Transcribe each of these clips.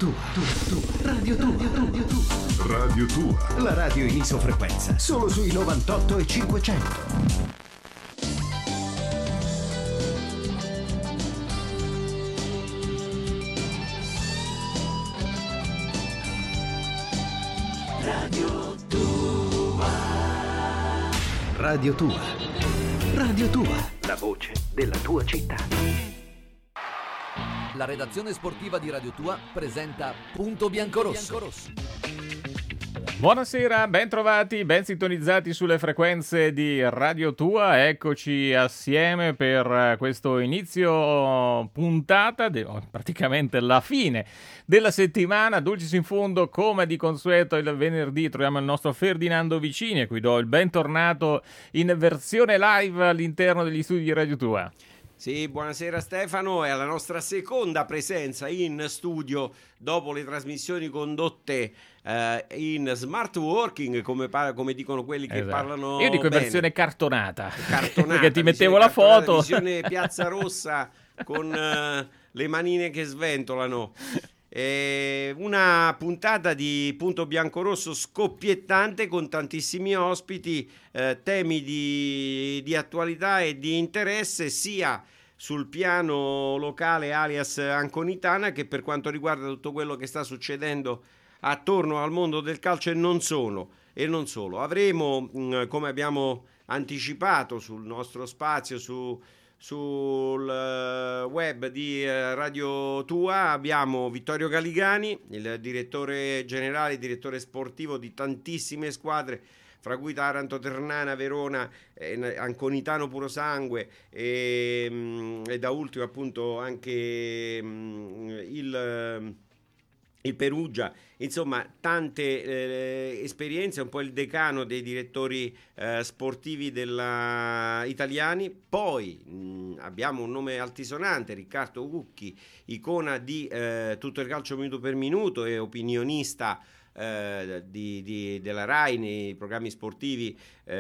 Radio Tua. Radio Tua. La radio in isofrequenza, solo sui 98 e 500. Radio Tua. Radio Tua. La voce della tua città. La redazione sportiva di Radio Tua presenta Punto Biancorosso. Buonasera, ben trovati, ben sintonizzati sulle frequenze di Radio Tua. Eccoci assieme per questo inizio puntata, praticamente la fine della settimana. Dulcis in fundo, come di consueto il venerdì, troviamo il nostro Ferdinando Vicini, a cui do il bentornato in versione live all'interno degli studi di Radio Tua. Sì, buonasera Stefano, e alla nostra seconda presenza in studio dopo le trasmissioni condotte in smart working, come dicono quelli che parlano. Io dico in bene. Versione cartonata, Cartonata, perché ti mettevo la foto. Visione Piazza Rossa con le manine che sventolano. Una puntata di Punto Biancorosso scoppiettante con tantissimi ospiti, temi di attualità e di interesse sia sul piano locale alias Anconitana che per quanto riguarda tutto quello che sta succedendo attorno al mondo del calcio e non solo. Avremo, come abbiamo anticipato sul nostro spazio sul web di Radio Tua, abbiamo Vittorio Galigani, il direttore generale, direttore sportivo di tantissime squadre, fra cui Taranto, Ternana, Verona, Anconitano puro sangue e da ultimo appunto anche il Perugia. Insomma, tante esperienze, un po' il decano dei direttori sportivi italiani. Poi abbiamo un nome altisonante, Riccardo Cucchi, icona di Tutto il calcio minuto per minuto e opinionista della Rai nei programmi sportivi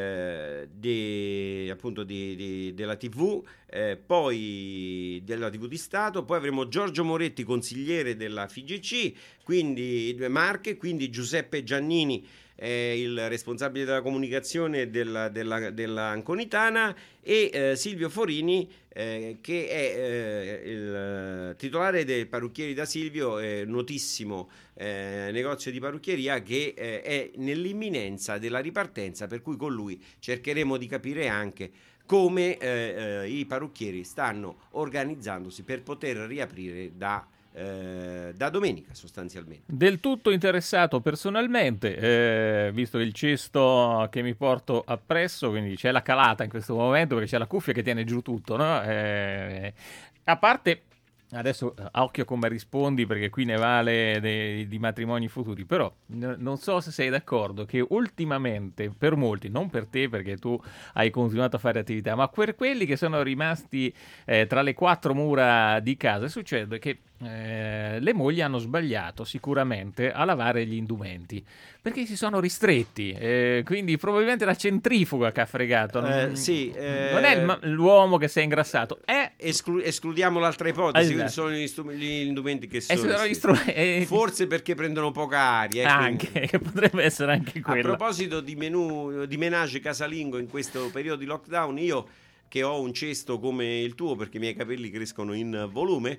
della TV, poi della TV di Stato. Poi avremo Giorgio Moretti, consigliere della FIGC, quindi Marche, quindi Giuseppe Giannini, il responsabile della comunicazione della Anconitana, e Silvio Forini, che è il titolare dei Parrucchieri da Silvio, notissimo negozio di parrucchieria che è nell'imminenza della ripartenza, per cui con lui cercheremo di capire anche come i parrucchieri stanno organizzandosi per poter riaprire da domenica sostanzialmente. Del tutto interessato personalmente, visto il cesto che mi porto appresso, quindi c'è la calata in questo momento perché c'è la cuffia che tiene giù tutto, no? A parte, adesso a occhio come rispondi, perché qui ne vale di matrimoni futuri, però non so se sei d'accordo che ultimamente per molti, non per te perché tu hai continuato a fare attività, ma per quelli che sono rimasti tra le quattro mura di casa, succede che le mogli hanno sbagliato sicuramente a lavare gli indumenti perché si sono ristretti, quindi probabilmente la centrifuga che ha fregato, sì, non è l'uomo che si è ingrassato, è escludiamo l'altra ipotesi, quindi sono gli indumenti che sono forse perché prendono poca aria, anche che potrebbe essere anche quello. A proposito di menage casalingo in questo periodo di lockdown, io che ho un cesto come il tuo perché i miei capelli crescono in volume,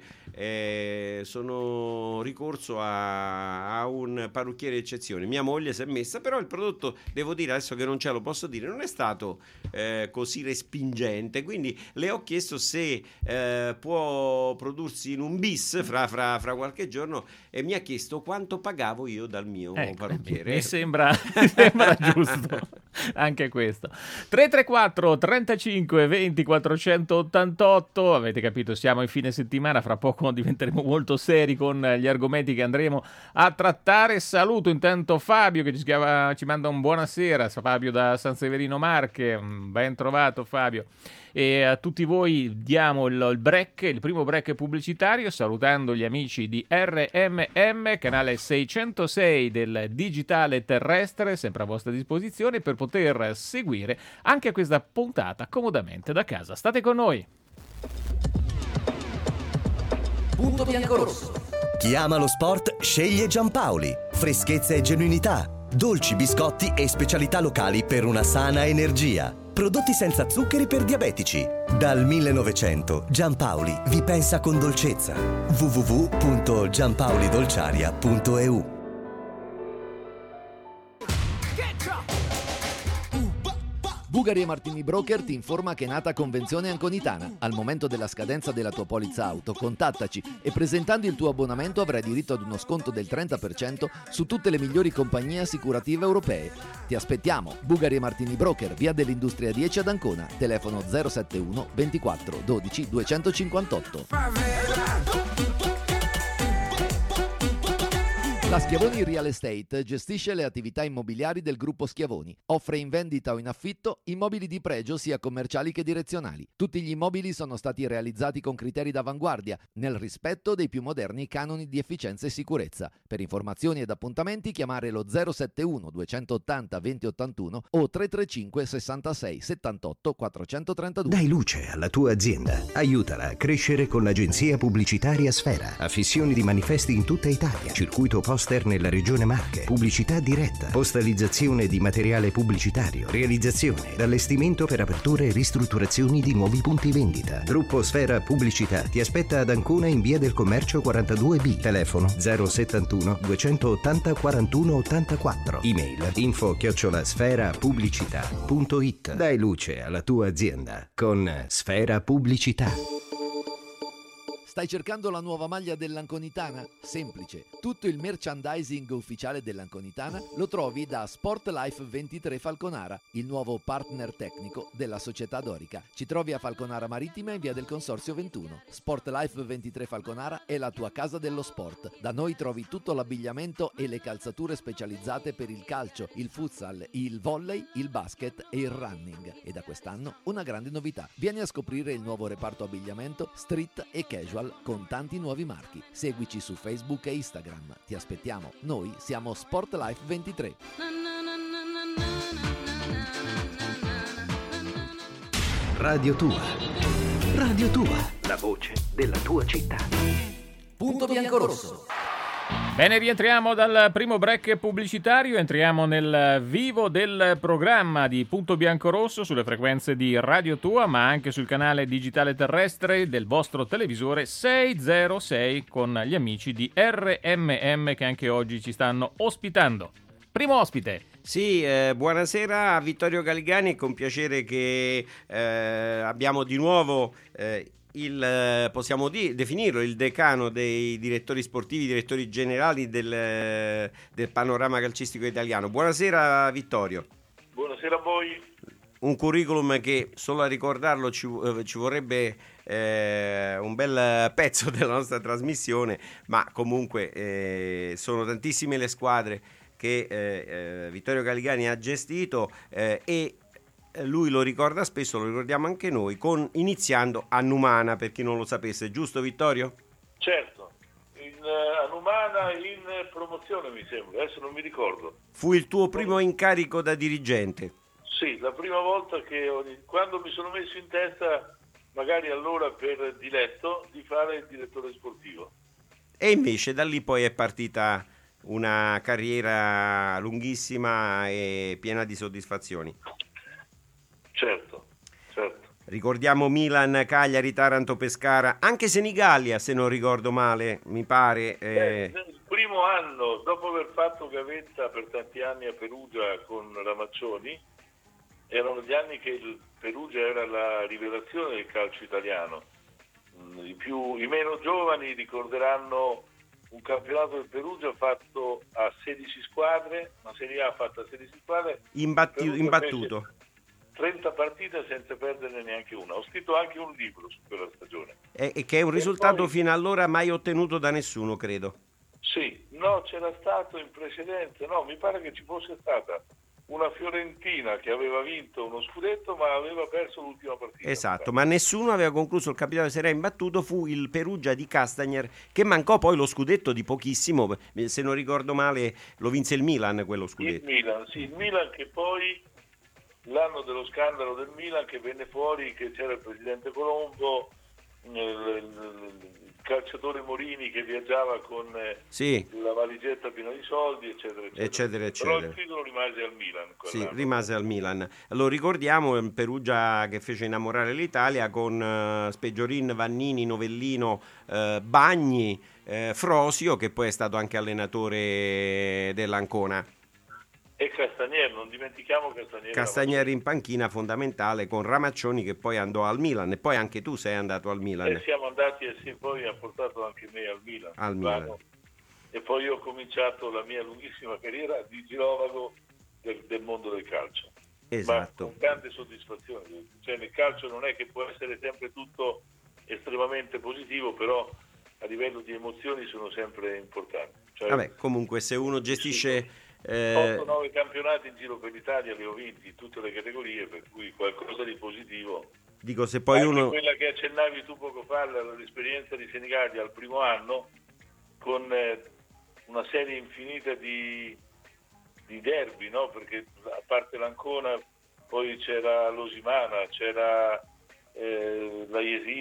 sono ricorso a un parrucchiere d'eccezione. Mia moglie si è messa, però il prodotto, devo dire, adesso che non ce lo posso dire, non è stato così respingente, quindi le ho chiesto se può prodursi in un bis fra qualche giorno, e mi ha chiesto quanto pagavo io dal mio parrucchiere. Mi sembra giusto anche questo. 334 35 20 488, avete capito, siamo in fine settimana, fra poco diventeremo molto seri con gli argomenti che andremo a trattare. Saluto intanto Fabio che ci manda un buonasera, Fabio da San Severino Marche, ben trovato Fabio. E a tutti voi diamo il primo break pubblicitario, salutando gli amici di RMM, canale 606 del digitale terrestre, sempre a vostra disposizione per poter seguire anche questa puntata comodamente da casa. State con noi. Punto Biancorosso. Chi ama lo sport sceglie Giampaoli. Freschezza e genuinità, dolci, biscotti e specialità locali per una sana energia. Prodotti senza zuccheri per diabetici. Dal 1900 Giampaoli vi pensa con dolcezza. www.giampaolidolciaria.eu. Bugari e Martini Broker ti informa che è nata Convenzione Anconitana. Al momento della scadenza della tua polizza auto, contattaci e presentando il tuo abbonamento avrai diritto ad uno sconto del 30% su tutte le migliori compagnie assicurative europee. Ti aspettiamo, Bugari e Martini Broker, via dell'Industria 10 ad Ancona, telefono 071 24 12 258. La Schiavoni Real Estate gestisce le attività immobiliari del gruppo Schiavoni. Offre in vendita o in affitto immobili di pregio sia commerciali che direzionali. Tutti gli immobili sono stati realizzati con criteri d'avanguardia, nel rispetto dei più moderni canoni di efficienza e sicurezza. Per informazioni ed appuntamenti chiamare lo 071 280 2081 o 335 66 78 432. Dai luce alla tua azienda. Aiutala a crescere con l'agenzia pubblicitaria Sfera. Affissioni di manifesti in tutta Italia. Circuito poster nella regione Marche. Pubblicità diretta. Postalizzazione di materiale pubblicitario. Realizzazione ed allestimento per aperture e ristrutturazioni di nuovi punti vendita. Gruppo Sfera Pubblicità ti aspetta ad Ancona in via del Commercio 42B. Telefono 071 280 41 84. Email info@sferapubblicità.it. Dai luce alla tua azienda con Sfera Pubblicità. Stai cercando la nuova maglia dell'Anconitana? Semplice. Tutto il merchandising ufficiale dell'Anconitana lo trovi da Sportlife 23 Falconara, il nuovo partner tecnico della società dorica. Ci trovi a Falconara Marittima in via del Consorzio 21. Sportlife 23 Falconara è la tua casa dello sport. Da noi trovi tutto l'abbigliamento e le calzature specializzate per il calcio, il futsal, il volley, il basket e il running. E da quest'anno una grande novità. Vieni a scoprire il nuovo reparto abbigliamento street e casual con tanti nuovi marchi. Seguici su Facebook e Instagram. Ti aspettiamo. Noi siamo Sportlife 23. Radio Tua. Radio Tua. La voce della tua città. Punto bianco-rosso. Bene, rientriamo dal primo break pubblicitario, entriamo nel vivo del programma di Punto Bianco-Rosso sulle frequenze di Radio Tua, ma anche sul canale digitale terrestre del vostro televisore 606 con gli amici di RMM che anche oggi ci stanno ospitando. Primo ospite. Sì, buonasera a Vittorio Galgani, è con piacere che abbiamo di nuovo possiamo definirlo il decano dei direttori sportivi, direttori generali del panorama calcistico italiano. Buonasera Vittorio. Buonasera a voi. Un curriculum che solo a ricordarlo ci vorrebbe un bel pezzo della nostra trasmissione, ma comunque sono tantissime le squadre che Vittorio Galgani ha gestito e lui lo ricorda spesso, lo ricordiamo anche noi, iniziando a Numana, per chi non lo sapesse, giusto Vittorio? Certo, a Numana in promozione mi sembra, adesso non mi ricordo. Fu il tuo primo incarico da dirigente? Sì, la prima volta quando mi sono messo in testa, magari allora per diletto, di fare il direttore sportivo. E invece da lì poi è partita una carriera lunghissima e piena di soddisfazioni. Certo. Ricordiamo Milan, Cagliari, Taranto, Pescara, anche Senigallia se non ricordo male, mi pare. Il primo anno, dopo aver fatto gavetta per tanti anni a Perugia con Ramaccioni, erano gli anni che il Perugia era la rivelazione del calcio italiano. I meno giovani ricorderanno un campionato del Perugia fatto a 16 squadre, una Serie A fatta a 16 squadre. Imbattuto. 30 partite senza perderne neanche una. Ho scritto anche un libro su quella stagione. E che è un risultato fino allora mai ottenuto da nessuno, credo. Sì, no, c'era stato in precedenza, mi pare che ci fosse stata una Fiorentina che aveva vinto uno scudetto ma aveva perso l'ultima partita. Esatto, ma nessuno aveva concluso il campionato di Serie A imbattuto, fu il Perugia di Castagner che mancò poi lo scudetto di pochissimo, se non ricordo male lo vinse il Milan quello scudetto. Il Milan che poi l'anno dello scandalo del Milan che venne fuori che c'era il presidente Colombo, calciatore Morini che viaggiava con Sì, la valigetta piena di soldi, eccetera, eccetera, Però eccetera. il titolo rimase al Milan Sì, quell'anno. rimase al Milan. Lo ricordiamo, il Perugia che fece innamorare l'Italia con Speggiorin, Vannini, Novellino, Bagni, Frosio, che poi è stato anche allenatore dell'Ancona. E Castanier, non dimentichiamo Castanier. Castagneri in panchina, fondamentale, con Ramaccioni che poi andò al Milan, e poi anche tu sei andato al Milan. Siamo andati e sì, poi ha portato anche me al Milan. Al Milan. E poi io ho cominciato la mia lunghissima carriera di girovago del mondo del calcio. Esatto. Ma con grande soddisfazione. Cioè, nel calcio non è che può essere sempre tutto estremamente positivo, però a livello di emozioni sono sempre importanti. Cioè, Vabbè, comunque se uno gestisce 8-9 campionati in giro per l'Italia li ho vinti in tutte le categorie, per cui qualcosa di positivo. dico, se poi Anche uno quella che accennavi tu poco fa, l'esperienza di Senigallia al primo anno, con una serie infinita di derby, no? Perché a parte l'Ancona poi c'era l'Osimana, c'era la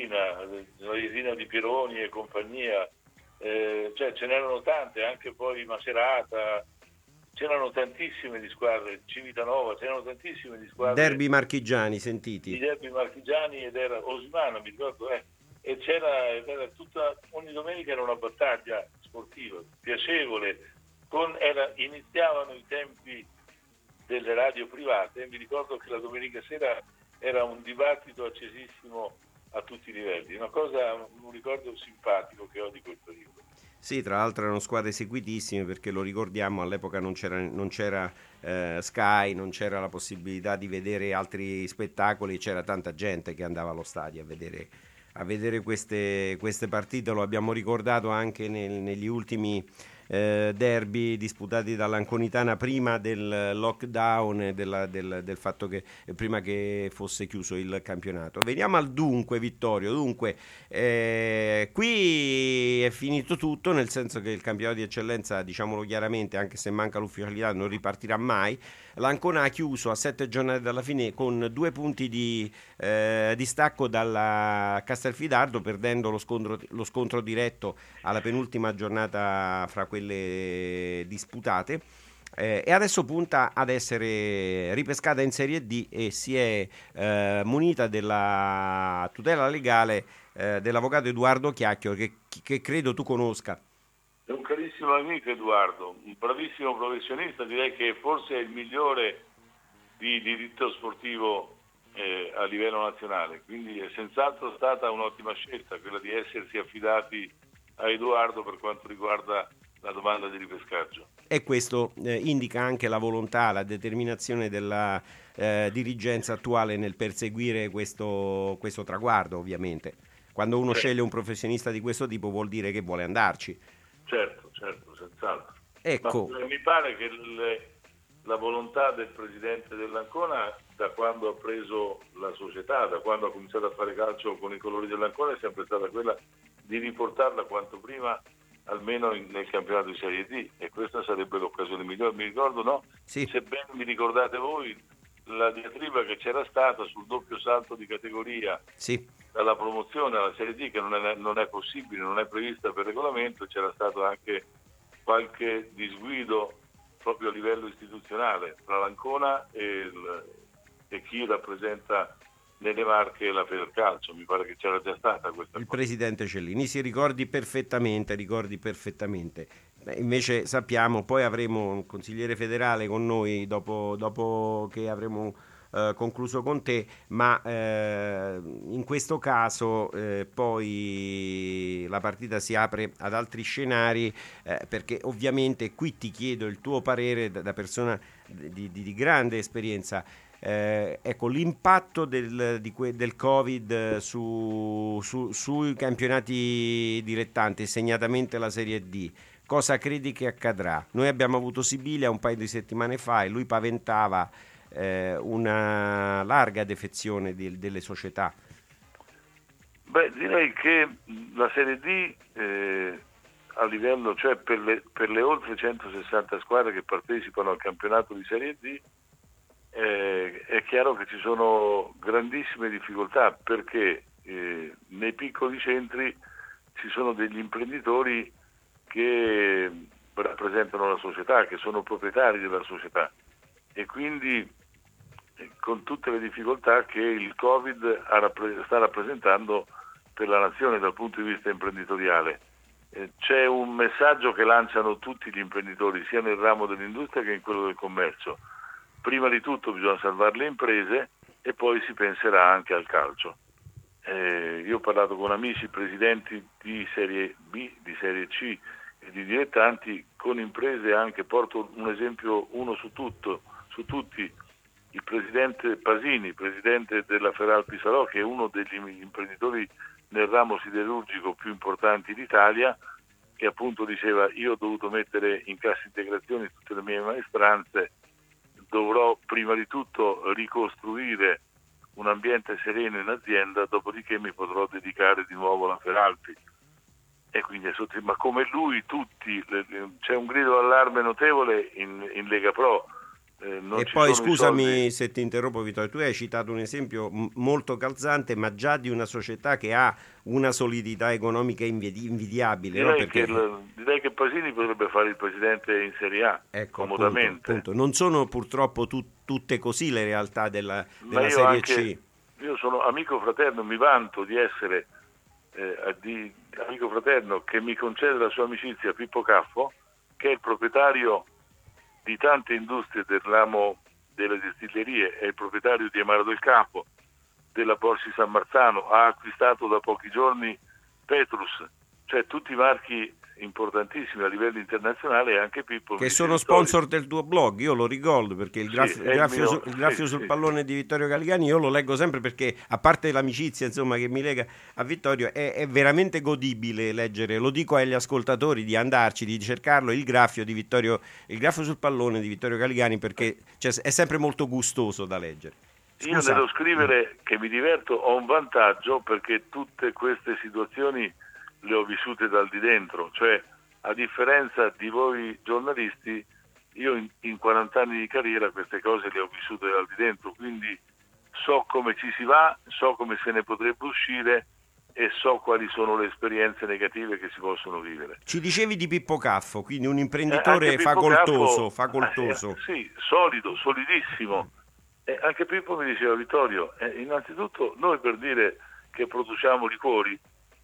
Jesina di Pironi e compagnia, cioè ce n'erano tante, anche poi Macerata, c'erano tantissime di squadre, Civitanova, c'erano tantissime di squadre. derby marchigiani sentiti. I derby marchigiani, ed era Osimana, mi ricordo, e c'era tutta, ogni domenica era una battaglia sportiva, piacevole, iniziavano i tempi delle radio private, e mi ricordo che la domenica sera era un dibattito accesissimo a tutti i livelli, un ricordo simpatico che ho di quel periodo. Sì, tra l'altro erano squadre seguitissime, perché lo ricordiamo, all'epoca non c'era Sky, non c'era la possibilità di vedere altri spettacoli, c'era tanta gente che andava allo stadio a vedere queste partite. Lo abbiamo ricordato anche negli ultimi derby disputati dall'Anconitana prima del lockdown e del fatto che prima che fosse chiuso il campionato. Veniamo al dunque, Vittorio. Dunque, qui è finito tutto, nel senso che il campionato di eccellenza, diciamolo chiaramente, anche se manca l'ufficialità, non ripartirà mai. L'Ancona ha chiuso a 7 giornate dalla fine con 2 punti di distacco dalla Castelfidardo, perdendo lo scontro diretto alla penultima giornata fra quelle disputate, e adesso punta ad essere ripescata in Serie D e si è munita della tutela legale dell'avvocato Edoardo Chiacchio, che credo tu conosca. È un carissimo amico Edoardo, un bravissimo professionista, direi che forse è il migliore di diritto sportivo a livello nazionale, quindi è senz'altro stata un'ottima scelta quella di essersi affidati a Edoardo per quanto riguarda la domanda di ripescaggio. E questo indica anche la volontà, la determinazione della dirigenza attuale nel perseguire questo traguardo, ovviamente. Quando uno sceglie un professionista di questo tipo vuol dire che vuole andarci. Certo, senz'altro. Ecco. Ma mi pare che la volontà del presidente dell'Ancona, da quando ha preso la società, da quando ha cominciato a fare calcio con i colori dell'Ancona, è sempre stata quella di riportarla quanto prima almeno nel campionato di Serie D, e questa sarebbe l'occasione migliore. Mi ricordo, no? Sì. Se ben vi ricordate voi, la diatriba che c'era stata sul doppio salto di categoria, sì, dalla promozione alla Serie D, che non è possibile, non è prevista per regolamento. C'era stato anche qualche disguido proprio a livello istituzionale tra l'Ancona e chi rappresenta nelle Marche la Federcalcio. Mi pare che c'era già stata questa il cosa. presidente Cellini, si ricordi perfettamente. Beh, invece sappiamo, poi avremo un consigliere federale con noi dopo che avremo concluso con te, ma in questo caso poi la partita si apre ad altri scenari, perché ovviamente qui ti chiedo il tuo parere da persona di grande esperienza. Ecco, l'impatto del Covid sui campionati dilettanti, segnatamente la Serie D. Cosa credi che accadrà? Noi abbiamo avuto Sibilia un paio di settimane fa e lui paventava una larga defezione delle società. Beh, direi che la Serie D a livello, cioè per le oltre 160 squadre che partecipano al campionato di Serie D, è chiaro che ci sono grandissime difficoltà, perché nei piccoli centri ci sono degli imprenditori che rappresentano la società, che sono proprietari della società, e quindi con tutte le difficoltà che il Covid sta rappresentando per la nazione dal punto di vista imprenditoriale. C'è un messaggio che lanciano tutti gli imprenditori, sia nel ramo dell'industria che in quello del commercio. Prima di tutto bisogna salvare le imprese e poi si penserà anche al calcio. Io ho parlato con amici presidenti di Serie B, di Serie C e di dilettanti, con imprese anche, porto un esempio, uno su tutti, il presidente Pasini, presidente della Feralpi Salò, che è uno degli imprenditori nel ramo siderurgico più importanti d'Italia, che appunto diceva: io ho dovuto mettere in cassa integrazione tutte le mie maestranze, dovrò prima di tutto ricostruire un ambiente sereno in azienda, dopodiché mi potrò dedicare di nuovo alla Feralpi. E quindi ma come lui tutti, c'è un grido d'allarme notevole in Lega Pro. E poi scusami se ti interrompo, Vittorio, tu hai citato un esempio molto calzante, ma già di una società che ha una solidità economica invidiabile. Direi che Pasini potrebbe fare il presidente in Serie A, ecco, comodamente. Appunto. Non sono purtroppo tutte così le realtà della Serie C. Io sono amico fraterno, mi vanto di essere amico fraterno che mi concede la sua amicizia, Pippo Caffo, che è il proprietario di tante industrie del ramo delle distillerie, è il proprietario di Amaro del Campo, della Borsi San Marzano, ha acquistato da pochi giorni Petrus, cioè tutti i marchi importantissimi a livello internazionale, e anche Pippo. Che sono sponsor del tuo blog, io lo ricordo perché il graffio sul pallone di Vittorio Galgani io lo leggo sempre, perché a parte l'amicizia insomma che mi lega a Vittorio, è veramente godibile leggere, lo dico agli ascoltatori, di andarci, di cercarlo, il graffio sul pallone di Vittorio Galgani, perché è sempre molto gustoso da leggere. Io nello scrivere, che mi diverto, ho un vantaggio, perché tutte queste situazioni le ho vissute dal di dentro, cioè a differenza di voi giornalisti, io in 40 anni di carriera queste cose le ho vissute dal di dentro, quindi so come ci si va, so come se ne potrebbe uscire e so quali sono le esperienze negative che si possono vivere. Ci dicevi di Pippo Caffo, quindi un imprenditore facoltoso. Sì, solido, solidissimo. Anche Pippo mi diceva: Vittorio, innanzitutto noi, per dire che produciamo liquori,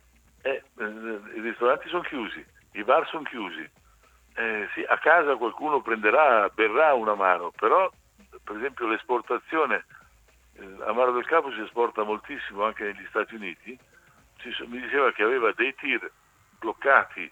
i ristoranti sono chiusi, i bar sono chiusi, sì, a casa qualcuno berrà un amaro, però per esempio l'esportazione, Amaro del Capo si esporta moltissimo anche negli Stati Uniti. Mi diceva che aveva dei tir bloccati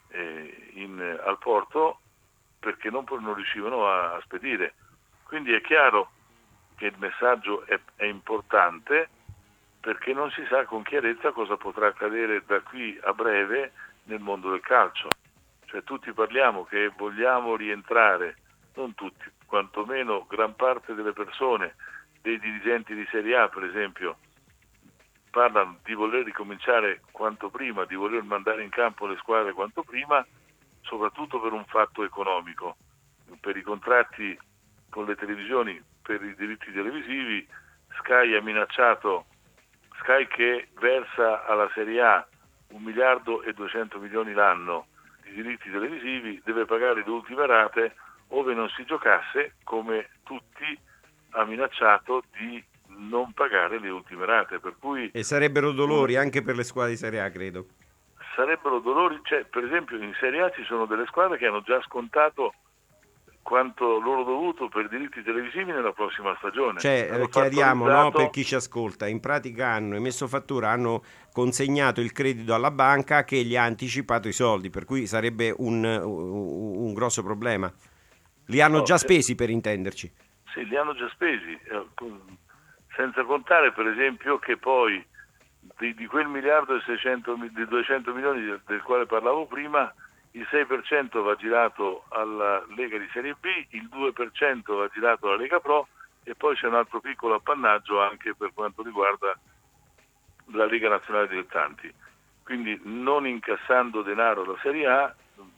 al porto perché non riuscivano a spedire. Quindi è chiaro che il messaggio è importante, perché non si sa con chiarezza cosa potrà accadere da qui a breve nel mondo del calcio. Cioè tutti parliamo che vogliamo rientrare, non tutti, quantomeno gran parte delle persone, dei dirigenti di Serie A per esempio, parlano di voler ricominciare quanto prima, di voler mandare in campo le squadre quanto prima, soprattutto per un fatto economico. Per i contratti con le televisioni, per i diritti televisivi, Sky ha minacciato, Sky che versa alla Serie A 1 miliardo e 200 milioni l'anno di diritti televisivi, deve pagare le ultime rate ove non si giocasse, come tutti ha minacciato di non pagare le ultime rate, per cui e sarebbero dolori anche per le squadre di Serie A, credo. Sarebbero dolori, cioè, per esempio in Serie A ci sono delle squadre che hanno già scontato quanto loro dovuto per diritti televisivi nella prossima stagione. Cioè, chiariamo, no, per chi ci ascolta, in pratica hanno emesso fattura, hanno consegnato il credito alla banca che gli ha anticipato i soldi, per cui sarebbe un grosso problema. Li hanno già spesi, per intenderci. Sì, li hanno già spesi, senza contare per esempio che poi di quel miliardo e 200 milioni del quale parlavo prima, il 6% va girato alla Lega di Serie B, il 2% va girato alla Lega Pro, e poi c'è un altro piccolo appannaggio anche per quanto riguarda la Lega Nazionale Dilettanti. Quindi non incassando denaro da Serie A,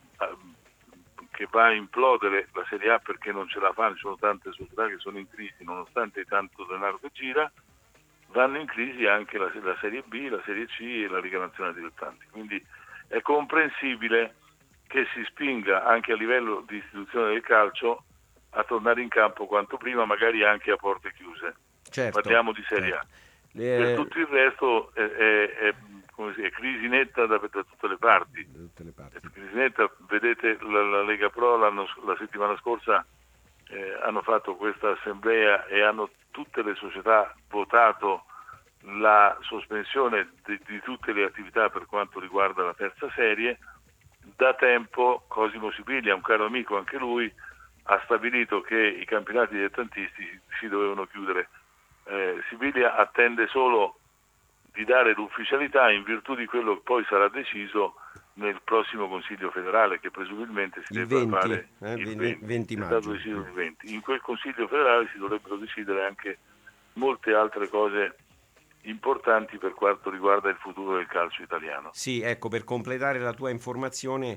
che va a implodere la Serie A perché non ce la fa, ci sono tante società che sono in crisi nonostante tanto denaro che gira, vanno in crisi anche la Serie B, la Serie C e la Lega Nazionale Dilettanti. Quindi è comprensibile che si spinga anche a livello di istituzione del calcio a tornare in campo quanto prima, magari anche a porte chiuse. Certo, Parliamo di Serie A. Per tutto il resto è crisi netta da tutte le parti. Crisi netta, vedete la Lega Pro la settimana scorsa hanno fatto questa assemblea e hanno tutte le società votato la sospensione di tutte le attività per quanto riguarda la terza serie. Da tempo Cosimo Sibilia, un caro amico anche lui, ha stabilito che i campionati dilettantisti si dovevano chiudere. Sibilia attende solo di dare l'ufficialità in virtù di quello che poi sarà deciso nel prossimo Consiglio federale, che presumibilmente si deve fare il 20 maggio. È stato deciso il 20. In quel Consiglio federale si dovrebbero decidere anche molte altre cose importanti per quanto riguarda il futuro del calcio italiano. Sì, ecco, per completare la tua informazione,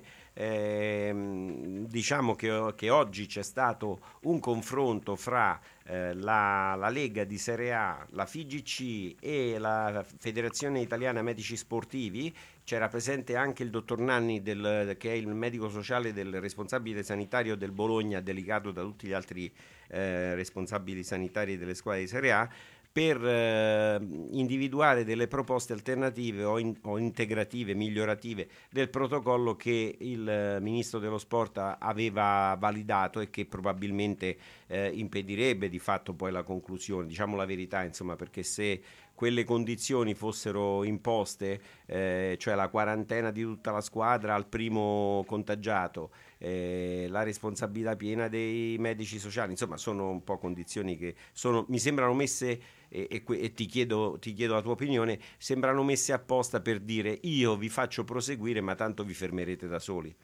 diciamo che oggi c'è stato un confronto fra la Lega di Serie A, la FIGC e la Federazione Italiana Medici Sportivi. C'era presente anche il dottor Nanni, che è il medico sociale del responsabile sanitario del Bologna, delegato da tutti gli altri responsabili sanitari delle squadre di Serie A, per individuare delle proposte alternative o integrative, migliorative del protocollo che il Ministro dello Sport aveva validato e che probabilmente impedirebbe di fatto poi la conclusione, diciamo la verità, insomma, perché se quelle condizioni fossero imposte, cioè la quarantena di tutta la squadra al primo contagiato, la responsabilità piena dei medici sociali, insomma sono un po' condizioni che mi sembrano messe, e ti chiedo la tua opinione, sembrano messe apposta per dire: io vi faccio proseguire ma tanto vi fermerete da soli.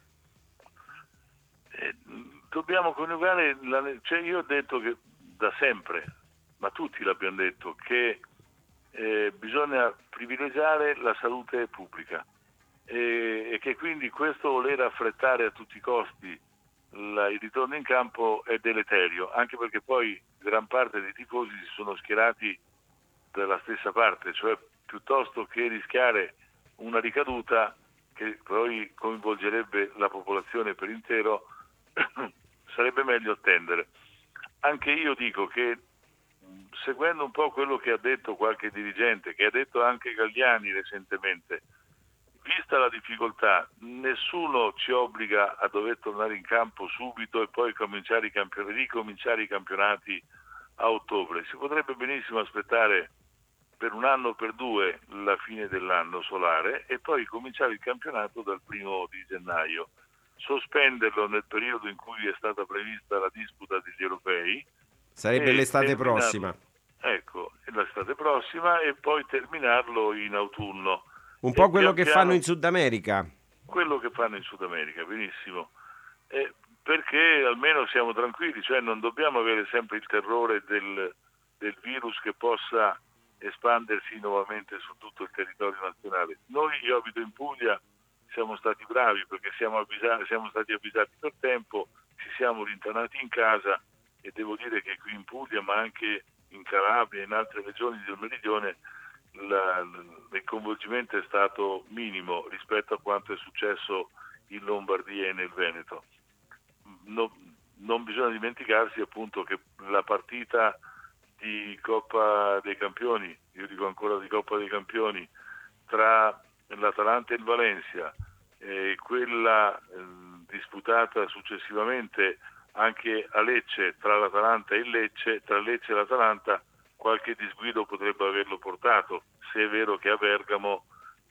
Dobbiamo coniugare, cioè io ho detto che da sempre, ma tutti l'abbiamo detto, che bisogna privilegiare la salute pubblica e che quindi questo voler affrettare a tutti i costi il ritorno in campo è deleterio, anche perché poi gran parte dei tifosi si sono schierati dalla stessa parte, cioè piuttosto che rischiare una ricaduta che poi coinvolgerebbe la popolazione per intero sarebbe meglio attendere. Anche io dico che, seguendo un po' quello che ha detto qualche dirigente, che ha detto anche Galliani recentemente, vista la difficoltà, nessuno ci obbliga a dover tornare in campo subito e poi ricominciare i campionati a ottobre. Si potrebbe benissimo aspettare per un anno o per due la fine dell'anno solare e poi cominciare il campionato dal 1 di gennaio. Sospenderlo nel periodo in cui è stata prevista la disputa degli europei. Sarebbe l'estate prossima. Ecco, l'estate prossima, e poi terminarlo in autunno. Un po' quello che fanno in Sud America. Quello che fanno in Sud America, benissimo. Perché almeno siamo tranquilli, cioè non dobbiamo avere sempre il terrore del virus che possa espandersi nuovamente su tutto il territorio nazionale. Io abito in Puglia, siamo stati bravi perché siamo stati avvisati per tempo, ci siamo rintanati in casa e devo dire che qui in Puglia, ma anche in Calabria e in altre regioni del meridione, il coinvolgimento è stato minimo rispetto a quanto è successo in Lombardia e nel Veneto. Non bisogna dimenticarsi appunto che la partita di Coppa dei Campioni, io dico ancora di Coppa dei Campioni, tra l'Atalanta e il Valencia e quella disputata successivamente anche a Lecce tra l'Atalanta e il Lecce, tra Lecce e l'Atalanta, qualche disguido potrebbe averlo portato, se è vero che a Bergamo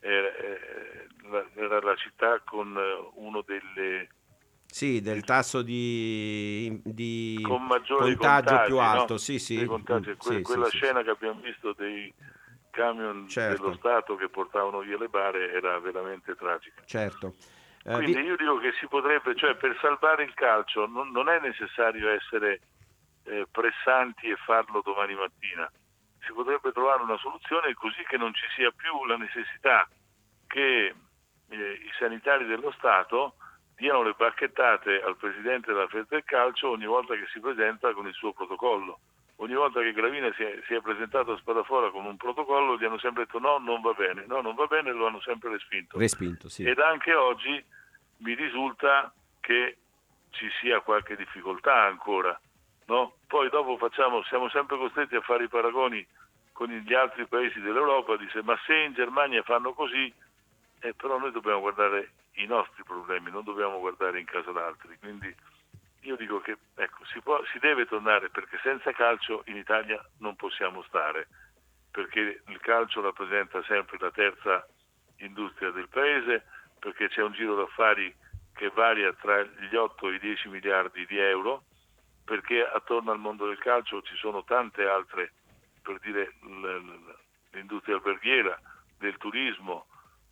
era la città con uno del tasso di maggiore contagio più alto, no? Sì. Quella scena che abbiamo visto dei camion dello Stato che portavano via le bare era veramente tragica. Certo. Quindi io dico che si potrebbe, cioè per salvare il calcio non è necessario essere pressanti e farlo domani mattina. Si potrebbe trovare una soluzione così che non ci sia più la necessità che i sanitari dello Stato diano le bacchettate al presidente della Fede del Calcio ogni volta che si presenta con il suo protocollo. ogni volta che Gravina si è presentato a Spadafora con un protocollo gli hanno sempre detto no, non va bene, lo hanno sempre respinto. Sì. Ed anche oggi mi risulta che ci sia qualche difficoltà ancora, no? Poi dopo siamo sempre costretti a fare i paragoni con gli altri paesi dell'Europa, dice ma se in Germania fanno così, però noi dobbiamo guardare i nostri problemi, non dobbiamo guardare in casa d'altri, quindi io dico che si deve tornare, perché senza calcio in Italia non possiamo stare, perché il calcio rappresenta sempre la terza industria del paese, perché c'è un giro d'affari che varia tra gli 8 e i 10 miliardi di euro, perché attorno al mondo del calcio ci sono tante altre, per dire l'industria alberghiera, del turismo,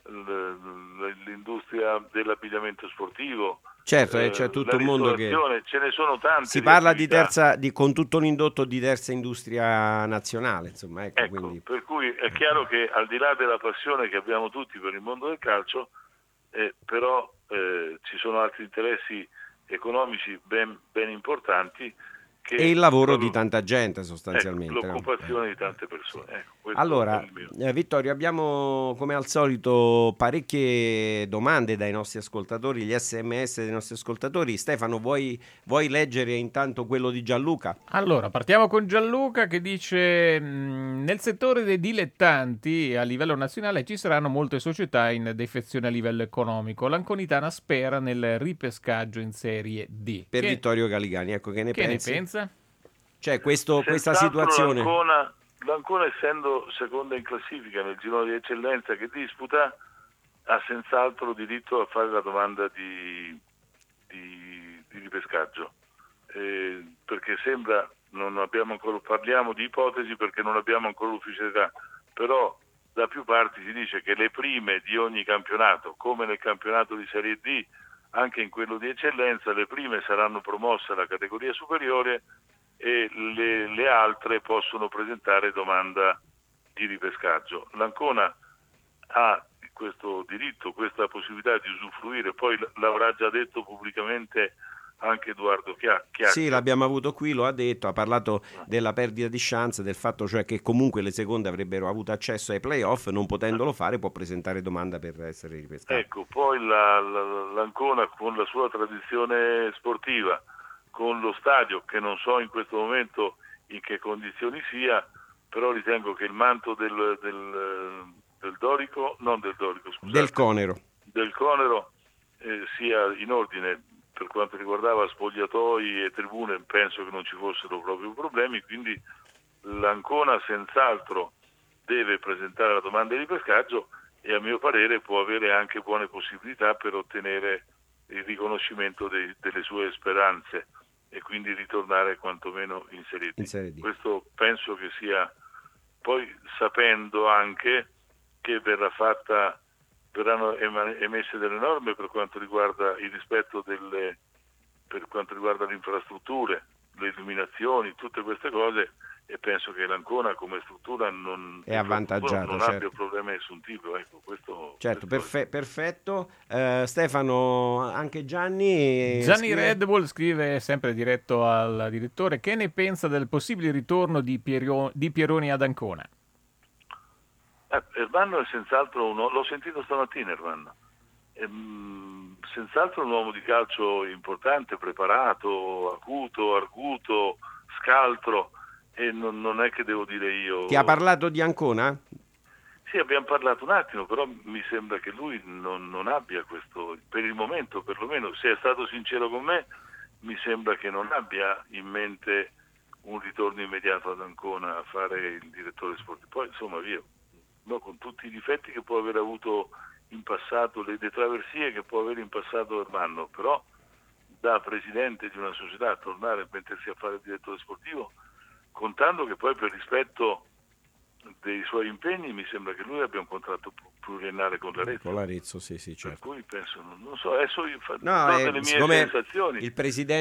l'industria dell'abbigliamento sportivo. Certo, c'è tutto un mondo che... Ce ne sono tante. Si parla con tutto un indotto di terza industria nazionale, insomma. Ecco, quindi... Per cui è chiaro che al di là della passione che abbiamo tutti per il mondo del calcio, però ci sono altri interessi economici ben importanti. E il lavoro di tanta gente sostanzialmente. L'occupazione di tante persone. Allora, Vittorio, abbiamo come al solito parecchie domande dai nostri ascoltatori, gli SMS dei nostri ascoltatori. Stefano, vuoi leggere intanto quello di Gianluca? Allora, partiamo con Gianluca che dice: nel settore dei dilettanti a livello nazionale ci saranno molte società in defezione a livello economico. L'Anconitana spera nel ripescaggio in Serie D. Per Vittorio Galigani, ecco, che ne pensi? Ne pensa? Cioè questa situazione... L'Ancona, essendo seconda in classifica nel girone di eccellenza che disputa, ha senz'altro diritto a fare la domanda di ripescaggio, perché sembra, parliamo di ipotesi perché non abbiamo ancora l'ufficialità, però da più parti si dice che le prime di ogni campionato, come nel campionato di Serie D, anche in quello di eccellenza, le prime saranno promosse alla categoria superiore e le altre possono presentare domanda di ripescaggio. L'Ancona ha questo diritto, questa possibilità di usufruire, poi l'avrà già detto pubblicamente anche Edoardo Chiacchia. Sì, l'abbiamo avuto qui, lo ha detto, ha parlato della perdita di chance, del fatto cioè che comunque le seconde avrebbero avuto accesso ai playoff, non potendolo fare può presentare domanda per essere ripescato. Ecco, poi l'Ancona con la sua tradizione sportiva, con lo stadio che non so in questo momento in che condizioni sia, però ritengo che il manto del Dorico, non del Dorico, scusate, del Conero sia in ordine. Per quanto riguardava spogliatoi e tribune penso che non ci fossero proprio problemi, quindi l'Ancona senz'altro deve presentare la domanda di ripescaggio e a mio parere può avere anche buone possibilità per ottenere il riconoscimento delle sue speranze e quindi ritornare quantomeno in Serie D. Questo penso che sia, poi sapendo anche che verranno emesse delle norme per quanto riguarda il rispetto per quanto riguarda le infrastrutture, le illuminazioni, tutte queste cose, e penso che l'Ancona come struttura non è avvantaggiata, non certo. abbia problemi di nessun tipo, ecco, questo perfetto. Stefano, anche Gianni Red Bull scrive, sempre diretto al direttore: che ne pensa del possibile ritorno di Pieroni ad Ancona? Ermanno è senz'altro l'ho sentito stamattina, Ermanno, senz'altro un uomo di calcio importante, preparato, acuto, arguto, scaltro, e non è che devo dire io... Ti ha parlato di Ancona? Sì, abbiamo parlato un attimo, però mi sembra che lui non abbia questo, per il momento perlomeno, se è stato sincero con me, mi sembra che non abbia in mente un ritorno immediato ad Ancona a fare il direttore sportivo. Poi insomma con tutti i difetti che può aver avuto in passato, le traversie che può avere in passato Ermanno, però da presidente di una società a tornare a mettersi a fare il direttore sportivo, contando che poi per rispetto dei suoi impegni mi sembra che lui abbia un contratto pluriennale con l'Arezzo. Con l'Arezzo, sì, certo. Per cui penso, non so, adesso delle mie sensazioni. Il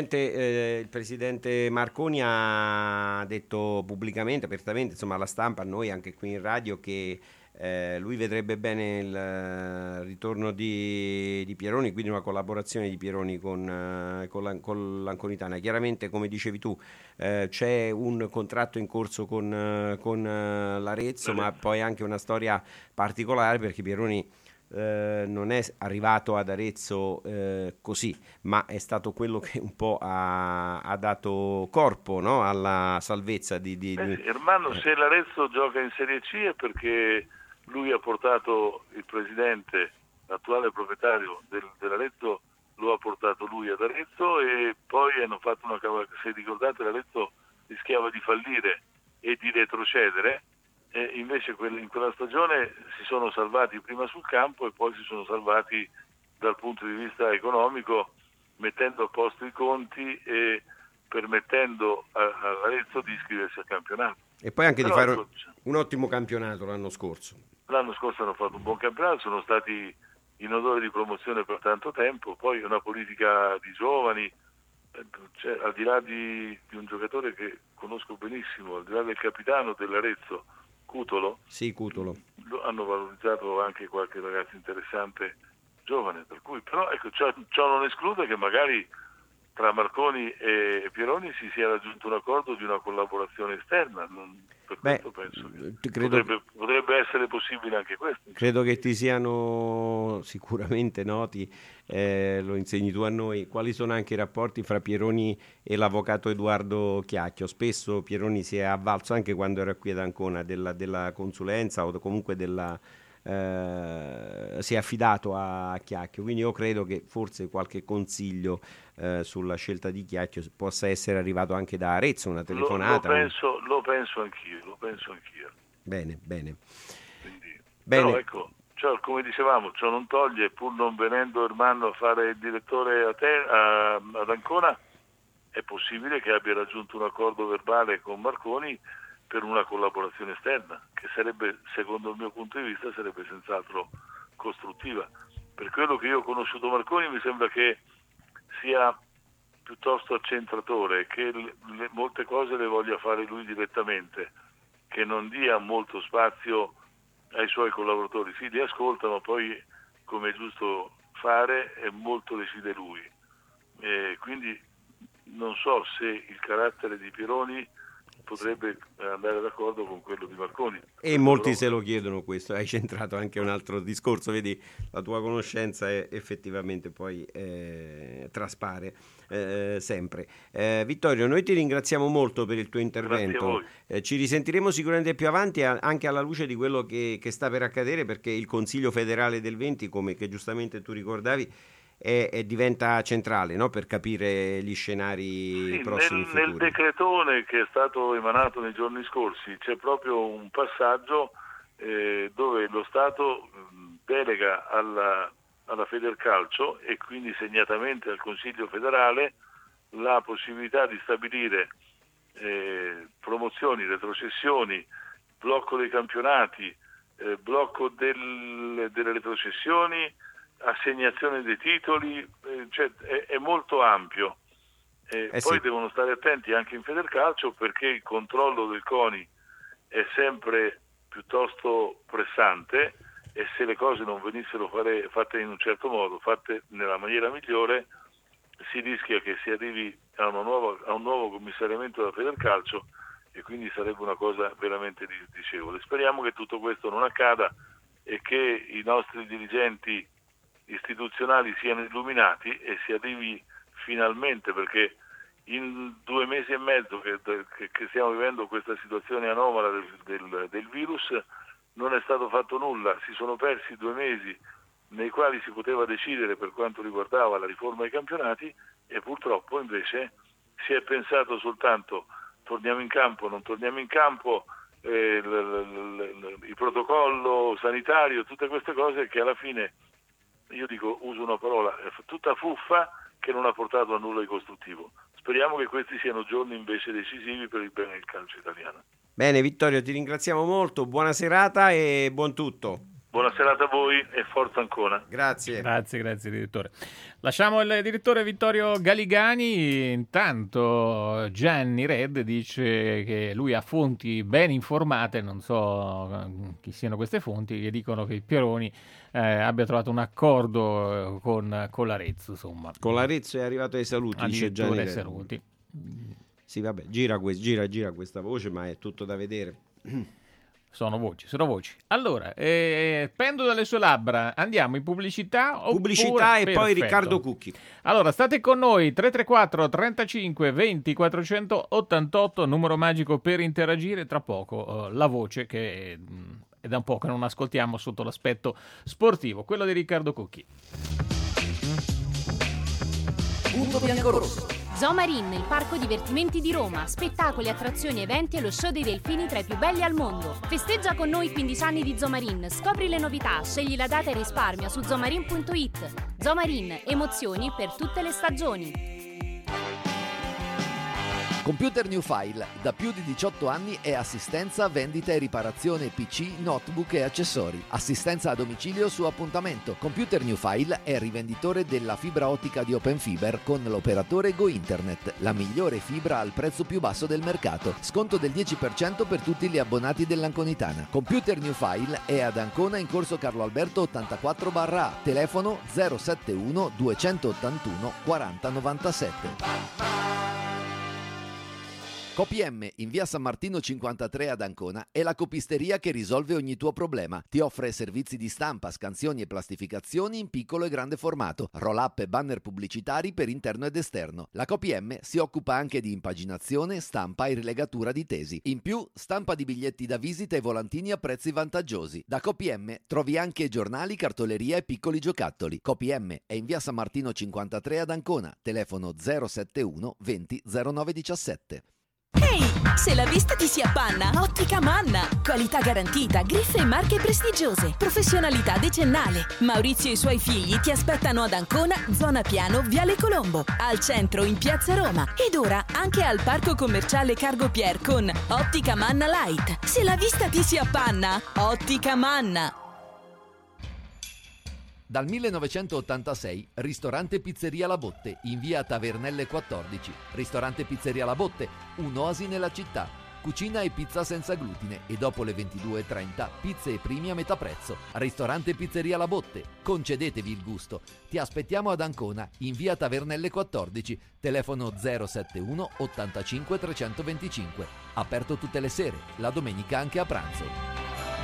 presidente Marconi ha detto pubblicamente, apertamente, insomma alla stampa, a noi anche qui in radio, che lui vedrebbe bene il ritorno di Pieroni, quindi una collaborazione di Pieroni con l'Anconitana. Chiaramente, come dicevi tu, c'è un contratto in corso con l'Arezzo, ma poi anche una storia particolare, perché Pieroni non è arrivato ad Arezzo così, ma è stato quello che un po' ha dato corpo, no? Alla salvezza di... Ermanno, se l'Arezzo gioca in Serie C è perché lui ha portato il presidente, l'attuale proprietario dell'Arezzo, lo ha portato lui ad Arezzo, e poi hanno fatto una cavalcata. Se ricordate, l'Arezzo rischiava di fallire e di retrocedere, e invece in quella stagione si sono salvati prima sul campo e poi si sono salvati dal punto di vista economico, mettendo a posto i conti e permettendo all'Arezzo di iscriversi al campionato. E poi anche di fare un ottimo campionato l'anno scorso. L'anno scorso hanno fatto un buon campionato, sono stati in odore di promozione per tanto tempo. Poi una politica di giovani, cioè, al di là di un giocatore che conosco benissimo, al di là del capitano dell'Arezzo, Cutolo. Sì, Cutolo. Hanno valorizzato anche qualche ragazzo interessante giovane, per cui però ecco, ciò non esclude che magari tra Marconi e Pieroni si sia raggiunto un accordo di una collaborazione esterna. Per questo penso che potrebbe essere possibile anche questo. Credo che ti siano sicuramente noti, lo insegni tu a noi, quali sono anche i rapporti fra Pieroni e l'avvocato Edoardo Chiacchio. Spesso Pieroni si è avvalso, anche quando era qui ad Ancona, della consulenza o comunque si è affidato a Chiacchio, quindi io credo che forse qualche consiglio sulla scelta di Chiacchio possa essere arrivato anche da Arezzo, una telefonata. Lo penso anch'io. Bene. Quindi, però ecco, come dicevamo, ciò non toglie, pur non venendo Ermanno a fare il direttore ad Ancona, è possibile che abbia raggiunto un accordo verbale con Marconi per una collaborazione esterna, che sarebbe, secondo il mio punto di vista, sarebbe senz'altro costruttiva. Per quello che io ho conosciuto Marconi, mi sembra che sia piuttosto accentratore, che molte cose le voglia fare lui direttamente, che non dia molto spazio ai suoi collaboratori. Sì, li ascolta, ma poi, come è giusto fare, è molto decide lui. Quindi non so se il carattere di Pieroni potrebbe andare d'accordo con quello di Marconi. E molti se lo chiedono questo, hai centrato anche un altro discorso, vedi, la tua conoscenza è effettivamente poi traspare sempre. Vittorio, noi ti ringraziamo molto per il tuo intervento, ci risentiremo sicuramente più avanti anche alla luce di quello che sta per accadere, perché il Consiglio federale del 20, come che giustamente tu ricordavi, diventa centrale, no? Per capire gli scenari prossimi futuri. Nel decretone che è stato emanato nei giorni scorsi c'è proprio un passaggio dove lo Stato delega alla Federcalcio, e quindi segnatamente al Consiglio federale, la possibilità di stabilire promozioni, retrocessioni, blocco dei campionati, blocco delle retrocessioni, assegnazione dei titoli, cioè è molto ampio. Poi devono stare attenti anche in Federcalcio, perché il controllo del CONI è sempre piuttosto pressante, e se le cose non venissero fatte in un certo modo, fatte nella maniera migliore, si rischia che si arrivi a un nuovo commissariamento della Federcalcio, e quindi sarebbe una cosa veramente disdicevole. Speriamo che tutto questo non accada e che i nostri dirigenti istituzionali siano illuminati e si arrivi finalmente, perché in 2 mesi e mezzo che stiamo vivendo questa situazione anomala del virus non è stato fatto nulla. Si sono persi 2 mesi nei quali si poteva decidere per quanto riguardava la riforma dei campionati, e purtroppo invece si è pensato soltanto torniamo in campo, non torniamo in campo, il protocollo sanitario, tutte queste cose che alla fine, io uso una parola, è tutta fuffa, che non ha portato a nulla di costruttivo. Speriamo che questi siano giorni invece decisivi per il bene del calcio italiano. Bene Vittorio, ti ringraziamo molto, buona serata e buon tutto. Buona serata a voi e forza Ancona. Grazie. Grazie direttore. Lasciamo il direttore Vittorio Galigani. Intanto Gianni Red dice che lui ha fonti ben informate, non so chi siano queste fonti, che dicono che il Pieroni abbia trovato un accordo con l'Arezzo, insomma. Con l'Arezzo è arrivato ai saluti, dice Gianni Red. Saluti. Sì, vabbè, gira questa voce, ma è tutto da vedere. Sono voci. Allora, pendo dalle sue labbra, andiamo in pubblicità e Perfetto. Poi Riccardo Cucchi. Allora, state con noi, 334 35 20 488, numero magico per interagire. Tra poco la voce che è da un po' che non ascoltiamo sotto l'aspetto sportivo, quello di Riccardo Cucchi. Punto bianco-rosso. Zomarin, il parco divertimenti di Roma. Spettacoli, attrazioni, eventi e lo show dei delfini tra i più belli al mondo. Festeggia con noi 15 anni di Zomarin. Scopri le novità, scegli la data e risparmia su zomarin.it. Zomarin, emozioni per tutte le stagioni. Computer New File, da più di 18 anni è assistenza, vendita e riparazione PC, notebook e accessori. Assistenza a domicilio su appuntamento. Computer New File è rivenditore della fibra ottica di Open Fiber con l'operatore Go Internet, la migliore fibra al prezzo più basso del mercato. Sconto del 10% per tutti gli abbonati dell'Anconitana. Computer New File è ad Ancona in corso Carlo Alberto 84/A, telefono 071 281 4097. CoPM in via San Martino 53 ad Ancona è la copisteria che risolve ogni tuo problema. Ti offre servizi di stampa, scansioni e plastificazioni in piccolo e grande formato, roll-up e banner pubblicitari per interno ed esterno. La CoPM si occupa anche di impaginazione, stampa e rilegatura di tesi. In più, stampa di biglietti da visita e volantini a prezzi vantaggiosi. Da CoPM trovi anche giornali, cartoleria e piccoli giocattoli. CoPM è in via San Martino 53 ad Ancona, telefono 071 20 09 17. Ehi, se la vista ti si appanna, Ottica Manna. Qualità garantita, griffe e marche prestigiose, professionalità decennale. Maurizio e i suoi figli ti aspettano ad Ancona, zona Piano, Viale Colombo, al centro in Piazza Roma ed ora anche al parco commerciale Cargo Pier con Ottica Manna Light. Se la vista ti si appanna, Ottica Manna. Dal 1986, ristorante Pizzeria La Botte, in via Tavernelle 14. Ristorante Pizzeria La Botte, un'oasi nella città. Cucina e pizza senza glutine e dopo le 22:30 pizze e primi a metà prezzo. Ristorante Pizzeria La Botte, concedetevi il gusto. Ti aspettiamo ad Ancona, in via Tavernelle 14, telefono 071 85 325. Aperto tutte le sere, la domenica anche a pranzo.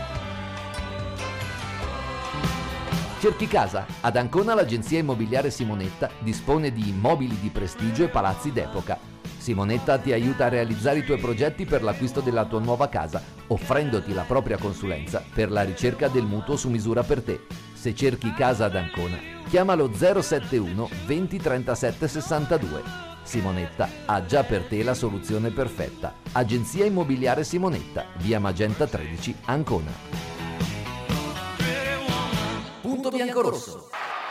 Cerchi casa? Ad Ancona l'agenzia immobiliare Simonetta dispone di immobili di prestigio e palazzi d'epoca. Simonetta ti aiuta a realizzare i tuoi progetti per l'acquisto della tua nuova casa, offrendoti la propria consulenza per la ricerca del mutuo su misura per te. Se cerchi casa ad Ancona, chiamalo 071 20 37 62. Simonetta ha già per te la soluzione perfetta. Agenzia immobiliare Simonetta, via Magenta 13, Ancona. Punto bianco-rosso.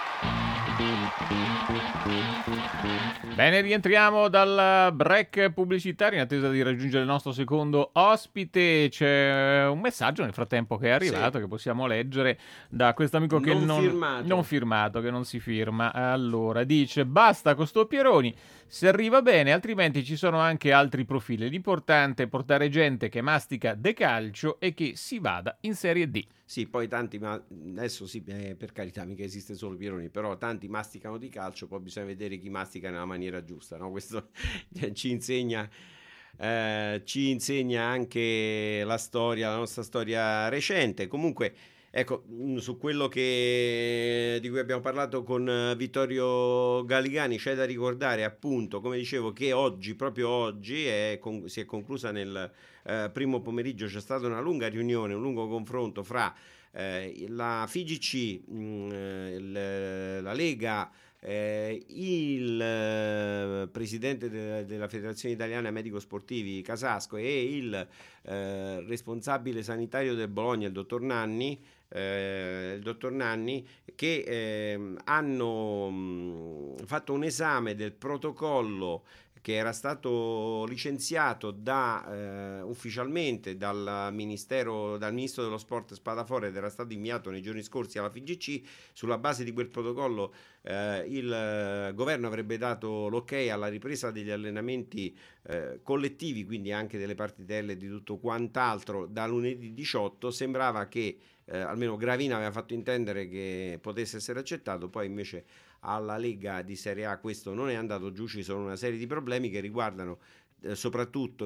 Bene, rientriamo dal break pubblicitario in attesa di raggiungere il nostro secondo ospite. C'è un messaggio nel frattempo che è arrivato, che possiamo leggere da questo amico che non firmato, che non si firma. Allora, dice: basta con sto Pieroni, se arriva bene, altrimenti ci sono anche altri profili. L'importante è portare gente che mastica de calcio e che si vada in Serie D. Sì, poi tanti, ma adesso sì, per carità, mica esiste solo Pieroni, però tanti masticano di calcio, poi bisogna vedere chi mastica nella maniera giusta, no? Questo ci insegna anche la nostra storia recente. Comunque, ecco, su quello di cui abbiamo parlato con Vittorio Galigani, c'è da ricordare appunto, come dicevo, che proprio oggi si è conclusa nel primo pomeriggio, c'è stata una lunga riunione, un lungo confronto fra la FIGC, la Lega, il presidente della Federazione Italiana Medico Sportivi Casasco e il responsabile sanitario del Bologna, il dottor Nanni, che hanno fatto un esame del protocollo che era stato licenziato ufficialmente dal ministro dello sport Spadafora ed era stato inviato nei giorni scorsi alla FIGC. Sulla base di quel protocollo il governo avrebbe dato l'ok alla ripresa degli allenamenti collettivi, quindi anche delle partitelle e di tutto quant'altro, da lunedì 18. Sembrava che almeno Gravina aveva fatto intendere che potesse essere accettato, poi invece alla Lega di Serie A questo non è andato giù. Ci sono una serie di problemi che riguardano soprattutto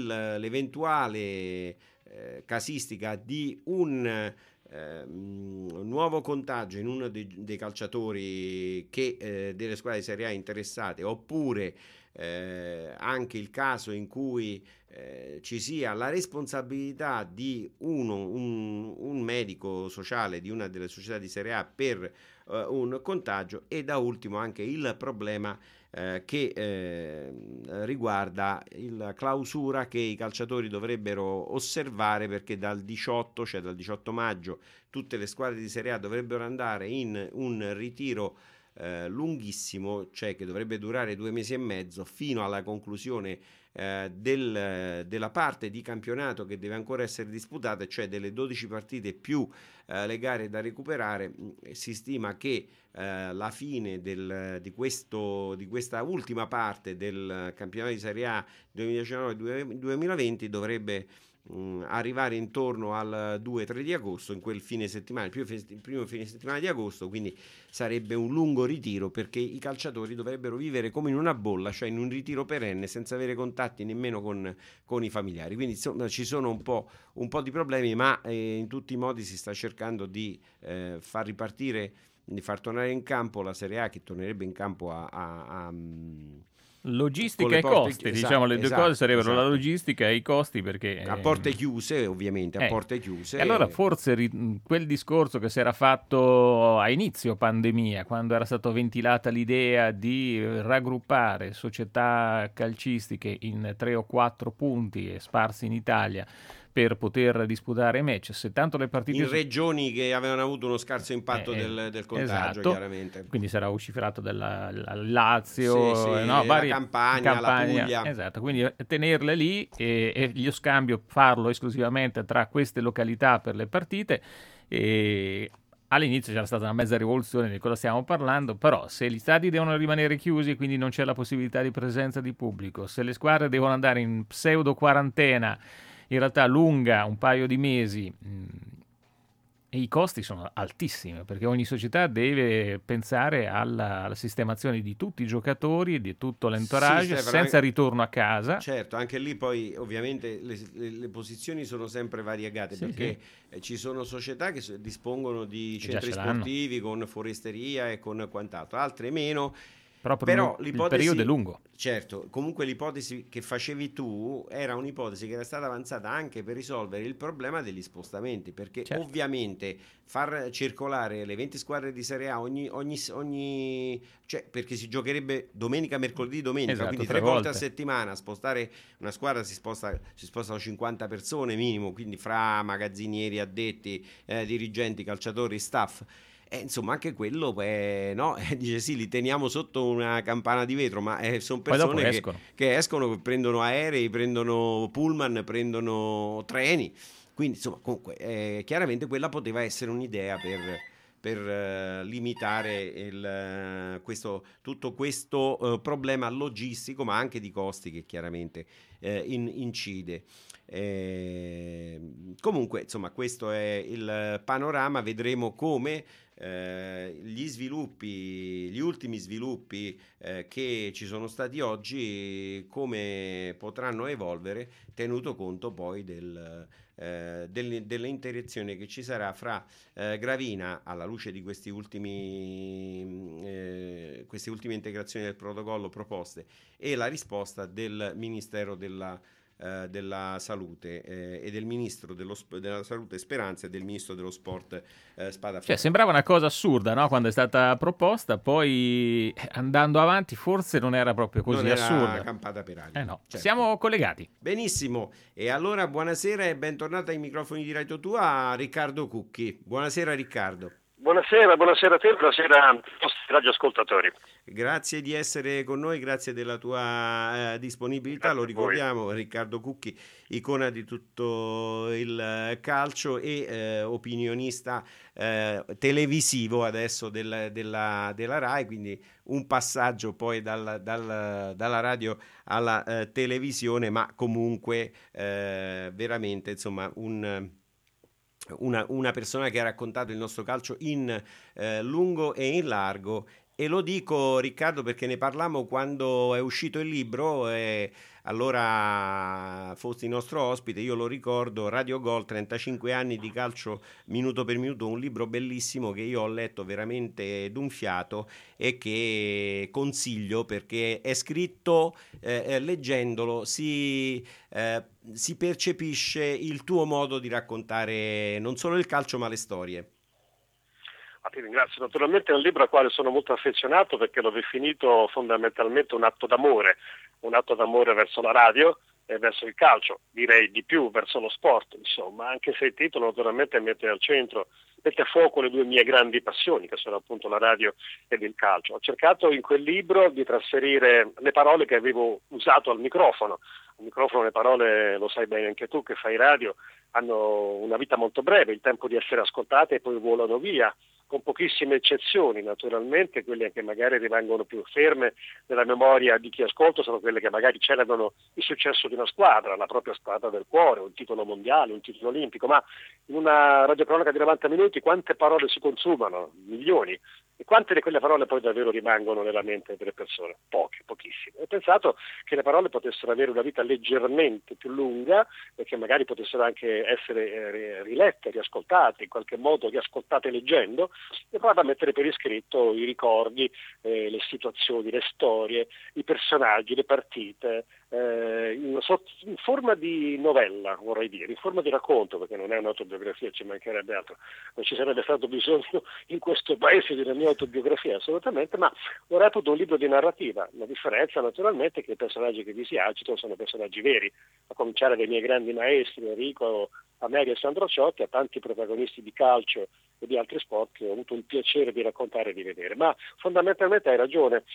l'eventuale casistica di un nuovo contagio in uno dei calciatori delle squadre di Serie A interessate, oppure anche il caso in cui ci sia la responsabilità di un medico sociale di una delle società di Serie A per un contagio, e da ultimo anche il problema che riguarda la clausura che i calciatori dovrebbero osservare, perché dal 18 maggio tutte le squadre di Serie A dovrebbero andare in un ritiro lunghissimo, cioè che dovrebbe durare 2 mesi e mezzo, fino alla conclusione della parte di campionato che deve ancora essere disputata, cioè delle 12 partite più le gare da recuperare. Si stima che la fine di questa ultima parte del campionato di Serie A 2019-2020 dovrebbe arrivare intorno al 2-3 di agosto, in quel fine settimana, il primo fine settimana di agosto, quindi sarebbe un lungo ritiro, perché i calciatori dovrebbero vivere come in una bolla, cioè in un ritiro perenne, senza avere contatti nemmeno con i familiari. Quindi insomma ci sono un po' di problemi, ma in tutti i modi si sta cercando di far ripartire, di far tornare in campo la Serie A, che tornerebbe in campo a logistica e costi, diciamo le due cose sarebbero la logistica e i costi, perché a porte chiuse, ovviamente a porte chiuse. E allora forse quel discorso che si era fatto a inizio pandemia, quando era stata ventilata l'idea di raggruppare società calcistiche in 3 o 4 punti e sparsi in Italia per poter disputare match, se tanto le partite in regioni che avevano avuto uno scarso impatto del contagio, esatto. Chiaramente. Quindi sarà vociferato dal Lazio, la Campania, la Puglia. Esatto, quindi tenerle lì e lo scambio farlo esclusivamente tra queste località per le partite. E all'inizio c'era stata una mezza rivoluzione, di cosa stiamo parlando, però se gli stadi devono rimanere chiusi, quindi non c'è la possibilità di presenza di pubblico, se le squadre devono andare in pseudo quarantena in realtà lunga un paio di mesi, e i costi sono altissimi, perché ogni società deve pensare alla sistemazione di tutti i giocatori e di tutto l'entourage, senza ritorno a casa. Certo, anche lì poi ovviamente le posizioni sono sempre variegate, perché ci sono società che dispongono di centri sportivi con foresteria e con quant'altro, altre meno. Però il periodo è lungo. Certo, comunque l'ipotesi che facevi tu era un'ipotesi che era stata avanzata anche per risolvere il problema degli spostamenti, perché ovviamente far circolare le 20 squadre di Serie A cioè, perché si giocherebbe domenica, mercoledì, domenica, quindi 3 volte a settimana, spostare una squadra si spostano 50 persone minimo, quindi fra magazzinieri, addetti, dirigenti, calciatori, staff. Insomma, anche quello dice sì, li teniamo sotto una campana di vetro, ma sono persone che escono, prendono aerei, prendono pullman, prendono treni, quindi insomma comunque chiaramente quella poteva essere un'idea per limitare tutto questo problema logistico, ma anche di costi, che chiaramente incide. Comunque insomma questo è il panorama, vedremo come gli ultimi sviluppi che ci sono stati oggi, come potranno evolvere, tenuto conto poi delle interazioni che ci sarà fra Gravina, alla luce di queste ultime integrazioni del protocollo proposte, e la risposta del Ministero della Salute e del Ministro della Salute Speranza e del Ministro dello Sport Spadafora. Cioè, sembrava una cosa assurda, no? Quando è stata proposta, poi andando avanti forse non era proprio così assurda. Campata per aria. No. Certo. Siamo collegati. Benissimo, e allora buonasera e bentornata ai microfoni di Radio Tua a Riccardo Cucchi. Buonasera Riccardo. Buonasera a te, buonasera ai nostri radioascoltatori. Grazie di essere con noi, grazie della tua disponibilità. Lo ricordiamo, Riccardo Cucchi, icona di tutto il calcio e opinionista televisivo adesso della RAI, quindi un passaggio poi dalla radio alla televisione, ma comunque veramente insomma una persona che ha raccontato il nostro calcio in lungo e in largo. E lo dico, Riccardo, perché ne parlammo quando è uscito il libro e allora fosti nostro ospite. Io lo ricordo, Radio Gol, 35 anni di calcio minuto per minuto, un libro bellissimo che io ho letto veramente d'un fiato e che consiglio perché è scritto, leggendolo si percepisce il tuo modo di raccontare non solo il calcio ma le storie. Ti ringrazio. Naturalmente è un libro al quale sono molto affezionato perché l'ho definito fondamentalmente un atto d'amore verso la radio e verso il calcio, direi di più verso lo sport, insomma, anche se il titolo naturalmente mette al centro, mette a fuoco le due mie grandi passioni, che sono appunto la radio ed il calcio. Ho cercato in quel libro di trasferire le parole che avevo usato al microfono. Al microfono le parole, lo sai bene anche tu che fai radio, hanno una vita molto breve, il tempo di essere ascoltate e poi volano via, con pochissime eccezioni, naturalmente quelle che magari rimangono più ferme nella memoria di chi ascolta sono quelle che magari celebrano il successo di una squadra, la propria squadra del cuore, un titolo mondiale, un titolo olimpico, ma in una radiocronaca di 90 minuti quante parole si consumano? Milioni. E quante di quelle parole poi davvero rimangono nella mente delle persone? Pochissime. Ho pensato che le parole potessero avere una vita leggermente più lunga e che magari potessero anche essere rilette, riascoltate, in qualche modo riascoltate leggendo, e poi a mettere per iscritto i ricordi, le situazioni, le storie, i personaggi, le partite, in forma di novella, vorrei dire, in forma di racconto, perché non è un'autobiografia, ci mancherebbe altro, non ci sarebbe stato bisogno in questo paese della mia autobiografia assolutamente, ma lo reputo un libro di narrativa. La differenza naturalmente è che i personaggi che vi si agitano sono personaggi veri, a cominciare dai miei grandi maestri Enrico Ameri e Sandro Ciotti, a tanti protagonisti di calcio e di altri sport che ho avuto il piacere di raccontare e di vedere. Ma fondamentalmente hai ragione,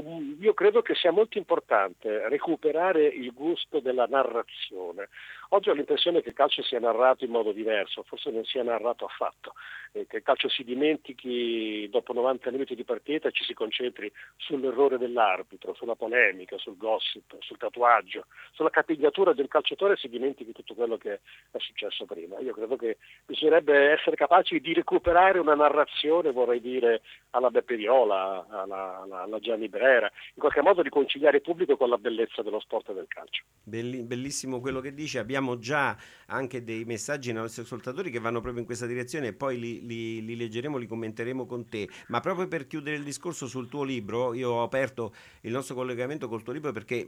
io credo che sia molto importante recuperare il gusto della narrazione. Oggi ho l'impressione che il calcio sia narrato in modo diverso, forse non sia narrato affatto, che il calcio si dimentichi dopo 90 minuti di partita e ci si concentri sull'errore dell'arbitro, sulla polemica, sul gossip, sul tatuaggio, sulla capigliatura del calciatore e si dimentichi tutto quello che è successo prima. Io credo che bisognerebbe essere capaci di recuperare una narrazione, vorrei dire, alla Beppe Viola, alla Gianni Brera, in qualche modo di conciliare il pubblico con la bellezza dello sport e del calcio. Bellissimo quello che dici, abbiamo già anche dei messaggi ai nostri ascoltatori che vanno proprio in questa direzione e poi li leggeremo, li commenteremo con te, ma proprio per chiudere il discorso sul tuo libro, io ho aperto il nostro collegamento col tuo libro perché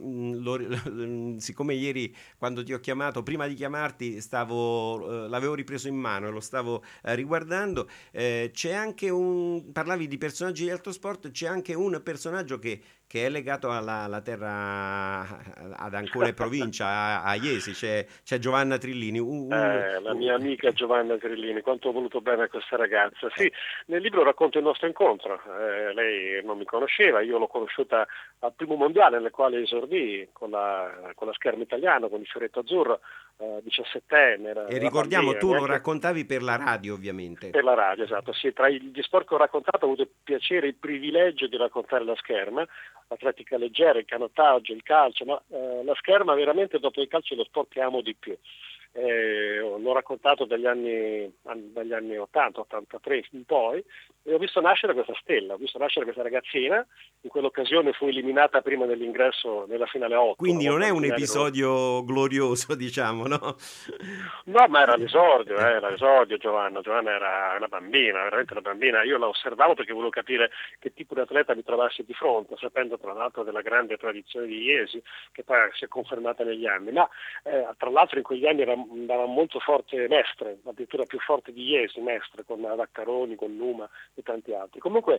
siccome ieri quando ti ho chiamato, prima di chiamarti l'avevo ripreso in mano e lo stavo riguardando, c'è anche parlavi di personaggi di altro sport, c'è anche un personaggio che è legato alla terra ad Ancona e provincia, a Iesi, c'è Giovanna Trillini. La mia amica Giovanna Trillini, quanto ho voluto bene a questa ragazza. Sì, nel libro racconto il nostro incontro, lei non mi conosceva, io l'ho conosciuta al primo mondiale nel quale esordì con la scherma italiana, con il fioretto azzurro, 17enne. E ricordiamo, tu lo raccontavi per la radio ovviamente. Per la radio, esatto, sì, tra gli sport che ho raccontato ho avuto il piacere, il privilegio di raccontare la scherma, l'atletica leggera, il canottaggio, il calcio, ma la scherma veramente dopo il calcio è lo sport che amo di più. L'ho raccontato dagli anni 80, 83 in poi, e ho visto nascere questa stella, ho visto nascere questa ragazzina, in quell'occasione fu eliminata prima dell'ingresso nella finale 8. Quindi non è un episodio glorioso, diciamo, no? No, ma era l'esordio Giovanna era una bambina, veramente una bambina. Io la osservavo perché volevo capire che tipo di atleta mi trovassi di fronte, sapendo tra l'altro della grande tradizione di Iesi, che poi si è confermata negli anni, ma tra l'altro in quegli anni andava molto forte Mestre, addirittura più forte di Iesi, Mestre, con Vaccaroni, con Numa e tanti altri. Comunque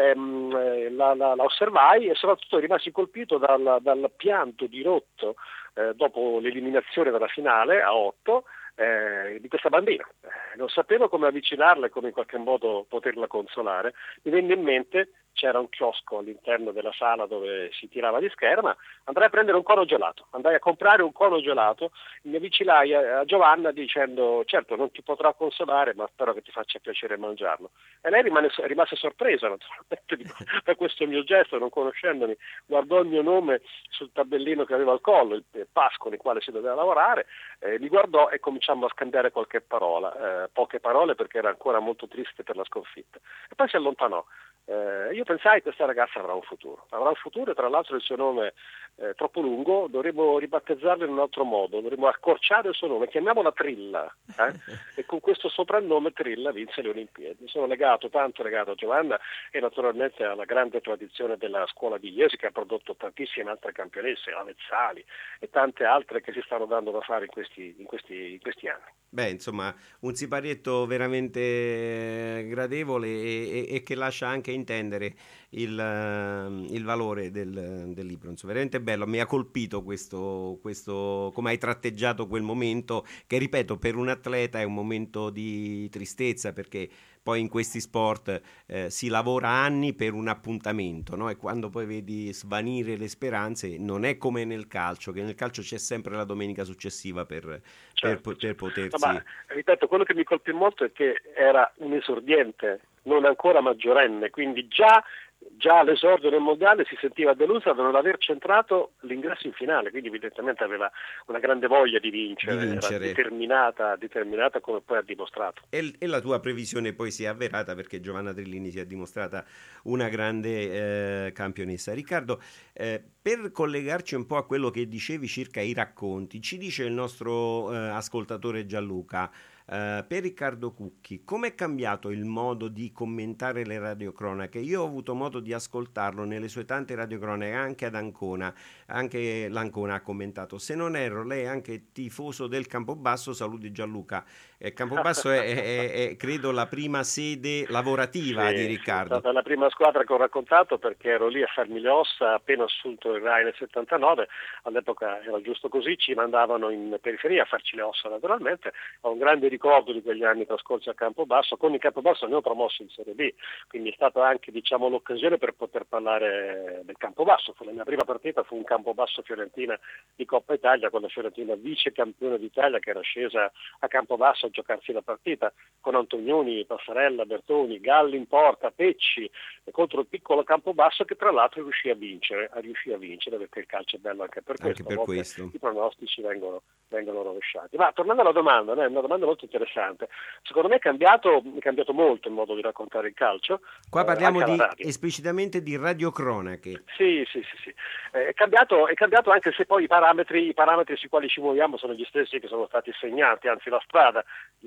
la osservai e soprattutto rimasi colpito dal pianto dirotto dopo l'eliminazione dalla finale a 8, di questa bambina. Non sapevo come avvicinarla e come in qualche modo poterla consolare. Mi venne in mente, c'era un chiosco all'interno della sala dove si tirava di scherma, andrai a prendere un cono gelato, andai a comprare un cono gelato, mi avvicinai a Giovanna dicendo: certo non ti potrò consolare, ma spero che ti faccia piacere mangiarlo. E lei rimase sorpresa naturalmente per questo mio gesto, non conoscendomi, guardò il mio nome sul tabellino che aveva al collo, il PAS con il quale si doveva lavorare, mi guardò e cominciammo a scambiare qualche parola, poche parole perché era ancora molto triste per la sconfitta, e poi si allontanò. Io pensai: questa ragazza avrà un futuro, e tra l'altro il suo nome è troppo lungo, dovremmo ribattezzarlo in un altro modo, dovremmo accorciare il suo nome, chiamiamola Trilla, e con questo soprannome Trilla vinse le Olimpiadi. Sono tanto legato a Giovanna e naturalmente alla grande tradizione della scuola di Iesi, che ha prodotto tantissime altre campionesse, Avezzali e tante altre che si stanno dando da fare in questi anni. Beh, insomma, un siparietto veramente gradevole e che lascia anche intendere il valore del libro. Insomma, veramente bello. Mi ha colpito questo come hai tratteggiato quel momento, che ripeto, per un atleta è un momento di tristezza, perché poi in questi sport si lavora anni per un appuntamento, no? E quando poi vedi svanire le speranze, non è come nel calcio, che nel calcio c'è sempre la domenica successiva per potersi... Ma, ripeto, quello che mi colpì molto è che era un esordiente, non ancora maggiorenne, quindi già all'esordio del mondiale si sentiva delusa da non aver centrato l'ingresso in finale, quindi evidentemente aveva una grande voglia di vincere. Era determinata come poi ha dimostrato. E la tua previsione poi si è avverata, perché Giovanna Trillini si è dimostrata una grande campionessa. Riccardo, per collegarci un po' a quello che dicevi circa i racconti, ci dice il nostro ascoltatore Gianluca: per Riccardo Cucchi, come è cambiato il modo di commentare le radiocronache? Io ho avuto modo di ascoltarlo nelle sue tante radiocronache, anche ad Ancona, anche l'Ancona ha commentato. Se non erro, lei è anche tifoso del Campobasso. Saluti Gianluca. Campobasso è credo la prima sede lavorativa di Riccardo. È stata la prima squadra che ho raccontato, perché ero lì a farmi le ossa appena assunto il Rai nel 79, all'epoca era giusto così, ci mandavano in periferia a farci le ossa naturalmente. Ho un grande ricordo di quegli anni trascorsi a Campobasso. Con il Campobasso ne ho promosso in Serie B, quindi è stata anche l'occasione per poter parlare del Campobasso. La mia prima partita fu un Campobasso-Fiorentina di Coppa Italia, con la Fiorentina vice campione d'Italia che era scesa a Campobasso a giocarsi la partita, con Antonioni, Passarella, Bertoni, Galli in porta, Pecci, contro il piccolo Campobasso, che tra l'altro riuscì a vincere perché il calcio è bello anche per questo. I pronostici vengono rovesciati. Ma tornando alla domanda, è una domanda molto interessante. Secondo me è cambiato molto il modo di raccontare il calcio. Qua parliamo esplicitamente di radiocronache. Sì. È cambiato anche se poi i parametri sui quali ci muoviamo sono gli stessi che sono stati segnati, anzi la strada,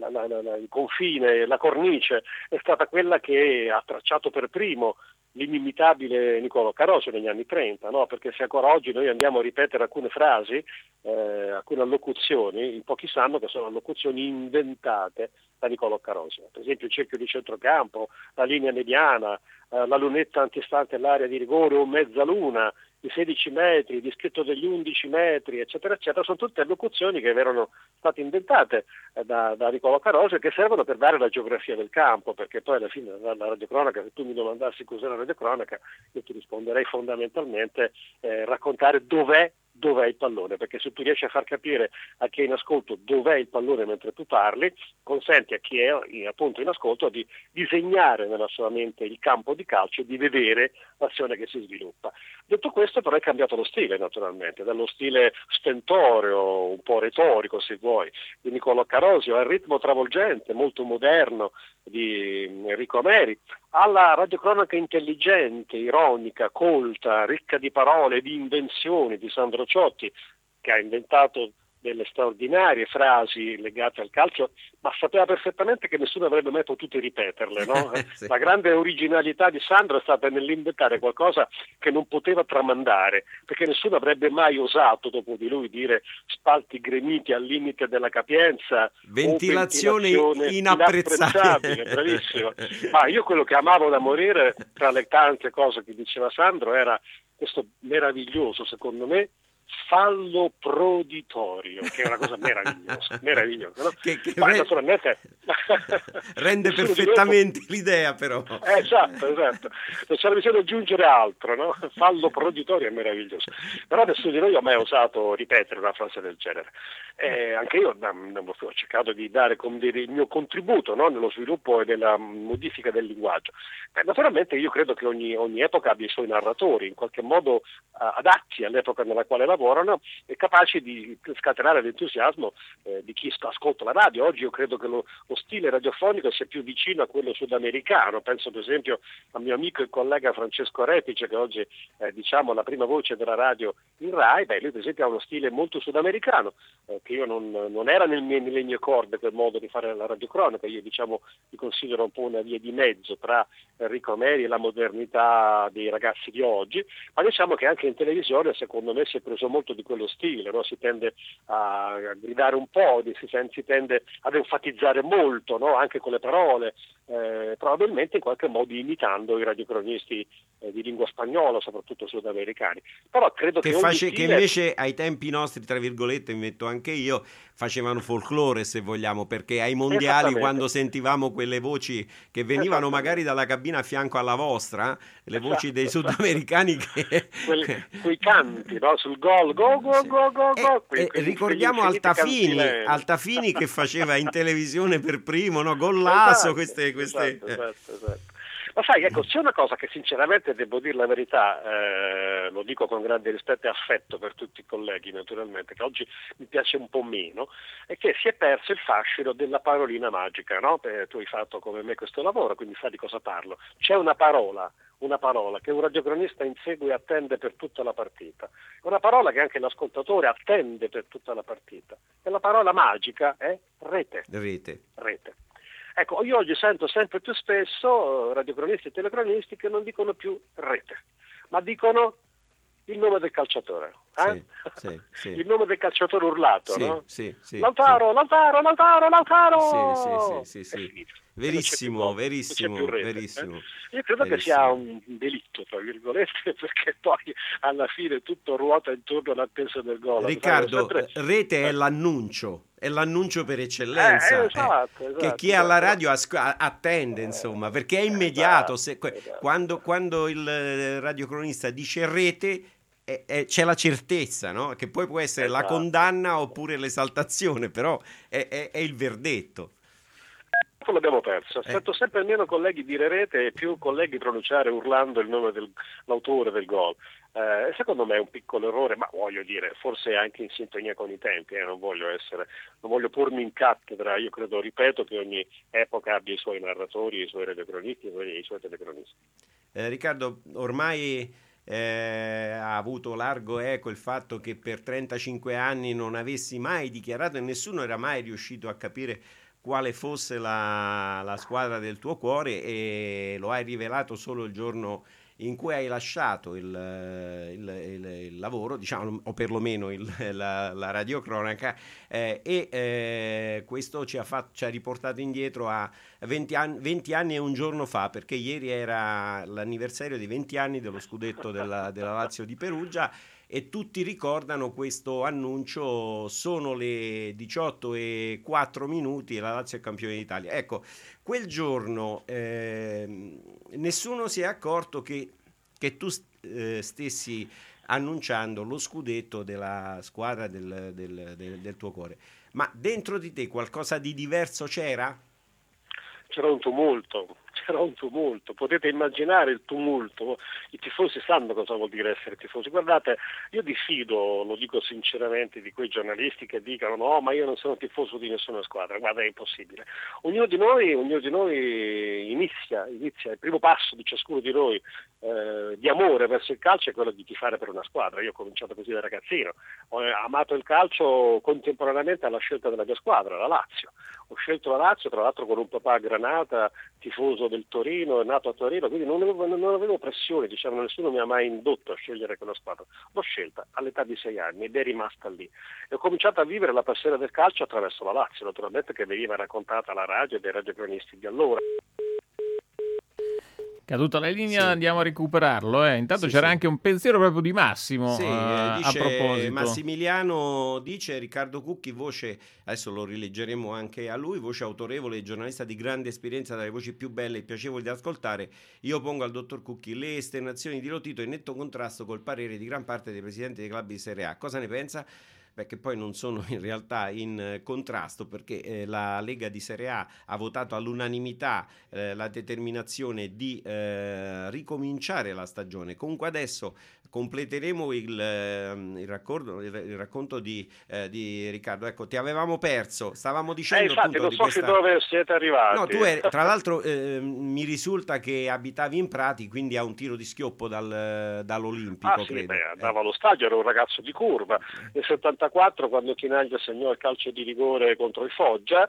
il confine, la cornice è stata quella che ha tracciato per primo l'inimitabile Nicolò Carosio negli anni 30, no? Perché se ancora oggi noi andiamo a ripetere alcune frasi, alcune allocuzioni, in pochi sanno che sono allocuzioni inventate da Nicolò Carosio. Per esempio il cerchio di centrocampo, la linea mediana, la lunetta antistante l'area di rigore o mezzaluna, i 16 metri, il dischetto degli 11 metri, eccetera, eccetera, sono tutte allocuzioni che erano state inventate da Nicolò Carosio e che servono per dare la geografia del campo, perché poi alla fine la radiocronaca, se tu mi domandassi cos'è la radiocronaca, io ti risponderei fondamentalmente raccontare dov'è il pallone, perché se tu riesci a far capire a chi è in ascolto dov'è il pallone mentre tu parli, consenti a chi è appunto in ascolto di disegnare nella sua mente il campo di calcio e di vedere l'azione che si sviluppa. Detto questo, però, è cambiato lo stile naturalmente, dallo stile stentoreo, un po' retorico se vuoi, di Nicolò Carosio, al ritmo travolgente, molto moderno di Enrico Ameri, alla radiocronaca intelligente, ironica, colta, ricca di parole, di invenzioni di Sandro Ciotti, che ha inventato delle straordinarie frasi legate al calcio, ma sapeva perfettamente che nessuno avrebbe mai potuto ripeterle, no? Sì. La grande originalità di Sandro è stata nell'inventare qualcosa che non poteva tramandare, perché nessuno avrebbe mai osato dopo di lui dire spalti gremiti al limite della capienza, ventilazione inapprezzabile. Bravissimo. Ma io quello che amavo da morire, tra le tante cose che diceva Sandro, era questo meraviglioso, secondo me, fallo proditorio, che è una cosa meravigliosa, no? che naturalmente rende perfettamente l'idea, però. Esatto, non c'era bisogno di aggiungere altro, no? Fallo proditorio è meraviglioso, però nessuno di noi ha mai osato ripetere una frase del genere. Anche io ho cercato di dare il mio contributo, no? Nello sviluppo e nella modifica del linguaggio. Naturalmente io credo che ogni epoca abbia i suoi narratori, in qualche modo adatti all'epoca nella quale lavorano e capaci di scatenare l'entusiasmo di chi ascolta la radio. Oggi io credo che lo stile radiofonico sia più vicino a quello sudamericano. Penso per esempio al mio amico e collega Francesco Repice, che oggi è la prima voce della radio in Rai. Lui per esempio ha uno stile molto sudamericano, che io non era nelle mie corde quel modo di fare la radiocronaca. Io li considero un po' una via di mezzo tra Enrico Meri e la modernità dei ragazzi di oggi, ma diciamo che anche in televisione secondo me si è preso molto di quello stile, no? Si tende a gridare un po', si tende ad enfatizzare molto, no? Anche con le parole, probabilmente in qualche modo imitando i radiocronisti di lingua spagnola, soprattutto sudamericani. Però credo che invece ai tempi nostri, tra virgolette, mi metto anche io, facevano folklore, se vogliamo, perché ai mondiali, quando sentivamo quelle voci che venivano magari dalla cabina a fianco alla vostra, le voci dei sudamericani che quei canti, no? Sul gol, go go go go go. Ricordiamo Altafini che faceva in televisione per primo, no? Gollasso, queste. Esatto. Ma sai, ecco, c'è una cosa che sinceramente devo dire la verità, lo dico con grande rispetto e affetto per tutti i colleghi naturalmente, che oggi mi piace un po' meno, è che si è perso il fascino della parolina magica, no? Tu hai fatto come me questo lavoro, quindi sai di cosa parlo. C'è una parola che un radiocronista insegue e attende per tutta la partita, una parola che anche l'ascoltatore attende per tutta la partita, e la parola magica è rete. Ecco, io oggi sento sempre più spesso radiocronisti e telecronisti che non dicono più rete, ma dicono il nome del calciatore. Sì. Il nome del calciatore urlato, no? Sì. Lautaro! Sì. Verissimo. Io credo che sia un delitto, tra virgolette, perché poi alla fine tutto ruota intorno all'attesa del gol. Riccardo, rete è l'annuncio per eccellenza, esatto, che chi è alla radio attende, insomma, perché è immediato. Quando il radiocronista dice rete, c'è la certezza, no? Che poi può essere la condanna oppure l'esaltazione, però è il verdetto. L'abbiamo perso. Sento sempre meno colleghi dire rete e più colleghi pronunciare urlando il nome dell'autore del gol. Secondo me è un piccolo errore, ma voglio dire, forse anche in sintonia con i tempi, non voglio pormi in cattedra. Io ripeto che ogni epoca abbia i suoi narratori, i suoi radiocronisti e i suoi telecronisti. Riccardo, ormai ha avuto largo eco il fatto che per 35 anni non avessi mai dichiarato e nessuno era mai riuscito a capire quale fosse la squadra del tuo cuore, e lo hai rivelato solo il giorno in cui hai lasciato il lavoro, diciamo, o perlomeno la radiocronaca, e questo ci ha riportato indietro a 20 anni e un giorno fa, perché ieri era l'anniversario dei 20 anni dello scudetto della Lazio di Perugia, e tutti ricordano questo annuncio. Sono le 18:04 e la Lazio è campione d'Italia. Ecco, quel giorno nessuno si è accorto che tu stessi annunciando lo scudetto della squadra del tuo cuore. Ma dentro di te qualcosa di diverso c'era? C'era un tumulto, potete immaginare il tumulto. I tifosi sanno cosa vuol dire essere tifosi. Guardate, io diffido, lo dico sinceramente, di quei giornalisti che dicono no, ma io non sono tifoso di nessuna squadra. Guarda, è impossibile. Ognuno di noi inizia il primo passo di ciascuno di noi di amore verso il calcio è quello di tifare per una squadra. Io ho cominciato così da ragazzino, ho amato il calcio contemporaneamente alla scelta della mia squadra, la Lazio. Ho scelto la Lazio, tra l'altro con un papà a Granata, tifoso del Torino, è nato a Torino, quindi non avevo pressione, diciamo, nessuno mi ha mai indotto a scegliere quella squadra. L'ho scelta all'età di 6 anni ed è rimasta lì. E ho cominciato a vivere la passione del calcio attraverso la Lazio, naturalmente, che veniva raccontata alla radio e dai radiocronisti di allora. Caduta la linea, Sì. andiamo a recuperarlo. Intanto Sì, c'era sì. anche un pensiero proprio di Massimo Sì, a dice proposito. Massimiliano, dice Riccardo Cucchi, voce, adesso lo rileggeremo anche a lui, voce autorevole e giornalista di grande esperienza, dalle voci più belle e piacevoli da ascoltare. Io pongo al dottor Cucchi le esternazioni di Lotito in netto contrasto col parere di gran parte dei presidenti dei club di Serie A. Cosa ne pensa? Che poi non sono in realtà in contrasto, perché la Lega di Serie A ha votato all'unanimità la determinazione di ricominciare la stagione. Comunque adesso completeremo il racconto di Riccardo. Ecco, ti avevamo perso, stavamo dicendo infatti appunto non di so questa... che dove siete arrivati. No, tra l'altro mi risulta che abitavi in Prati, quindi a un tiro di schioppo dall'Olimpico, Sì, credo. andavo allo stadio, ero un ragazzo di curva. Nel 74, quando Chinaglia segnò il calcio di rigore contro il Foggia,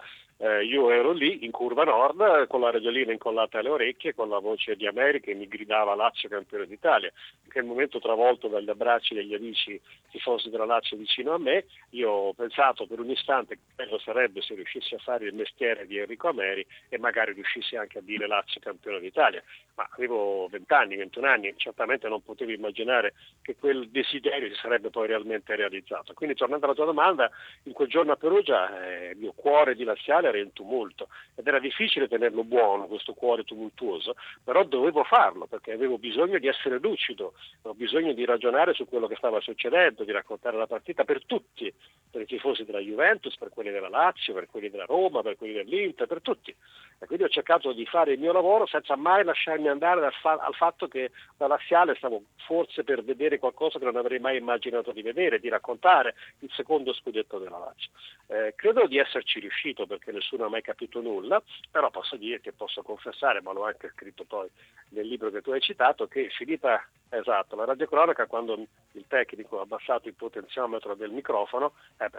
io ero lì in curva nord con la radiolina incollata alle orecchie, con la voce di America, e mi gridava Lazio campione d'Italia. In quel momento, travolto dagli abbracci degli amici tifosi della Lazio vicino a me, io ho pensato per un istante che bello sarebbe se riuscissi a fare il mestiere di Enrico Ameri e magari riuscissi anche a dire Lazio campione d'Italia. Ma avevo 20 anni, 21 anni, certamente non potevo immaginare che quel desiderio si sarebbe poi realmente realizzato. Quindi, tornando alla tua domanda, in quel giorno a Perugia il mio cuore di laziale era in tumulto ed era difficile tenerlo buono, questo cuore tumultuoso, però dovevo farlo perché avevo bisogno di essere lucido, avevo bisogno di ragionare su quello che stava succedendo, di raccontare la partita per tutti, per i tifosi della Juventus, per quelli della Lazio, per quelli della Roma, per quelli dell'Inter, per tutti. E quindi ho cercato di fare il mio lavoro senza mai lasciarmi andare al fatto che da laziale stavo forse per vedere qualcosa che non avrei mai immaginato di vedere, di raccontare il secondo scudetto della Lazio. Credo di esserci riuscito perché nessuno ha mai capito nulla, però posso dire che posso confessare, ma l'ho anche scritto poi nel libro che tu hai citato, che finita la radiocronaca, quando il tecnico ha abbassato il potenziometro del microfono,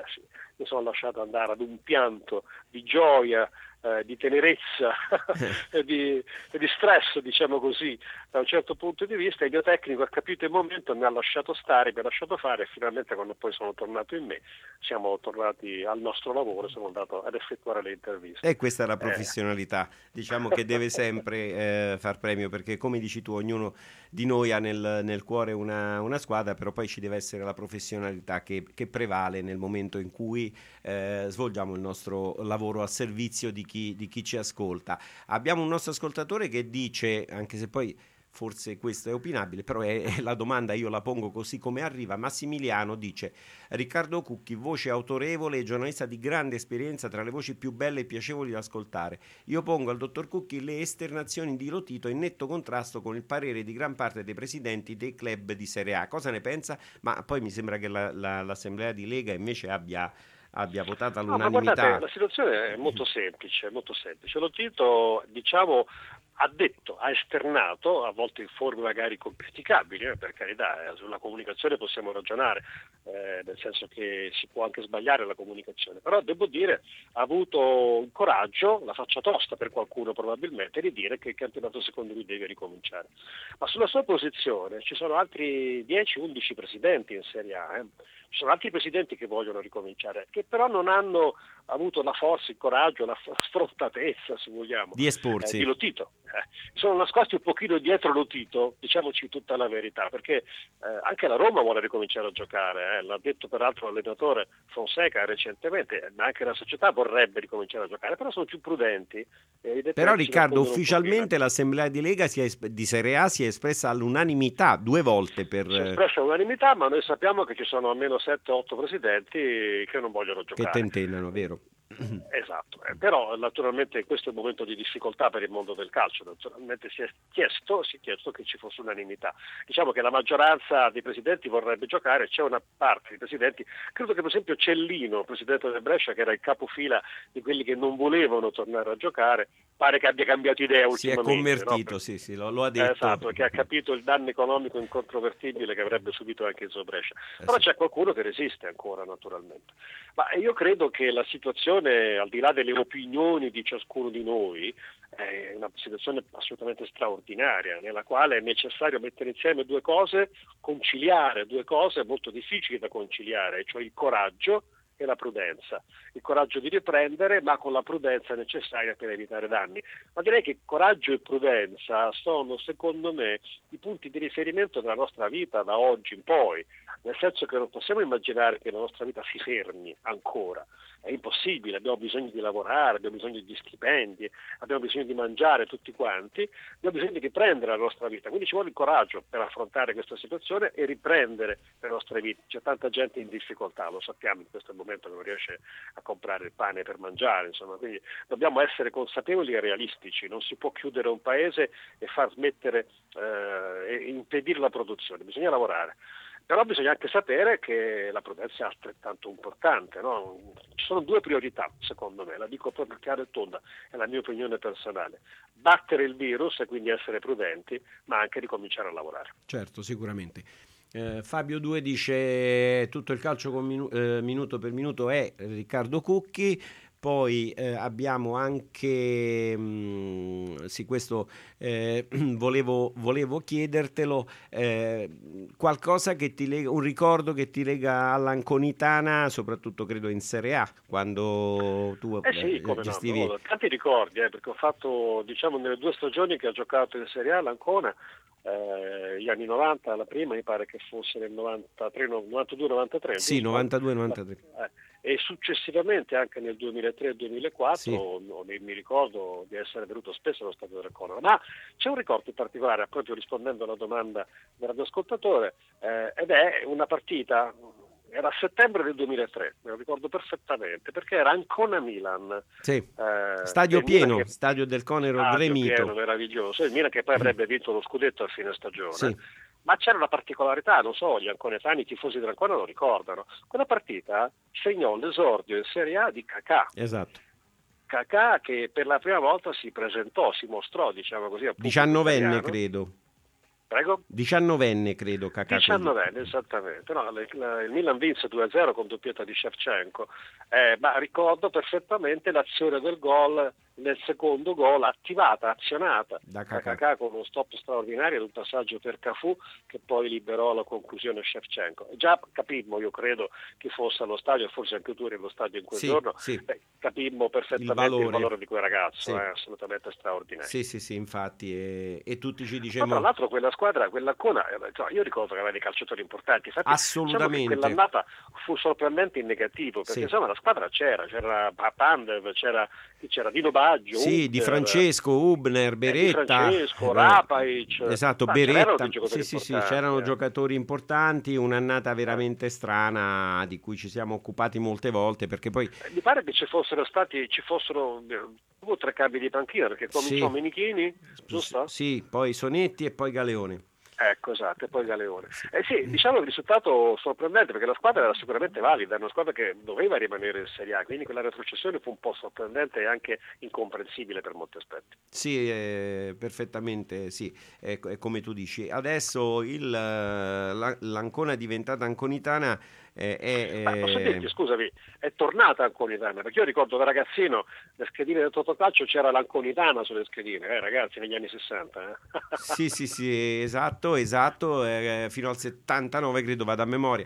mi sono lasciato andare ad un pianto di gioia, di tenerezza e di stress, diciamo così, da un certo punto di vista. Il mio tecnico ha capito il momento, mi ha lasciato stare, mi ha lasciato fare, e finalmente, quando poi sono tornato in me, siamo tornati al nostro lavoro, sono andato ad effettuare le interviste. E questa è la professionalità, diciamo, che deve sempre far premio, perché come dici tu, ognuno di noi ha nel cuore una squadra, però poi ci deve essere la professionalità che prevale nel momento in cui svolgiamo il nostro lavoro a servizio di chi ci ascolta. Abbiamo un nostro ascoltatore che dice, anche se poi forse questo è opinabile, però è la domanda, io la pongo così come arriva. Massimiliano dice: Riccardo Cucchi, voce autorevole e giornalista di grande esperienza, tra le voci più belle e piacevoli da ascoltare. Io pongo al dottor Cucchi le esternazioni di Lotito in netto contrasto con il parere di gran parte dei presidenti dei club di Serie A. Cosa ne pensa? Ma poi mi sembra che l'assemblea di Lega invece abbia votato all'unanimità. Ma guardate, la situazione è molto semplice, molto semplice. Lotito, diciamo, ha esternato, a volte in forme magari criticabili, per carità, sulla comunicazione possiamo ragionare, nel senso che si può anche sbagliare la comunicazione, però devo dire ha avuto il coraggio, la faccia tosta per qualcuno probabilmente, di dire che il campionato secondo lui deve ricominciare. Ma sulla sua posizione ci sono altri 10-11 presidenti in Serie A, Ci sono altri presidenti che vogliono ricominciare, che però non hanno avuto la forza, il coraggio, la sfrontatezza, se vogliamo, di esporsi. Di Lotito. Sono nascosti un pochino dietro Lotito, diciamoci tutta la verità, perché anche la Roma vuole ricominciare a giocare, l'ha detto peraltro l'allenatore Fonseca recentemente, ma anche la società vorrebbe ricominciare a giocare, però sono più prudenti. Però Riccardo, ufficialmente l'assemblea di Lega di Serie A si è espressa all'unanimità 2 volte per... Si è espressa all'unanimità, ma noi sappiamo che ci sono almeno 7-8 presidenti che non vogliono giocare. Che tentennano, vero? Esatto, però naturalmente questo è un momento di difficoltà per il mondo del calcio, naturalmente si è chiesto che ci fosse unanimità. Diciamo che la maggioranza dei presidenti vorrebbe giocare, c'è una parte dei presidenti, credo che per esempio Cellino, presidente del Brescia, che era il capofila di quelli che non volevano tornare a giocare, pare che abbia cambiato idea ultimamente. Si è convertito, no? Lo ha detto. Esatto, che ha capito il danno economico incontrovertibile che avrebbe subito anche il suo Brescia. Però c'è qualcuno che resiste ancora, naturalmente. Ma io credo che la situazione, al di là delle opinioni di ciascuno di noi, è una situazione assolutamente straordinaria, nella quale è necessario mettere insieme 2 cose, conciliare 2 cose molto difficili da conciliare, cioè il coraggio e la prudenza. Il coraggio di riprendere, ma con la prudenza necessaria per evitare danni. Ma direi che coraggio e prudenza sono, secondo me, i punti di riferimento della nostra vita da oggi in poi, nel senso che non possiamo immaginare che la nostra vita si fermi ancora. È impossibile, abbiamo bisogno di lavorare, abbiamo bisogno di stipendi, abbiamo bisogno di mangiare tutti quanti, abbiamo bisogno di riprendere la nostra vita, quindi ci vuole il coraggio per affrontare questa situazione e riprendere le nostre vite. C'è tanta gente in difficoltà, lo sappiamo, in questo momento non riesce a comprare il pane per mangiare, insomma, quindi dobbiamo essere consapevoli e realistici, non si può chiudere un paese e far smettere e impedire la produzione, bisogna lavorare. Però bisogna anche sapere che la prudenza è altrettanto importante, no? Ci sono due priorità, secondo me, la dico proprio chiara e tonda, è la mia opinione personale. Battere il virus e quindi essere prudenti, ma anche ricominciare a lavorare. Certo, sicuramente. Fabio 2 dice tutto il calcio con minuto per minuto è Riccardo Cucchi. Poi abbiamo anche, sì, questo volevo chiedertelo, qualcosa che ti lega, un ricordo che ti lega all'Anconitana, soprattutto credo in Serie A, quando tu sì, come gestivi... no, tanti ricordi, perché ho fatto, diciamo, nelle 2 stagioni che ho giocato in Serie A l'Ancona, gli anni 90, la prima mi pare che fosse nel 92-93. Sì, 92-93. E successivamente anche nel 2003-2004 sì. Mi ricordo di essere venuto spesso allo stadio dell'Ancona, ma c'è un ricordo in particolare, proprio rispondendo alla domanda del radioascoltatore, ed è una partita, era a settembre del 2003, me lo ricordo perfettamente, perché era Ancona-Milan. Sì. Stadio pieno, che... stadio del Conero gremito. gremito. Pieno, meraviglioso. Il Milan che poi avrebbe vinto lo scudetto a fine stagione. Sì. Ma c'era una particolarità, non so, gli anconetani, i tifosi dell'Ancona lo ricordano. Quella partita segnò l'esordio in Serie A di Kakà. Esatto. Kakà che per la prima volta si presentò, si mostrò, diciamo così, 19enne credo. Prego? 19enne credo Kakà. 19enne, esattamente. No, il Milan vinse 2-0 con doppietta di Shevchenko, ma ricordo perfettamente l'azione del gol, nel secondo gol, azionata da Kakà con uno stop straordinario ed un passaggio per Cafù che poi liberò la conclusione Shevchenko. Già capimmo, io credo, chi fosse allo stadio, forse anche tu eri allo stadio in quel giorno, capimmo perfettamente il valore di quel ragazzo, assolutamente straordinario. Sì, infatti, e tutti ci dicevano... Ma tra l'altro quella squadra, quell'Ancona, io ricordo che aveva dei calciatori importanti, infatti, assolutamente. Diciamo che quell'annata fu sorprendente in negativo, perché insomma la squadra c'era Pandev, c'era Dino Baggio, sì, Di Francesco, Hubner, Beretta, Rapaic, esatto, Beretta, sì, c'erano giocatori importanti, un'annata veramente strana di cui ci siamo occupati molte volte, perché poi mi pare che ci fossero 2 o 3 cambi di panchina, perché cominciò Menichini, giusto? Sì, poi Sonetti e poi Galeone. Ecco, esatto, e poi Galeone. Diciamo il risultato sorprendente, perché la squadra era sicuramente valida, era una squadra che doveva rimanere in Serie A, quindi quella retrocessione fu un po' sorprendente e anche incomprensibile per molti aspetti. Sì, perfettamente, sì, è come tu dici. Adesso l'Ancona è diventata Anconitana. Posso dirti, scusami, è tornata Anconitana, perché io ricordo da ragazzino le schedine del Totocalcio c'era l'Anconitana sulle schedine, ragazzi, negli anni 60. Sì, esatto, fino al 79 credo, vado a memoria.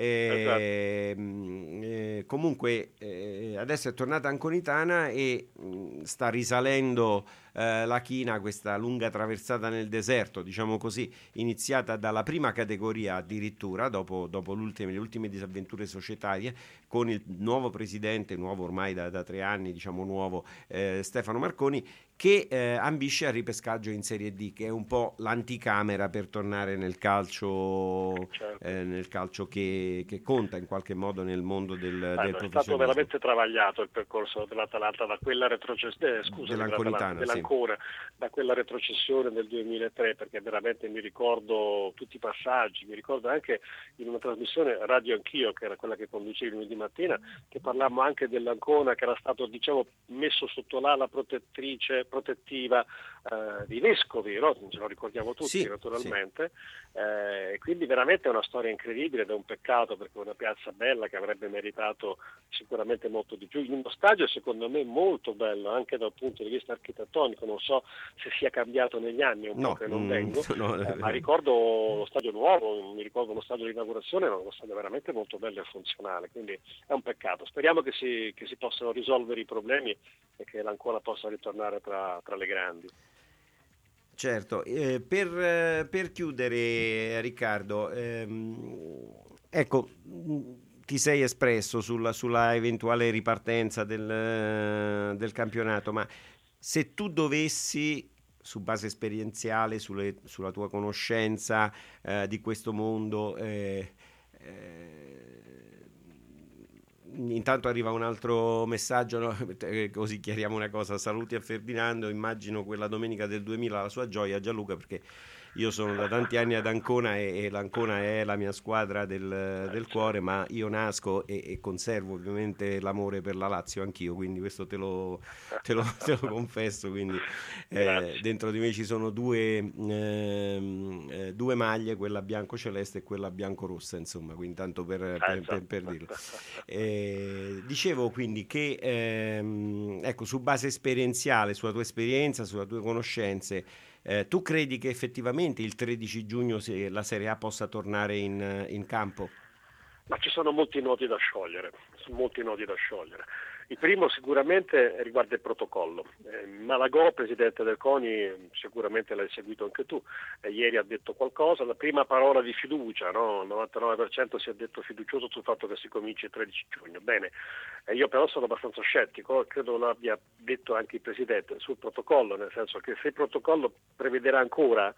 Comunque adesso è tornata Anconitana e sta risalendo la china, questa lunga traversata nel deserto, diciamo così, iniziata dalla prima categoria addirittura, dopo le ultime disavventure societarie, con il nuovo presidente, nuovo ormai da 3 anni, diciamo nuovo, Stefano Marconi, che ambisce al ripescaggio in Serie D, che è un po' l'anticamera per tornare nel calcio, nel calcio che conta in qualche modo nel mondo del professionismo. È stato veramente travagliato il percorso dell'Atalanta da quella retrocessione, dell'Ancona, da quella retrocessione del 2003, perché veramente mi ricordo tutti i passaggi, mi ricordo anche in una trasmissione Radio Anch'io, che era quella che conducevi lunedì mattina, che parlammo anche dell'Ancona che era stato, diciamo, messo sotto l'ala protettiva dei vescovi, no? Ce lo ricordiamo tutti, naturalmente. Quindi veramente è una storia incredibile ed è un peccato, perché è una piazza bella che avrebbe meritato sicuramente molto di più, in uno stadio secondo me molto bello anche dal punto di vista architettonico, architettonico, non so se sia cambiato negli anni, un po' che non vengo, ma ricordo lo stadio nuovo, mi ricordo lo stadio di inaugurazione, era uno stadio veramente molto bello e funzionale, quindi è un peccato. Speriamo che si possano risolvere i problemi e che l'Ancona possa ritornare tra le grandi. Certo, per chiudere, Riccardo, ecco, ti sei espresso sulla eventuale ripartenza del campionato, ma se tu dovessi, su base esperienziale, sulla tua conoscenza di questo mondo, intanto arriva un altro messaggio, no? Così chiariamo una cosa. Saluti a Ferdinando, immagino quella domenica del 2000 la sua gioia, Gianluca, perché io sono da tanti anni ad Ancona e l'Ancona è la mia squadra del cuore, ma io nasco e conservo ovviamente l'amore per la Lazio anch'io, quindi questo te lo confesso, quindi dentro di me ci sono due maglie, quella bianco-celeste e quella bianco-rossa, insomma, quindi tanto per dirlo. Dicevo quindi che ecco, su base esperienziale, sulla tua esperienza, sulle tue conoscenze, tu credi che effettivamente il 13 giugno la Serie A possa tornare in campo? Ma ci sono molti nodi da sciogliere. Il primo sicuramente riguarda il protocollo. Malagò, presidente del CONI, sicuramente l'hai seguito anche tu, ieri ha detto qualcosa, la prima parola di fiducia, no? Il 99% si è detto fiducioso sul fatto che si cominci il 13 giugno. Bene, io però sono abbastanza scettico, credo lo abbia detto anche il presidente, sul protocollo, nel senso che se il protocollo prevederà ancora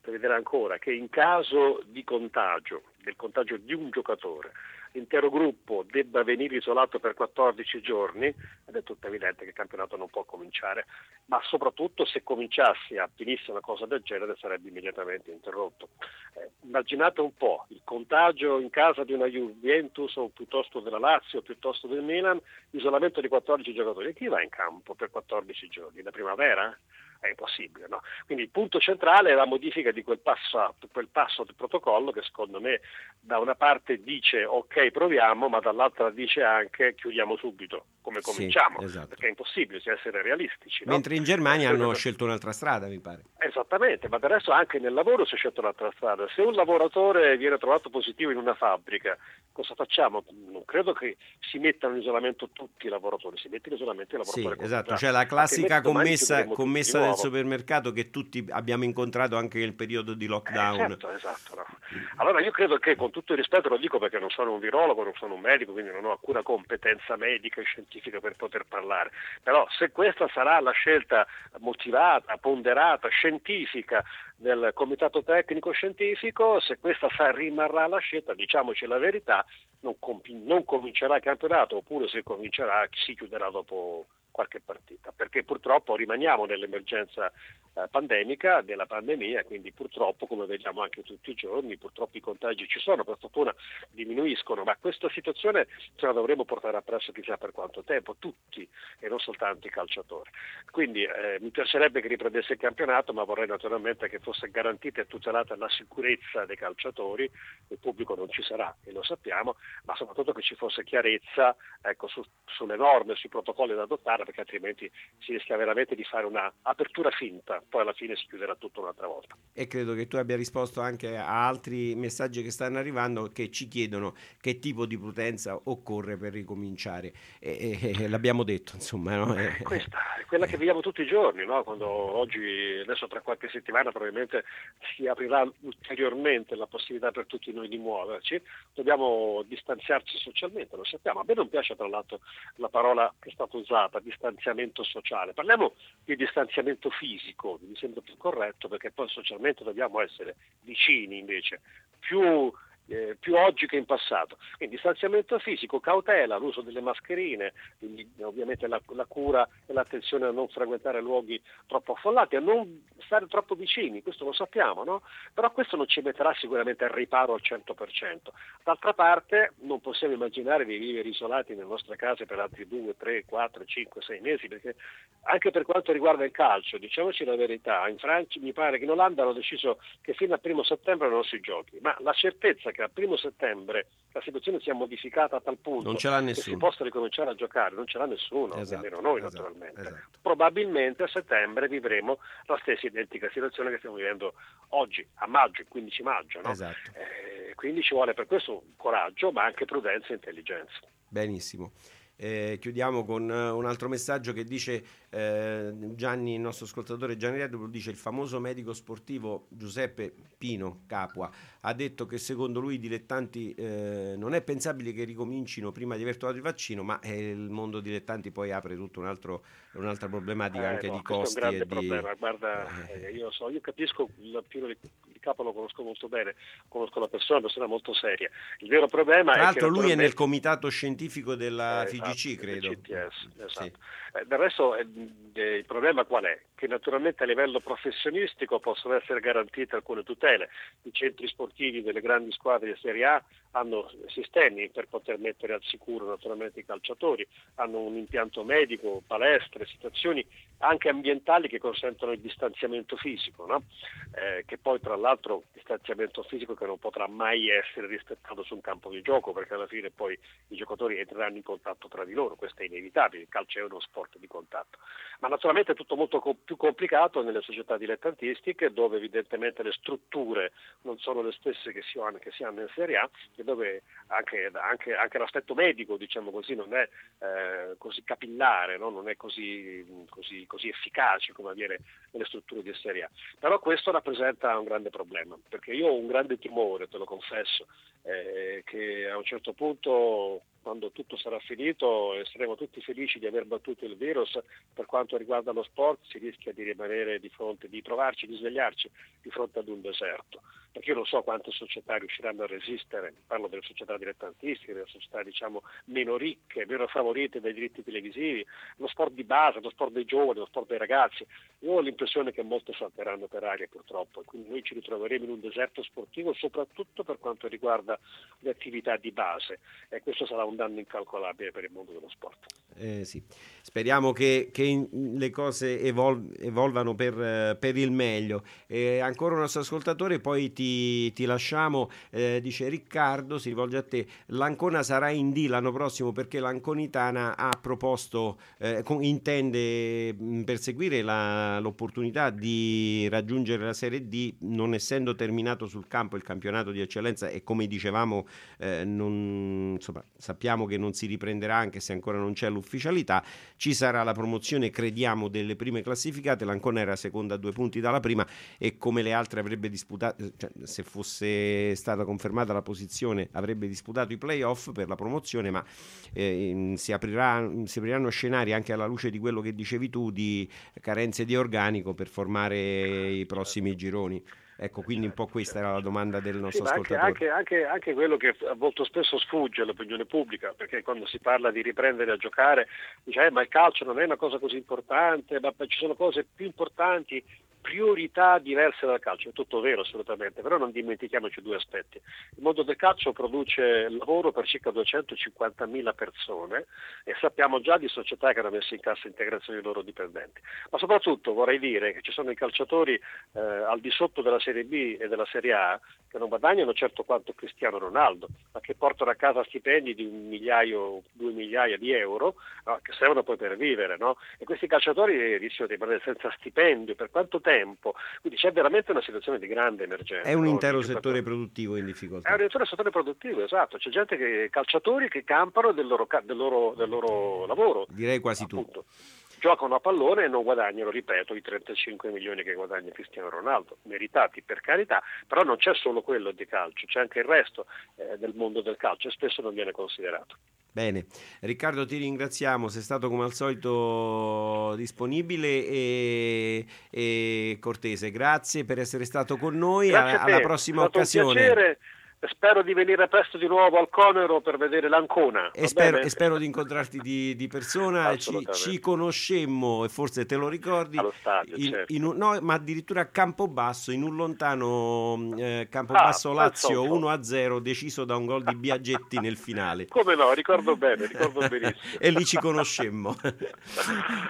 che in caso di contagio, del contagio di un giocatore, l'intero gruppo debba venire isolato per 14 giorni, ed è tutto evidente che il campionato non può cominciare, ma soprattutto se cominciasse a finisse una cosa del genere sarebbe immediatamente interrotto. Immaginate un po' il contagio in casa di una Juventus o piuttosto della Lazio o piuttosto del Milan, isolamento di 14 giocatori, chi va in campo per 14 giorni? La primavera? È impossibile, no? Quindi il punto centrale è la modifica di quel passo del protocollo che secondo me da una parte dice ok proviamo, ma dall'altra dice anche chiudiamo subito, come cominciamo, sì, esatto. Perché è impossibile, si essere realistici, no? Mentre in Germania hanno scelto un'altra strada, mi pare. Esattamente, ma del resto anche nel lavoro si è scelto un'altra strada. Se un lavoratore viene trovato positivo in una fabbrica, cosa facciamo? Non credo che si mettano in isolamento tutti i lavoratori, si mette in isolamento i lavoratori. Sì, esatto, cioè la classica commessa del supermercato che tutti abbiamo incontrato anche nel periodo di lockdown. Esatto. No. Allora io credo che, con tutto il rispetto, lo dico perché non sono un virologo, non sono un medico, quindi non ho alcuna competenza medica e scientifica per poter parlare, però se questa sarà la scelta motivata, ponderata, scientifica del comitato tecnico scientifico, se questa rimarrà la scelta, diciamoci la verità, non comincerà il campionato, oppure se comincerà si chiuderà dopo qualche partita, perché purtroppo rimaniamo nell'emergenza pandemica, della pandemia, quindi purtroppo, come vediamo anche tutti i giorni, purtroppo i contagi ci sono, per fortuna diminuiscono, ma questa situazione ce la dovremo portare appresso chissà per quanto tempo, tutti e non soltanto i calciatori. Quindi mi piacerebbe che riprendesse il campionato, ma vorrei naturalmente che fosse garantita e tutelata la sicurezza dei calciatori, il pubblico non ci sarà e lo sappiamo, ma soprattutto che ci fosse chiarezza, ecco, sulle norme, sui protocolli da adottare, perché altrimenti si rischia veramente di fare una apertura finta, poi alla fine si chiuderà tutto un'altra volta. E credo che tu abbia risposto anche a altri messaggi che stanno arrivando, che ci chiedono che tipo di prudenza occorre per ricominciare, e l'abbiamo detto, insomma, no? Questa è quella che viviamo tutti i giorni, no? Quando adesso tra qualche settimana probabilmente si aprirà ulteriormente la possibilità per tutti noi di muoverci, dobbiamo distanziarci socialmente, lo sappiamo. A me non piace tra l'altro la parola che è stata usata, distanziamento sociale, parliamo di distanziamento fisico, mi sembra più corretto, perché poi socialmente dobbiamo essere vicini invece, più oggi che in passato. Quindi distanziamento fisico, cautela, l'uso delle mascherine, quindi ovviamente la cura e l'attenzione a non frequentare luoghi troppo affollati, a non stare troppo vicini, questo lo sappiamo, no? Però questo non ci metterà sicuramente al riparo al 100%. D'altra parte non possiamo immaginare di vivere isolati nelle nostre case per altri 2, 3, 4, 5, 6 mesi, perché anche per quanto riguarda il calcio, diciamoci la verità, in Francia mi pare che in Olanda hanno deciso che fino al 1 settembre non si giochi, ma la certezza che che al 1 settembre la situazione sia modificata a tal punto non ce l'ha che nessuno. si possa ricominciare a giocare, non ce l'ha nessuno, nemmeno noi naturalmente. Esatto. Probabilmente a settembre vivremo la stessa identica situazione che stiamo vivendo oggi, a maggio, il 15 maggio. No? Esatto. Quindi ci vuole per questo coraggio, ma anche prudenza e intelligenza. Benissimo. Chiudiamo con un altro messaggio che dice Gianni, il nostro ascoltatore Gianni Reddopo, dice: il famoso medico sportivo Giuseppe Pino Capua ha detto che secondo lui i dilettanti non è pensabile che ricomincino prima di aver trovato il vaccino, ma il mondo dilettanti poi apre tutto un'altra problematica anche di costi. Questo è un grande problema. Guarda, io capisco il Pino di Capua, lo conosco molto bene, conosco la persona, una persona molto seria. Il vero problema tra l'altro è che lui è nel comitato scientifico della FIGC, credo. CTS, esatto. Sì. Del resto il problema qual è? Che naturalmente a livello professionistico possono essere garantite alcune tutele. I centri sportivi delle grandi squadre di Serie A hanno sistemi per poter mettere al sicuro naturalmente i calciatori, hanno un impianto medico, palestre, situazioni anche ambientali che consentono il distanziamento fisico, no? Che poi tra l'altro distanziamento fisico che non potrà mai essere rispettato su un campo di gioco, perché alla fine poi i giocatori entreranno in contatto tra di loro, questo è inevitabile, il calcio è uno sport di contatto. Ma naturalmente è tutto molto più complicato nelle società dilettantistiche, dove evidentemente le strutture non sono le stesse che si hanno in Serie A, e dove anche l'aspetto medico, diciamo così, non è così capillare, no? Non è così efficace come avviene nelle strutture di Serie A. Però questo rappresenta un grande problema, perché io ho un grande timore, te lo confesso, che a un certo punto, quando tutto sarà finito e saremo tutti felici di aver battuto il virus, per quanto riguarda lo sport si rischia di rimanere di trovarci, di svegliarci di fronte ad un deserto, perché io non so quante società riusciranno a resistere, parlo delle società dilettantistiche, delle società diciamo meno ricche, meno favorite dai diritti televisivi, lo sport di base, lo sport dei giovani, lo sport dei ragazzi. Io ho l'impressione che molte salteranno per aria purtroppo, e quindi noi ci ritroveremo in un deserto sportivo, soprattutto per quanto riguarda le attività di base, e questo sarà un danno incalcolabile per il mondo dello sport. Sì. Speriamo che le cose evolvano per il meglio. Ancora un nostro ascoltatore, poi ti lasciamo. Dice Riccardo, si rivolge a te: l'Ancona sarà in D l'anno prossimo perché l'Anconitana ha proposto, intende perseguire l'opportunità di raggiungere la Serie D, non essendo terminato sul campo il campionato di eccellenza, e come dicevamo sappiamo che non si riprenderà, anche se ancora non c'è l'ufficialità. Ci sarà la promozione, crediamo, delle prime classificate. L'Ancona era seconda a 2 punti dalla prima e come le altre avrebbe disputato, se fosse stata confermata la posizione, avrebbe disputato i playoff per la promozione, ma si apriranno scenari, anche alla luce di quello che dicevi tu, di carenze di organico per formare i prossimi gironi. Ecco, quindi un po' questa era la domanda del nostro ascoltatore. Anche quello che molto spesso sfugge all'opinione pubblica, perché quando si parla di riprendere a giocare dice ma il calcio non è una cosa così importante, ma ci sono cose più importanti, priorità diverse dal calcio. È tutto vero assolutamente, però non dimentichiamoci due aspetti. Il mondo del calcio produce lavoro per circa 250.000 persone e sappiamo già di società che hanno messo in cassa integrazione i loro dipendenti, ma soprattutto vorrei dire che ci sono i calciatori al di sotto della Serie B e della Serie A che non guadagnano certo quanto Cristiano Ronaldo, ma che portano a casa stipendi di 1 migliaio, 2 migliaia di euro, no, che servono poi per vivere, no? E questi calciatori rischiano di rimanere senza stipendio per quanto tempo? Quindi c'è veramente una situazione di grande emergenza. È un intero settore produttivo in difficoltà. È un intero settore produttivo, esatto. C'è gente calciatori che campano del loro lavoro. Direi quasi appunto. Giocano a pallone e non guadagnano, ripeto, i 35 milioni che guadagna Cristiano Ronaldo, meritati per carità, però non c'è solo quello di calcio, c'è anche il resto del mondo del calcio e spesso non viene considerato. Bene, Riccardo, ti ringraziamo, sei stato come al solito disponibile e cortese, grazie per essere stato con noi, alla prossima occasione. Un piacere. Spero di venire presto di nuovo al Conero per vedere l'Ancona. E spero di incontrarti di persona. Ci conoscemmo, e forse te lo ricordi, allo stadio, certo. Ma addirittura a Campobasso, in un lontano Campobasso Lazio 1-0, deciso da un gol di Biaggetti nel finale. Come no, ricordo benissimo. E lì ci conoscemmo.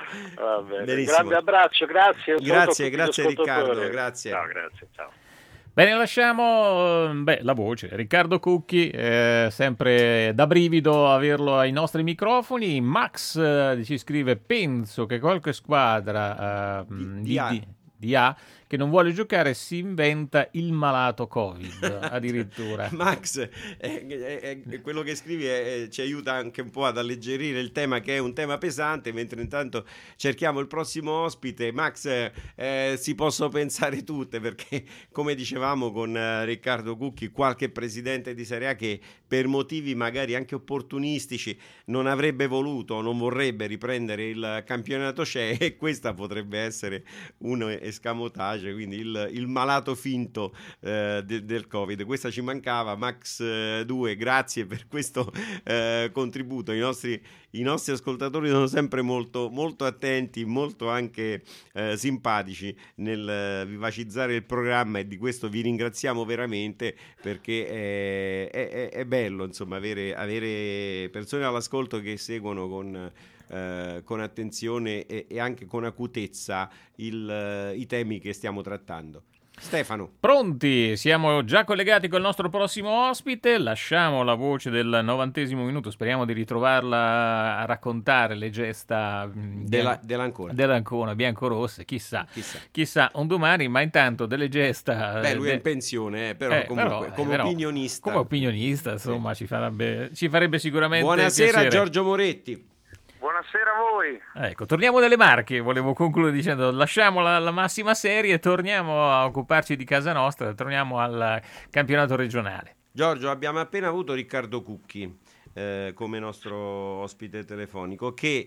Va bene. Grande abbraccio, grazie. Grazie Riccardo, grazie. Ciao, grazie, ciao. Bene, lasciamo la voce. Riccardo Cucchi, sempre da brivido averlo ai nostri microfoni. Max ci scrive: penso che qualche squadra di A che non vuole giocare si inventa il malato Covid addirittura. Max, quello che scrivi ci aiuta anche un po' ad alleggerire il tema, che è un tema pesante, mentre intanto cerchiamo il prossimo ospite. Max, si possono pensare tutte, perché come dicevamo con Riccardo Cucchi, qualche presidente di Serie A che per motivi magari anche opportunistici non avrebbe voluto, non vorrebbe riprendere il campionato c'è, e questa potrebbe essere un escamotage, quindi il malato finto del Covid. Questa ci mancava. Max 2, grazie per questo contributo. I nostri ascoltatori sono sempre molto, molto attenti, molto anche simpatici nel vivacizzare il programma, e di questo vi ringraziamo veramente, perché è bello, insomma, avere persone all'ascolto che seguono con attenzione e anche con acutezza i temi che stiamo trattando. Stefano. Pronti? Siamo già collegati col nostro prossimo ospite. Lasciamo la voce del 90° minuto. Speriamo di ritrovarla a raccontare le gesta dell'Ancona biancorosse. Chissà un domani, ma intanto delle gesta. Lui è in pensione, però comunque come opinionista. Come opinionista, insomma, ci farebbe sicuramente. Buonasera piacere. Giorgio Moretti. Buonasera a voi. Ecco, torniamo dalle Marche, volevo concludere dicendo: lasciamo la massima serie e torniamo a occuparci di casa nostra, torniamo al campionato regionale. Giorgio, abbiamo appena avuto Riccardo Cucchi come nostro ospite telefonico, che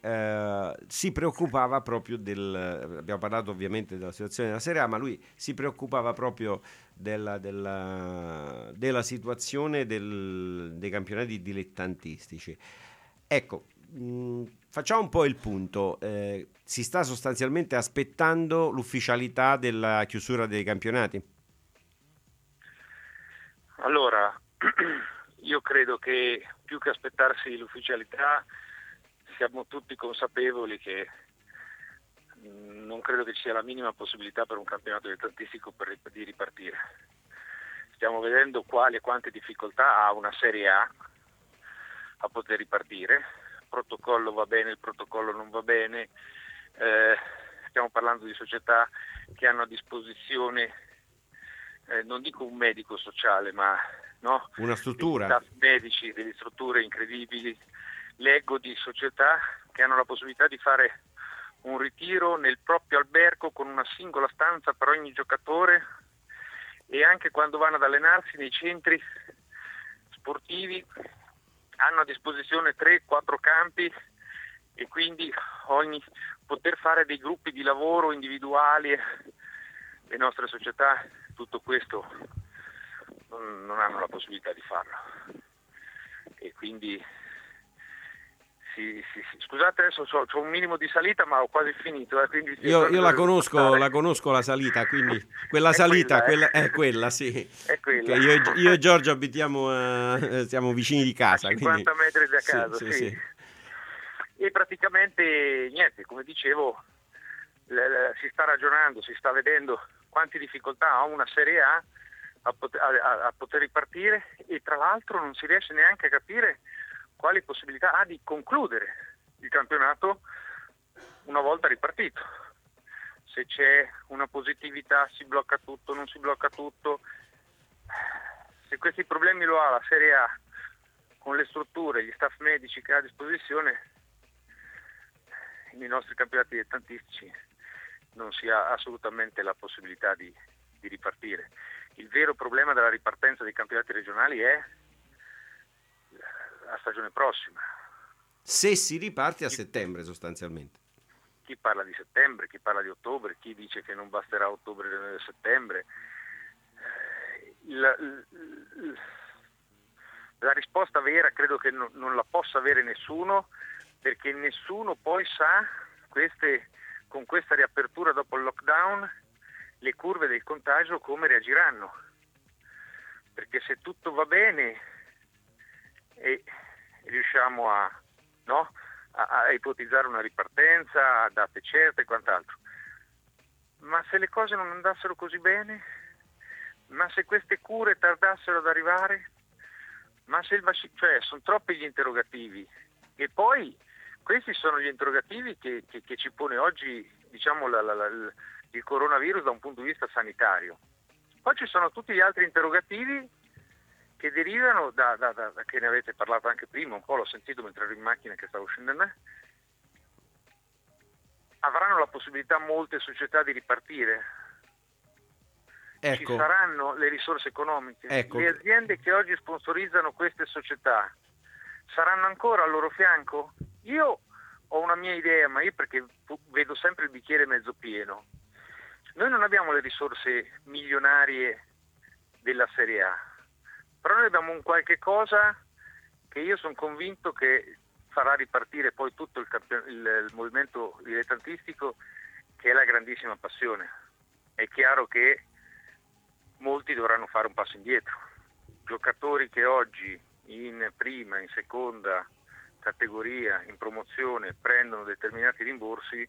si preoccupava proprio abbiamo parlato ovviamente della situazione della Serie A, ma lui si preoccupava proprio della situazione dei campionati dilettantistici. Ecco, facciamo un po' il punto. Si sta sostanzialmente aspettando l'ufficialità della chiusura dei campionati? Allora, io credo che più che aspettarsi l'ufficialità, siamo tutti consapevoli che non credo che ci sia la minima possibilità per un campionato dilettantistico di ripartire. Stiamo vedendo quali e quante difficoltà ha una Serie A a poter ripartire. Il protocollo va bene, il protocollo non va bene, stiamo parlando di società che hanno a disposizione non dico un medico sociale, ma una struttura, staff medici, delle strutture incredibili. Leggo di società che hanno la possibilità di fare un ritiro nel proprio albergo con una singola stanza per ogni giocatore, e anche quando vanno ad allenarsi nei centri sportivi hanno a disposizione 3-4 campi, e quindi poter fare dei gruppi di lavoro individuali. Le nostre società tutto questo non hanno la possibilità di farlo, e quindi scusate, adesso ho un minimo di salita, ma ho quasi finito, quindi io la conosco la salita, quindi quella salita è quella, sì, è quella. Io e Giorgio abitiamo siamo vicini di casa, a 50 quindi metri da casa, sì. E praticamente niente, come dicevo, si sta ragionando, si sta vedendo quante difficoltà ha una Serie A a poter ripartire, e tra l'altro non si riesce neanche a capire quali possibilità ha di concludere il campionato una volta ripartito. Se c'è una positività si blocca tutto, non si blocca tutto. Se questi problemi lo ha la Serie A con le strutture, gli staff medici che ha a disposizione, nei nostri campionati dilettantistici non si ha assolutamente la possibilità di ripartire. Il vero problema della ripartenza dei campionati regionali è la stagione prossima. Se si riparte a settembre sostanzialmente. Chi parla di settembre, chi parla di ottobre, chi dice che non basterà ottobre e settembre. La risposta vera credo che non la possa avere nessuno, perché nessuno poi sa con questa riapertura dopo il lockdown le curve del contagio come reagiranno, perché se tutto va bene e riusciamo a ipotizzare una ripartenza a date certe e quant'altro, ma se le cose non andassero così bene, ma se queste cure tardassero ad arrivare, ma se il vaccino, cioè sono troppi gli interrogativi, e poi questi sono gli interrogativi che ci pone oggi, diciamo, il coronavirus da un punto di vista sanitario. Poi ci sono tutti gli altri interrogativi che derivano da che ne avete parlato anche prima, un po' l'ho sentito mentre ero in macchina che stavo scendendo. Avranno la possibilità molte società di ripartire. Ecco. Ci saranno le risorse economiche. Ecco. Le aziende che oggi sponsorizzano queste società saranno ancora al loro fianco? Io ho una mia idea, ma io perché vedo sempre il bicchiere mezzo pieno. Noi non abbiamo le risorse milionarie della Serie A, però noi abbiamo un qualche cosa che io sono convinto che farà ripartire poi tutto il movimento dilettantistico, che è la grandissima passione. È chiaro che molti dovranno fare un passo indietro. Giocatori che oggi in prima, in seconda categoria, in promozione prendono determinati rimborsi,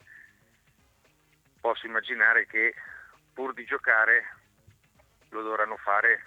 posso immaginare che pur di giocare lo dovranno fare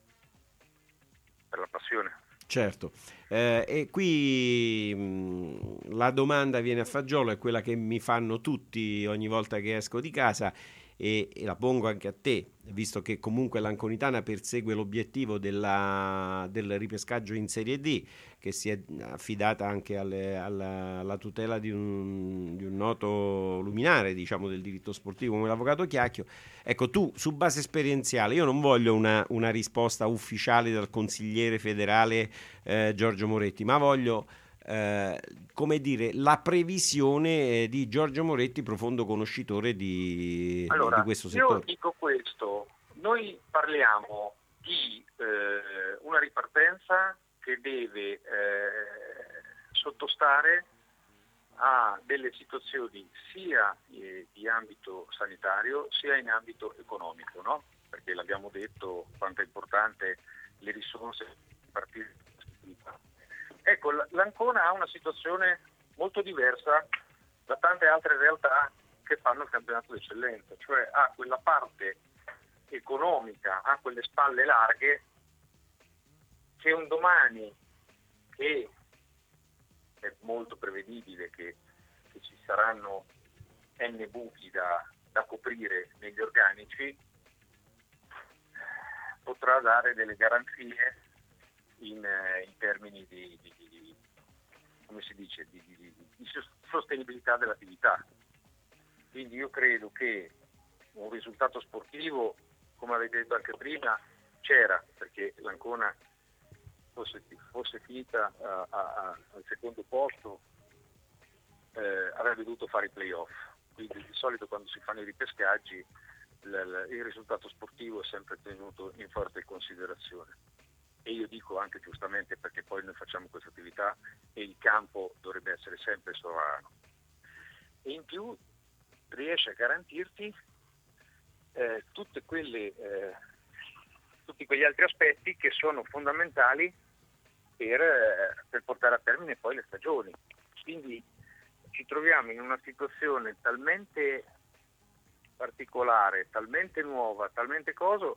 per la passione. Certo, e qui la domanda viene a fagiolo, è quella che mi fanno tutti ogni volta che esco di casa, e la pongo anche a te, visto che comunque l'Anconitana persegue l'obiettivo del ripescaggio in Serie D, che si è affidata anche alla tutela di un noto luminare, diciamo, del diritto sportivo come l'avvocato Chiacchio. Ecco, tu su base esperienziale, io non voglio una risposta ufficiale dal consigliere federale Giorgio Moretti, ma voglio come dire, la previsione di Giorgio Moretti, profondo conoscitore di questo settore. Io dico questo: noi parliamo di una ripartenza che deve sottostare a delle situazioni sia di ambito sanitario sia in ambito economico, no? Perché l'abbiamo detto quanto è importante le risorse a partire da. Ecco, l'Ancona ha una situazione molto diversa da tante altre realtà che fanno il campionato d'eccellenza, cioè ha quella parte economica, ha quelle spalle larghe che un domani, che è molto prevedibile che ci saranno n buchi da coprire negli organici, potrà dare delle garanzie in termini di come si dice, di sostenibilità dell'attività. Quindi io credo che un risultato sportivo, come avete detto anche prima, c'era, perché l'Ancona fosse finita al secondo posto, avrebbe dovuto fare i play-off. Quindi di solito quando si fanno i ripescaggi il risultato sportivo è sempre tenuto in forte considerazione. E io dico anche giustamente, perché poi noi facciamo questa attività e il campo dovrebbe essere sempre sovrano. E in più riesce a garantirti tutti quegli altri aspetti che sono fondamentali per portare a termine poi le stagioni. Quindi ci troviamo in una situazione talmente particolare, talmente nuova, talmente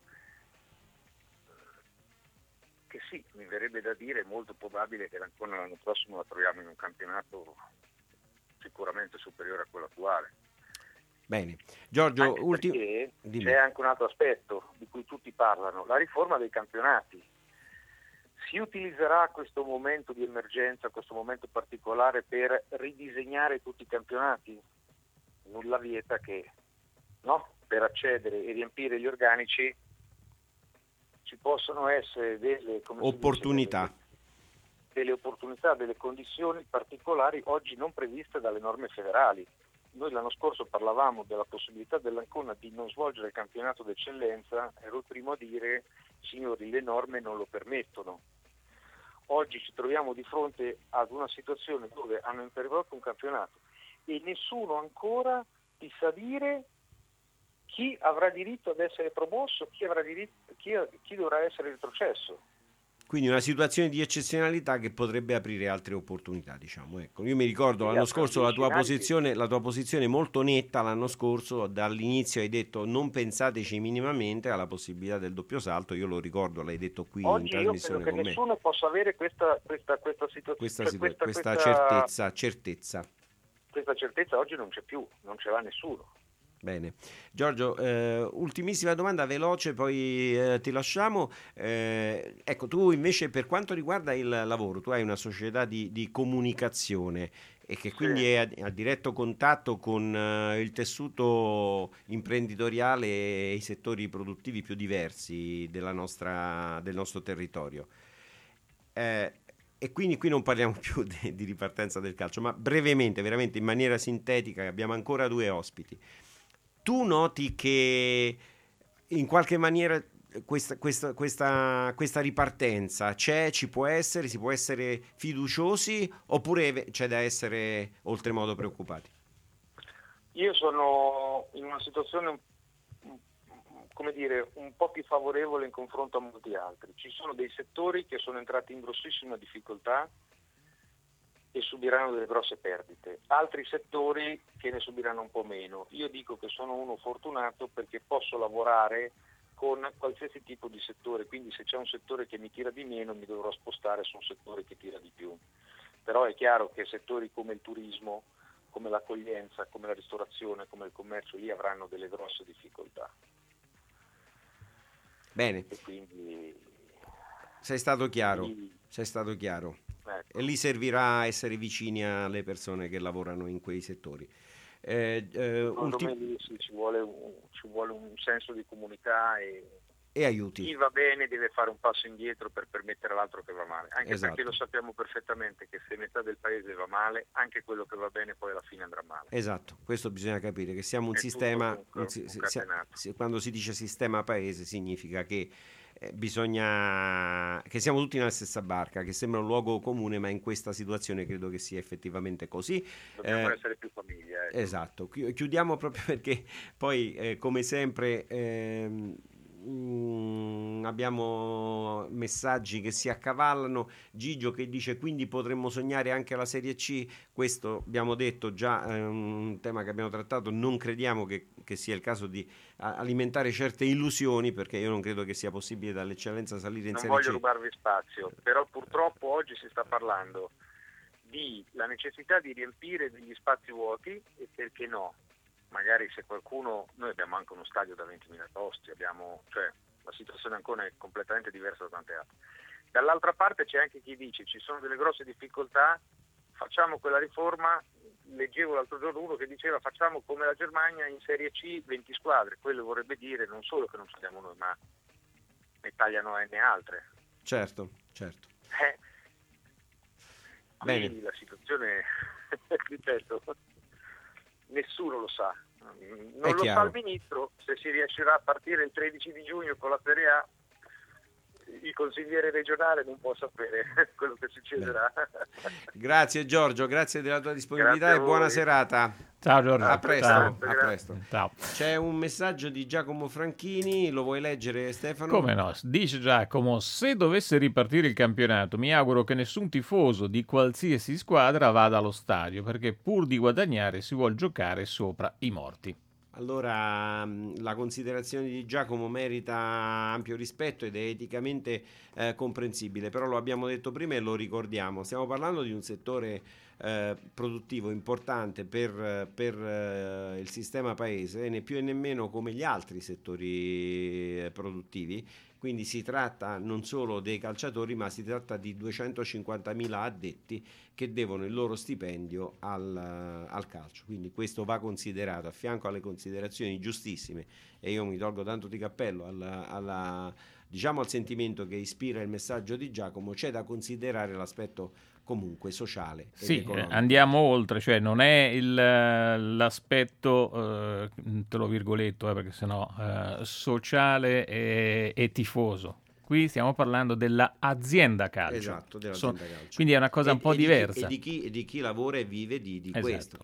che sì, mi verrebbe da dire, è molto probabile che l'Ancona l'anno prossimo la troviamo in un campionato sicuramente superiore a quello attuale. Bene, Giorgio, c'è anche un altro aspetto di cui tutti parlano, la riforma dei campionati. Si utilizzerà questo momento di emergenza, questo momento particolare per ridisegnare tutti i campionati? Nulla vieta che, no, per accedere e riempire gli organici ci possono essere delle opportunità, delle condizioni particolari oggi non previste dalle norme federali. Noi l'anno scorso parlavamo della possibilità dell'Ancona di non svolgere il campionato d'eccellenza, ero il primo a dire: signori, le norme non lo permettono. Oggi ci troviamo di fronte ad una situazione dove hanno interrotto un campionato e nessuno ancora ti sa dire chi avrà diritto ad essere promosso, chi dovrà essere retrocesso. Quindi una situazione di eccezionalità che potrebbe aprire altre opportunità, diciamo. Ecco, io mi ricordo l'anno scorso la tua posizione molto netta l'anno scorso, dall'inizio hai detto non pensateci minimamente alla possibilità del doppio salto, io lo ricordo, l'hai detto qui in trasmissione con me. Oggi io credo che nessuno possa avere questa situazione, questa certezza. Questa certezza oggi non c'è più, non ce l'ha nessuno. Bene, Giorgio, ultimissima domanda veloce, poi ti lasciamo. Ecco, tu invece per quanto riguarda il lavoro, tu hai una società di comunicazione e che quindi è a diretto contatto con il tessuto imprenditoriale e i settori produttivi più diversi del nostro territorio. E quindi qui non parliamo più di ripartenza del calcio, ma brevemente, veramente in maniera sintetica, abbiamo ancora 2 ospiti. Tu noti che in qualche maniera questa ripartenza c'è, ci può essere, si può essere fiduciosi oppure c'è da essere oltremodo preoccupati? Io sono in una situazione, come dire, un po' più favorevole in confronto a molti altri. Ci sono dei settori che sono entrati in grossissima difficoltà e subiranno delle grosse perdite, altri settori che ne subiranno un po' meno. Io dico che sono uno fortunato perché posso lavorare con qualsiasi tipo di settore, quindi se c'è un settore che mi tira di meno mi dovrò spostare su un settore che tira di più. Però è chiaro che settori come il turismo, come l'accoglienza, come la ristorazione, come il commercio, lì avranno delle grosse difficoltà. Bene. E quindi sei stato chiaro. Ecco. E lì servirà essere vicini alle persone che lavorano in quei settori. Secondo me lì ci vuole un senso di comunità e aiuti. Chi va bene deve fare un passo indietro per permettere all'altro che va male, anche esatto. Perché lo sappiamo perfettamente che se metà del paese va male, anche quello che va bene poi alla fine andrà male. Esatto, questo bisogna capire, che siamo un sistema, quando si dice sistema paese significa che bisogna che siamo tutti nella stessa barca, che sembra un luogo comune, ma in questa situazione credo che sia effettivamente così. Dobbiamo essere più famiglia. Esatto, chiudiamo proprio perché poi come sempre abbiamo messaggi che si accavallano. Gigio che dice quindi potremmo sognare anche la Serie C. Questo abbiamo detto già, è un tema che abbiamo trattato, non crediamo che sia il caso di alimentare certe illusioni, perché io non credo che sia possibile dall'eccellenza salire in Serie C. Non voglio rubarvi spazio, però purtroppo oggi si sta parlando di la necessità di riempire degli spazi vuoti e perché no, magari se qualcuno, noi abbiamo anche uno stadio da 20.000 posti, cioè la situazione ancora è completamente diversa da tante altre. Dall'altra parte c'è anche chi dice ci sono delle grosse difficoltà, facciamo quella riforma. Leggevo l'altro giorno uno che diceva facciamo come la Germania in Serie C 20 squadre, quello vorrebbe dire non solo che non saliamo noi, ma ne tagliano N altre. Certo. Quindi Bene. la situazione, ripeto, nessuno lo sa. Non lo sa il ministro, se si riuscirà a partire il 13 di giugno con la Serie A, il consigliere regionale non può sapere quello che succederà. Grazie Giorgio, grazie della tua disponibilità e buona serata. Ciao Giorgio. A presto. Ciao. A presto. Ciao. C'è un messaggio di Giacomo Franchini, lo vuoi leggere Stefano? Come no, dice Giacomo: se dovesse ripartire il campionato mi auguro che nessun tifoso di qualsiasi squadra vada allo stadio, perché pur di guadagnare si vuol giocare sopra i morti. Allora, la considerazione di Giacomo merita ampio rispetto ed è eticamente comprensibile, però lo abbiamo detto prima e lo ricordiamo, stiamo parlando di un settore produttivo importante per il sistema paese, né più e nemmeno come gli altri settori produttivi. Quindi si tratta non solo dei calciatori, ma si tratta di 250.000 addetti che devono il loro stipendio al calcio. Quindi questo va considerato a fianco alle considerazioni giustissime, e io mi tolgo tanto di cappello al sentimento che ispira il messaggio di Giacomo. C'è da considerare l'aspetto comunque sociale. Sì, andiamo oltre, cioè non è l'aspetto, te lo virgoletto perché sennò sociale e tifoso. Qui stiamo parlando dell'azienda calcio. Esatto, dell'azienda calcio. Quindi è una cosa un po' diversa. E di chi lavora e vive di esatto. questo.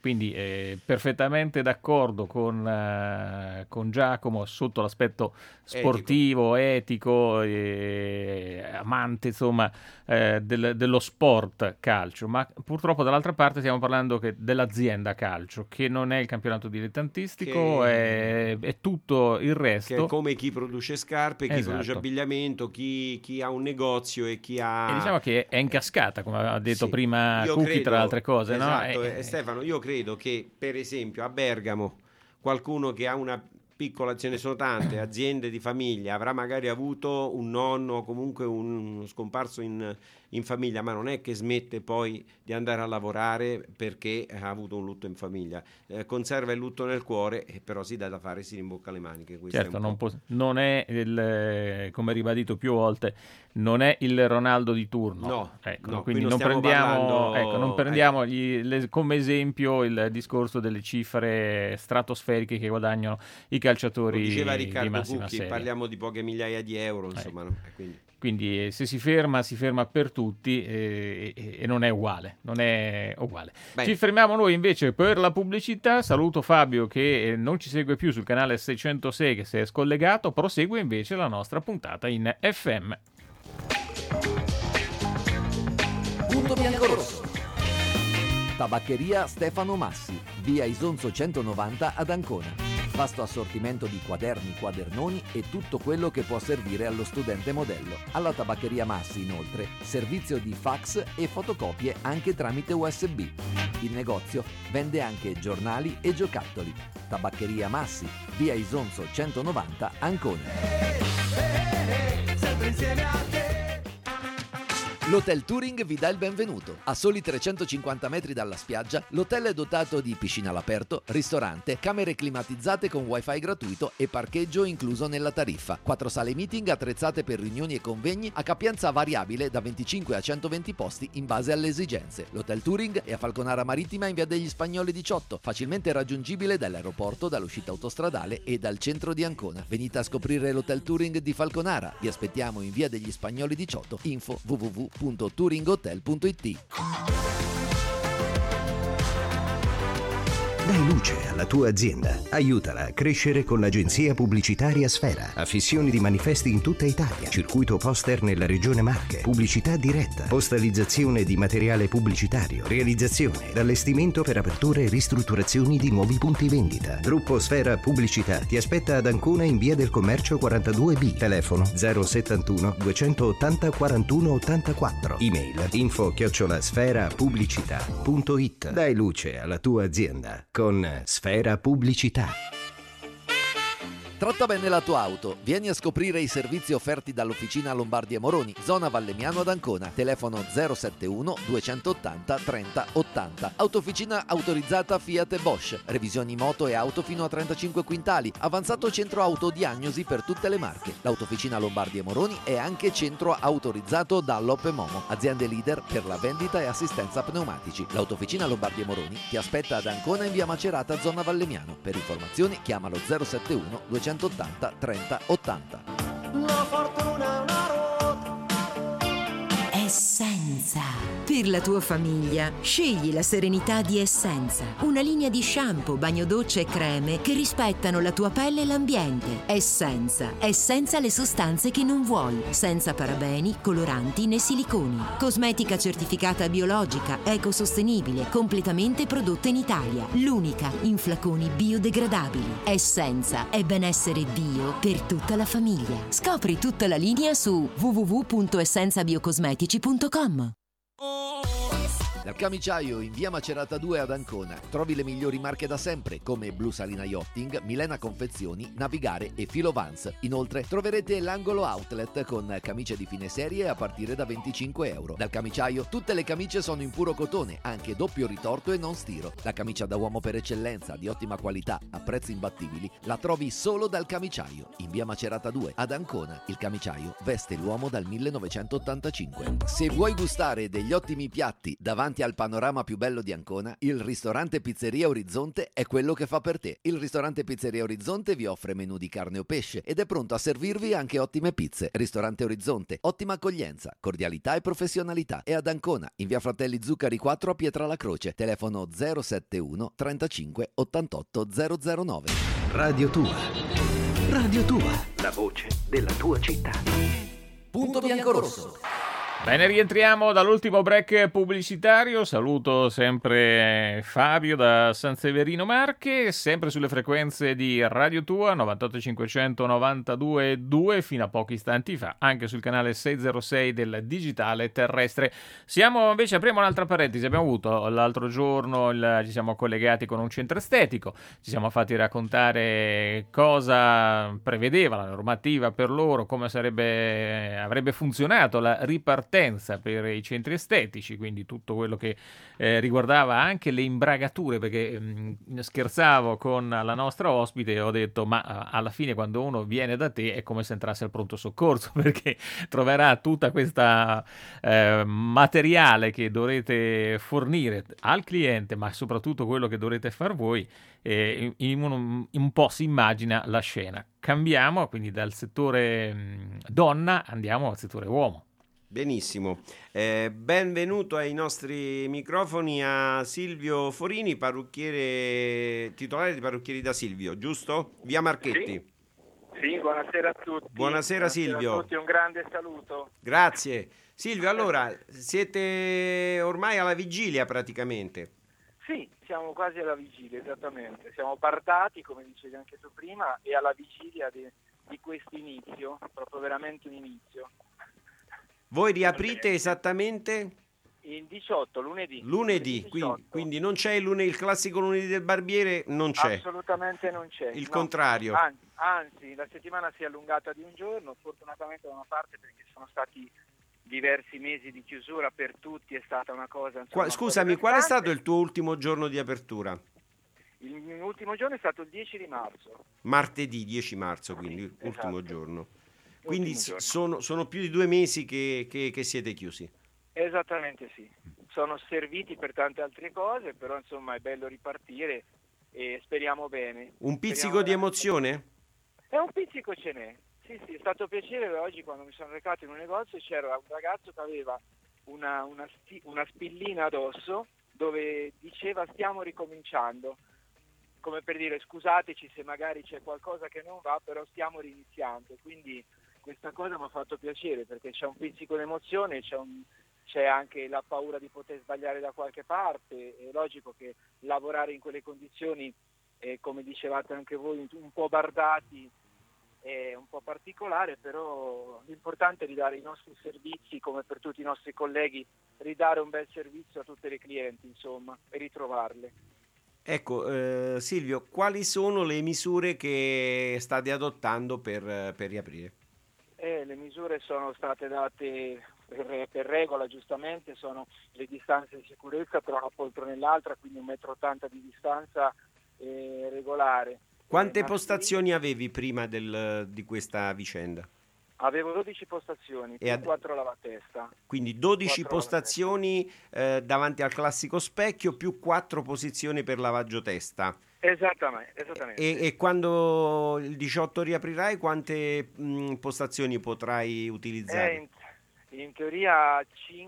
quindi perfettamente d'accordo con Giacomo sotto l'aspetto sportivo, etico, amante insomma dello sport calcio, ma purtroppo dall'altra parte stiamo parlando dell'azienda calcio, che non è il campionato dilettantistico, è tutto il resto. Che è come chi produce scarpe, chi produce abbigliamento, chi ha un negozio e chi ha... E diciamo che è in cascata, come ha detto prima Cucchi, tra le altre cose. Esatto, no? Stefano, io credo che per esempio a Bergamo qualcuno che ha una piccola, ce ne sono tante, aziende di famiglia, avrà magari avuto un nonno o comunque un scomparso in famiglia, ma non è che smette poi di andare a lavorare perché ha avuto un lutto in famiglia, conserva il lutto nel cuore, però si dà da fare, si rimbocca le maniche. Certo, non è come ribadito più volte, non è il Ronaldo di turno. No, quindi non prendiamo come esempio il discorso delle cifre stratosferiche che guadagnano i calciatori. Lo diceva Riccardo di massima Cucchi, serie. Parliamo di poche migliaia di euro, insomma. Quindi se si ferma per tutti e non è uguale. Ci fermiamo noi invece per la pubblicità. Saluto Fabio che non ci segue più sul canale 606, che si è scollegato, prosegue invece la nostra puntata in FM. Punto biancorosso. Tabaccheria Stefano Massi, via Isonzo 190 ad Ancona. Vasto assortimento di quaderni, quadernoni e tutto quello che può servire allo studente modello. Alla Tabaccheria Massi, inoltre, servizio di fax e fotocopie anche tramite USB. Il negozio vende anche giornali e giocattoli. Tabaccheria Massi, via Isonzo 190, Ancona. Sempre insieme a te. L'Hotel Touring vi dà il benvenuto. A soli 350 metri dalla spiaggia, l'hotel è dotato di piscina all'aperto, ristorante, camere climatizzate con wifi gratuito e parcheggio incluso nella tariffa. 4 sale meeting attrezzate per riunioni e convegni a capienza variabile da 25 a 120 posti in base alle esigenze. L'Hotel Touring è a Falconara Marittima in via degli Spagnoli 18, facilmente raggiungibile dall'aeroporto, dall'uscita autostradale e dal centro di Ancona. Venite a scoprire l'Hotel Touring di Falconara. Vi aspettiamo in via degli Spagnoli 18. Info www.touringhotel.it. Dai luce alla tua azienda. Aiutala a crescere con l'agenzia pubblicitaria Sfera. Affissioni di manifesti in tutta Italia. Circuito poster nella regione Marche. Pubblicità diretta. Postalizzazione di materiale pubblicitario. Realizzazione ed allestimento per aperture e ristrutturazioni di nuovi punti vendita. Gruppo Sfera Pubblicità ti aspetta ad Ancona in via del Commercio 42B. Telefono 071 280 41 84. Email info@sferapubblicità.it. Dai luce alla tua azienda con Sfera Pubblicità. Tratta bene la tua auto. Vieni a scoprire i servizi offerti dall'Officina Lombardi Moroni, zona Vallemiano ad Ancona. Telefono 071 280 30 80. Autofficina autorizzata Fiat e Bosch. Revisioni moto e auto fino a 35 quintali. Avanzato centro autodiagnosi per tutte le marche. L'Autofficina Lombardi Moroni è anche centro autorizzato Dunlop e Momo. Aziende leader per la vendita e assistenza pneumatici. L'Autofficina Lombardi Moroni ti aspetta ad Ancona in via Macerata, zona Vallemiano. Per informazioni chiamalo 071 280 30 80. La fortuna è una ruota. Essenza. Per la tua famiglia, scegli la serenità di Essenza. Una linea di shampoo, bagno docce e creme che rispettano la tua pelle e l'ambiente. Essenza le sostanze che non vuoi. Senza parabeni, coloranti né siliconi. Cosmetica certificata biologica, ecosostenibile, completamente prodotta in Italia. L'unica in flaconi biodegradabili. Essenza è benessere bio per tutta la famiglia. Scopri tutta la linea su www.essenzabiocosmetici.com. Dal Camiciaio in via Macerata 2 ad Ancona trovi le migliori marche da sempre come Blu Salina Yachting, Milena Confezioni, Navigare e Filo Vans. Inoltre troverete l'angolo outlet con camicie di fine serie a partire da 25 euro. Dal Camiciaio tutte le camicie sono in puro cotone, anche doppio ritorto e non stiro. La camicia da uomo per eccellenza, di ottima qualità, a prezzi imbattibili, la trovi solo dal Camiciaio in via Macerata 2 ad Ancona. Il Camiciaio veste l'uomo dal 1985. Se vuoi gustare degli ottimi piatti davanti Davanti al panorama più bello di Ancona, il ristorante Pizzeria Orizzonte è quello che fa per te. Il ristorante Pizzeria Orizzonte vi offre menù di carne o pesce ed è pronto a servirvi anche ottime pizze. Ristorante Orizzonte, ottima accoglienza, cordialità e professionalità. È ad Ancona, in via Fratelli Zuccari 4 a Pietralacroce. Telefono 071 35 88 009. Radio Tua. Radio Tua. La voce della tua città. Punto Biancorosso. Bene, rientriamo dall'ultimo break pubblicitario. Saluto sempre Fabio da San Severino Marche, sempre sulle frequenze di Radio Tua 98.500 92.2 fino a pochi istanti fa, anche sul canale 606 del digitale terrestre. Apriamo un'altra parentesi. Abbiamo avuto l'altro giorno, ci siamo collegati con un centro estetico, ci siamo fatti raccontare cosa prevedeva la normativa per loro, come avrebbe funzionato la ripartenza per i centri estetici, quindi tutto quello che riguardava anche le imbragature, perché scherzavo con la nostra ospite e ho detto ma alla fine quando uno viene da te è come se entrasse al pronto soccorso, perché troverà tutta questa materiale che dovrete fornire al cliente, ma soprattutto quello che dovrete far voi, un po' si immagina la scena. Cambiamo quindi dal settore donna, andiamo al settore uomo. Benissimo, benvenuto ai nostri microfoni a Silvio Forini, parrucchiere titolare di Parrucchieri da Silvio, giusto? Via Marchetti. Sì, buonasera a tutti. Buonasera Silvio. A tutti, un grande saluto. Grazie. Silvio, allora, siete ormai alla vigilia praticamente. Sì, siamo quasi alla vigilia, esattamente. Siamo partati, come dicevi anche tu prima, e alla vigilia di questo inizio, proprio veramente un inizio. Voi riaprite esattamente? Il 18, lunedì. Lunedì, 18. quindi non c'è il classico lunedì del barbiere, non c'è. Assolutamente non c'è. Il contrario. Anzi, la settimana si è allungata di un giorno, fortunatamente da una parte perché sono stati diversi mesi di chiusura per tutti, è stata una cosa... Scusami, qual è stato il tuo ultimo giorno di apertura? Il mio ultimo giorno è stato il 10 di marzo. Martedì 10 marzo, quindi esatto. Ultimo giorno. Quindi sono più di 2 mesi che siete chiusi. Esattamente sì. Sono serviti per tante altre cose, però insomma è bello ripartire e speriamo bene. Un pizzico di emozione? Un pizzico ce n'è. Sì, è stato piacere. Oggi quando mi sono recato in un negozio c'era un ragazzo che aveva una spillina addosso dove diceva stiamo ricominciando. Come per dire scusateci se magari c'è qualcosa che non va, però stiamo riniziando. Quindi questa cosa mi ha fatto piacere perché c'è un pizzico di emozione, c'è anche la paura di poter sbagliare da qualche parte. È logico che lavorare in quelle condizioni, come dicevate anche voi, un po' bardati, è un po' particolare, però l'importante è ridare i nostri servizi, come per tutti i nostri colleghi, ridare un bel servizio a tutte le clienti, insomma, e ritrovarle. Ecco, Silvio, quali sono le misure che state adottando per riaprire? Le misure sono state date per regola, giustamente, sono le distanze di sicurezza tra una poltrona e l'altra, quindi 1,80 m di distanza regolare. Quante postazioni avevi prima di questa vicenda? Avevo 12 postazioni, più 4 lavatesta. Quindi 12 postazioni davanti al classico specchio, più 4 posizioni per lavaggio testa. Esattamente. E quando il 18 riaprirai, quante postazioni potrai utilizzare? In teoria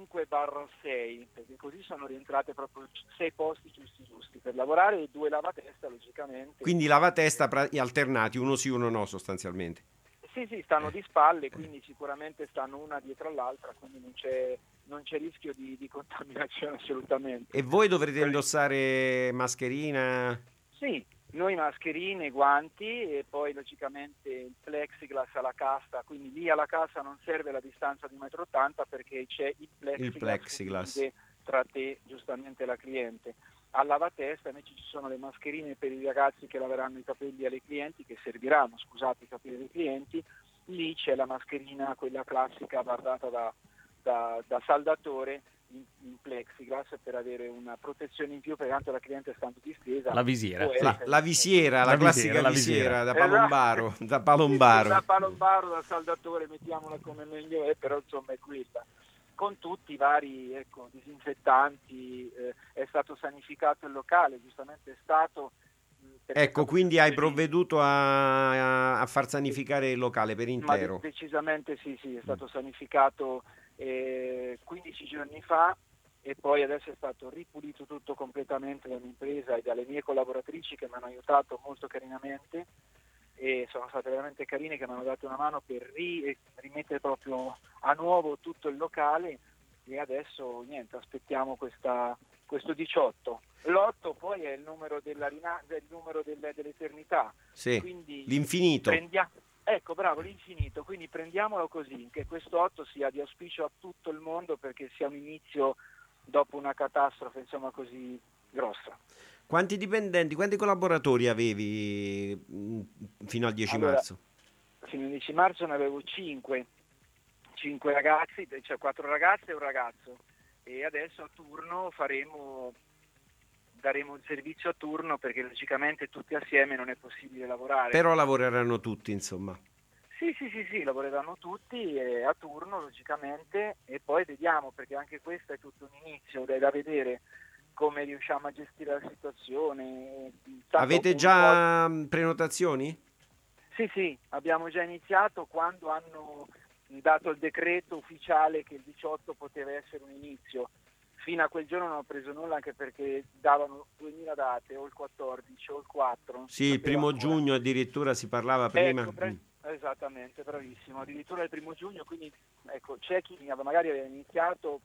5/6, perché così sono rientrate proprio 6 posti giusti per lavorare e 2 lavatesta, logicamente. Quindi lavatesta alternati, uno sì, uno no, sostanzialmente. Sì, stanno di spalle, quindi sicuramente stanno una dietro all'altra, quindi non c'è rischio di contaminazione assolutamente. E voi dovrete indossare mascherina? Sì, noi mascherine, guanti e poi logicamente il plexiglass alla cassa, quindi lì alla cassa non serve la distanza di 1,80 m perché c'è il plexiglass che tra te giustamente la cliente. Al lavatesta invece ci sono le mascherine per i ragazzi che laveranno i capelli alle clienti, che serviranno, i capelli dei clienti. Lì c'è la mascherina, quella classica bardata da saldatore in plexiglass per avere una protezione in più, perché tanto la cliente stando distesa. La visiera. La visiera, la classica visiera da palombaro. Esatto. Da palombaro. Da palombaro, da saldatore, mettiamola come meglio è, però insomma è quella. con tutti i vari disinfettanti, è stato sanificato il locale, giustamente è stato... Ecco, quindi hai provveduto a far sanificare il locale per intero? Ma decisamente sì, è stato sanificato 15 giorni fa e poi adesso è stato ripulito tutto completamente dall'impresa e dalle mie collaboratrici che mi hanno aiutato molto carinamente e sono state veramente carine, che mi hanno dato una mano per rimettere proprio a nuovo tutto il locale e adesso aspettiamo questo 18. L'8 poi è il numero dell'eternità, sì, quindi l'infinito. Ecco, bravo, l'infinito, quindi prendiamolo così, che questo 8 sia di auspicio a tutto il mondo perché sia un inizio dopo una catastrofe insomma così grossa. Quanti dipendenti, quanti collaboratori avevi fino al 10 marzo? Fino al 10 marzo ne avevo 5 ragazzi, cioè 4 ragazze e un ragazzo e adesso a turno daremo il servizio a turno perché logicamente tutti assieme non è possibile lavorare. Però lavoreranno tutti, insomma. Sì, lavoreranno tutti a turno logicamente e poi vediamo perché anche questo è tutto un inizio, è da vedere come riusciamo a gestire la situazione. Avete già prenotazioni? Sì, abbiamo già iniziato quando hanno dato il decreto ufficiale che il 18 poteva essere un inizio. Fino a quel giorno non ho preso nulla anche perché davano 2000 date, o il 14 o il 4. Sì, il 1 giugno addirittura si parlava prima. Esattamente, bravissimo, addirittura il 1 giugno, quindi c'è chi magari aveva iniziato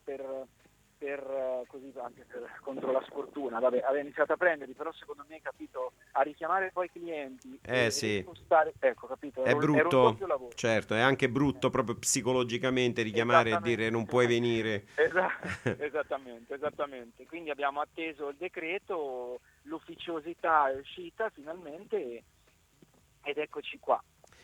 contro la sfortuna, aveva iniziato a prenderli, però secondo me a richiamare poi i clienti sì. Capito? È brutto, era un doppio lavoro. Certo, è anche brutto proprio psicologicamente richiamare e dire non puoi venire. Esattamente, quindi abbiamo atteso il decreto, l'ufficiosità è uscita finalmente ed eccoci qua.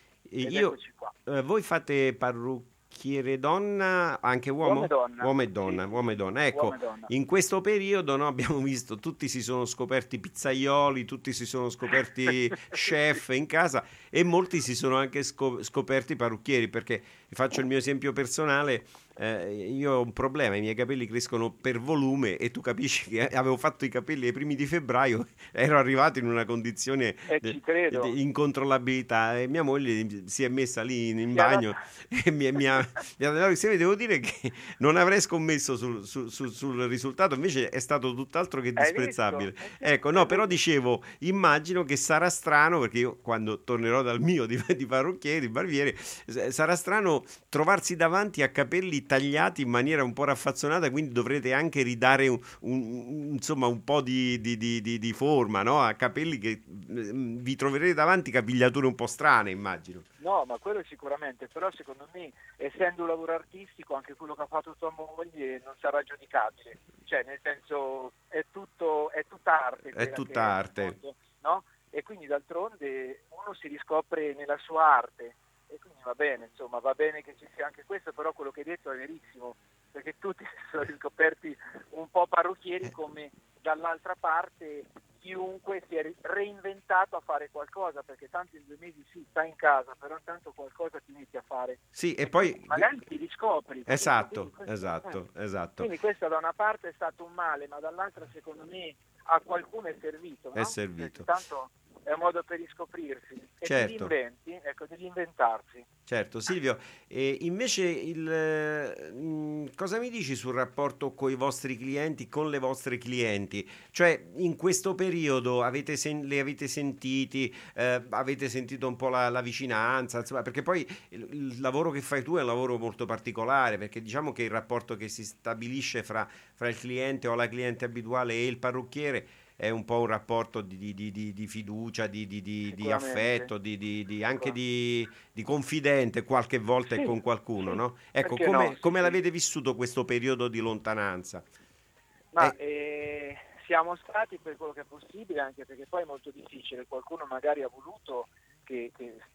Voi fate parrucchiere donna, anche uomo? Uomo e donna. Ecco, uomo e donna. In questo periodo abbiamo visto tutti si sono scoperti pizzaioli, tutti si sono scoperti chef in casa e molti si sono anche scoperti parrucchieri, perché faccio il mio esempio personale. Io ho un problema, i miei capelli crescono per volume e tu capisci che avevo fatto i capelli ai primi di febbraio, ero arrivato in una condizione di incontrollabilità e mia moglie si è messa lì in bagno e mi ha devo dire che non avrei scommesso sul risultato, invece è stato tutt'altro che disprezzabile. Ecco, no, però dicevo, immagino che sarà strano, perché io quando tornerò dal mio di parrucchiere, di barbiere, sarà strano trovarsi davanti a capelli tagliati in maniera un po' raffazzonata, quindi dovrete anche ridare un po' di forma, no? A capelli che vi troverete davanti capigliature un po' strane, immagino. No, ma quello sicuramente, però secondo me, essendo un lavoro artistico, anche quello che ha fatto tua moglie non sarà giudicabile, cioè nel senso è tutta arte. È tutta arte. No? E quindi d'altronde uno si riscopre nella sua arte. E quindi va bene che ci sia anche questo, però quello che hai detto è verissimo, perché tutti si sono riscoperti un po' parrucchieri, come dall'altra parte chiunque si è reinventato a fare qualcosa, perché tanto in 2 mesi stai in casa, però intanto qualcosa ti metti a fare. Sì, e poi magari ti riscopri. Esatto. Quindi questo da una parte è stato un male, ma dall'altra secondo me a qualcuno è servito. È servito. Perché tanto è un modo per riscoprirsi e certo. devi inventarsi. Certo, Silvio, invece cosa mi dici sul rapporto con i vostri clienti, con le vostre clienti? Cioè, in questo periodo le avete sentiti, avete sentito un po' la vicinanza, insomma, perché poi il lavoro che fai tu è un lavoro molto particolare, perché diciamo che il rapporto che si stabilisce fra il cliente o la cliente abituale e il parrucchiere è un po' un rapporto di fiducia, di affetto, anche di confidente qualche volta con qualcuno, no? Ecco, come l'avete vissuto questo periodo di lontananza? Ma siamo stati per quello che è possibile, anche perché poi è molto difficile. Qualcuno magari ha voluto che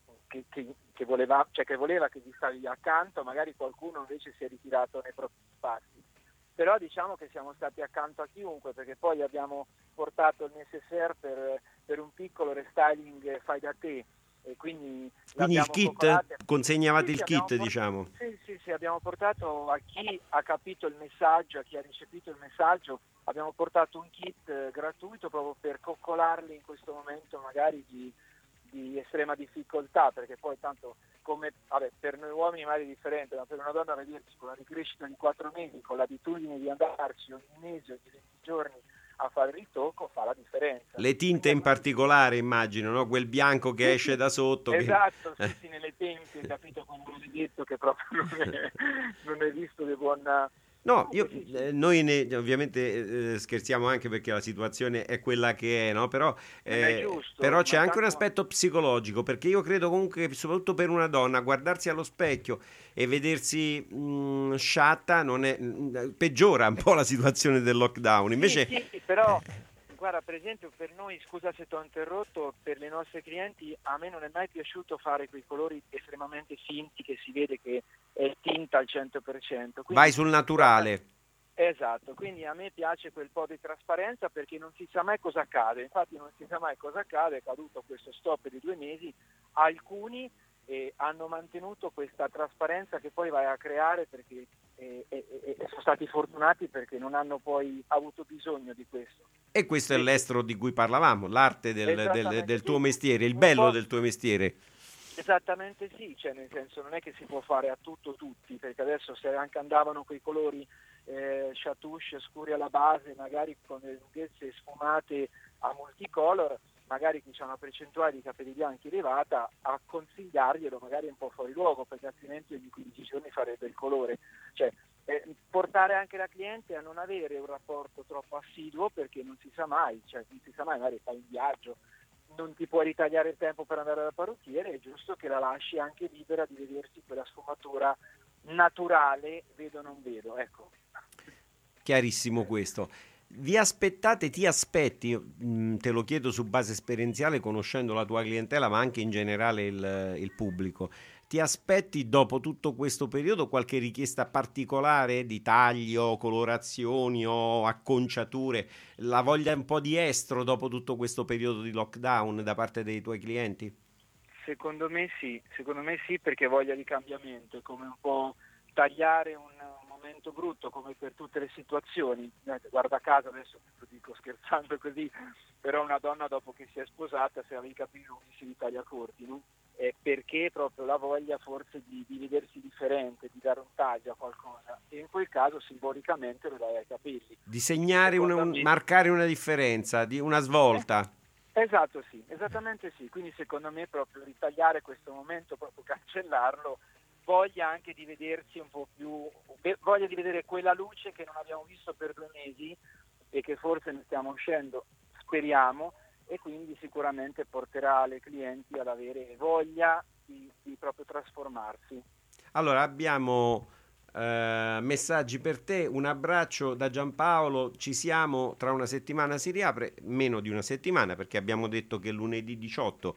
voleva che gli stavi accanto, magari qualcuno invece si è ritirato nei propri spazi. Però diciamo che siamo stati accanto a chiunque, perché poi abbiamo portato il necessaire per un piccolo restyling fai da te e quindi il kit, consegnavate il kit, diciamo. Sì, abbiamo portato a chi ha capito il messaggio, a chi ha ricepito il messaggio, abbiamo portato un kit gratuito proprio per coccolarli in questo momento magari di estrema difficoltà, perché poi tanto per noi uomini magari è differente, ma per una donna vedersi con la ricrescita di 4 mesi, con l'abitudine di andarci ogni mese, ogni 20 giorni a fare il ritocco, fa la differenza. Le tinte in particolare, immagino, no? Quel bianco che esce da sotto. Esatto, sì, nelle tempie, capito, con un detto che proprio non è visto di buona... No, noi ovviamente scherziamo anche perché la situazione è quella che è, no? Però c'è anche un aspetto psicologico, perché io credo comunque che soprattutto per una donna guardarsi allo specchio e vedersi sciatta peggiora un po' la situazione del lockdown. Invece sì, però guarda, per esempio per noi, scusa se ti ho interrotto, per le nostre clienti a me non è mai piaciuto fare quei colori estremamente finti che si vede che è tinta al 100%. Quindi, vai sul naturale. Esatto, quindi a me piace quel po' di trasparenza perché non si sa mai cosa accade, infatti non si sa mai cosa accade, è caduto questo stop di 2 mesi, alcuni hanno mantenuto questa trasparenza che poi vai a creare perché sono stati fortunati perché non hanno poi avuto bisogno di questo. E questo è l'estro di cui parlavamo, l'arte del tuo mestiere, il bello del tuo mestiere. Esattamente sì, cioè nel senso non è che si può fare a tutto tutti, perché adesso se anche andavano quei colori chatouche scuri alla base, magari con le lunghezze sfumate a multicolor, magari chi ha una percentuale di capelli bianchi elevata, a consigliarglielo magari un po' fuori luogo, perché altrimenti ogni 15 giorni farebbe il colore. Cioè, portare anche la cliente a non avere un rapporto troppo assiduo, perché non si sa mai, magari fai un viaggio, non ti puoi ritagliare il tempo per andare dal parrucchiere, è giusto che la lasci anche libera di vedersi quella sfumatura naturale, vedo non vedo, ecco. Chiarissimo questo. Ti aspetti, te lo chiedo su base esperienziale, conoscendo la tua clientela, ma anche in generale il pubblico, ti aspetti dopo tutto questo periodo qualche richiesta particolare di taglio, colorazioni o acconciature, la voglia un po' di estro dopo tutto questo periodo di lockdown da parte dei tuoi clienti? Secondo me sì, perché voglia di cambiamento, è come un po' tagliare un momento brutto come per tutte le situazioni. Guarda caso, adesso lo dico scherzando così, però una donna dopo che si è sposata, se aveva i capelli lunghi si li taglia corti, no? Perché proprio la voglia forse di vedersi differente, di dare un taglio a qualcosa, e in quel caso simbolicamente lo dai ai capelli. Disegnare, marcare una differenza, una svolta. Esatto, sì, esattamente sì, quindi secondo me proprio ritagliare questo momento, proprio cancellarlo, voglia anche di vedersi un po' più, voglia di vedere quella luce che non abbiamo visto per 2 mesi e che forse ne stiamo uscendo, speriamo, e quindi sicuramente porterà le clienti ad avere voglia di proprio trasformarsi. Allora abbiamo messaggi per te, un abbraccio da Giampaolo, ci siamo, tra una settimana si riapre, meno di una settimana perché abbiamo detto che lunedì 18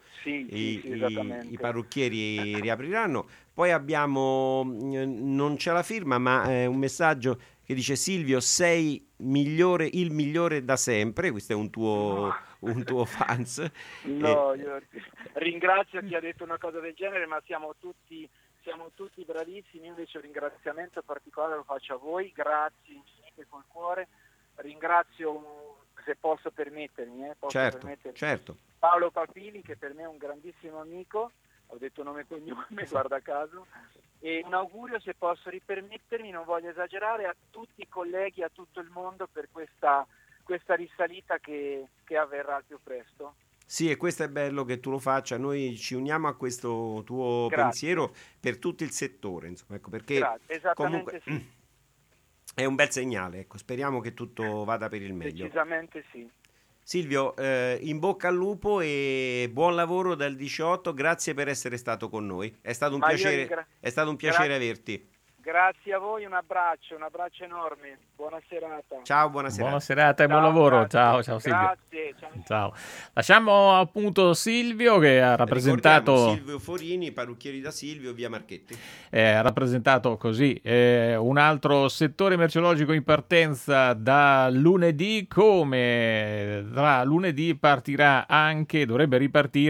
i parrucchieri riapriranno. Poi abbiamo, non c'è la firma, ma un messaggio che dice: Silvio, sei il migliore da sempre. Questo è un tuo fans. No, io ringrazio chi ha detto una cosa del genere, ma siamo tutti bravissimi. Io invece un ringraziamento particolare lo faccio a voi, grazie infinite col cuore. Ringrazio, se posso permettermi, certo. Paolo Papini, che per me è un grandissimo amico, ho detto nome e cognome, guarda caso, e un augurio, se posso ripermettermi, non voglio esagerare, a tutti i colleghi, a tutto il mondo per questa risalita che avverrà al più presto. Sì, e questo è bello che tu lo faccia, noi ci uniamo a questo tuo pensiero per tutto il settore, insomma, ecco, perché comunque sì. È un bel segnale, ecco, speriamo che tutto vada per il meglio. Decisamente sì. Silvio, in bocca al lupo e buon lavoro dal 18, grazie per essere stato con noi, è stato un piacere averti. Grazie a voi, un abbraccio enorme, buona serata. Ciao, buona serata. Buona serata e buon lavoro, ciao Silvio. Grazie, ciao. Lasciamo appunto Silvio che ha rappresentato... Silvio Forini, parrucchieri da Silvio, via Marchetti. Ha rappresentato così un altro settore merceologico in partenza da lunedì, come da lunedì dovrebbe ripartire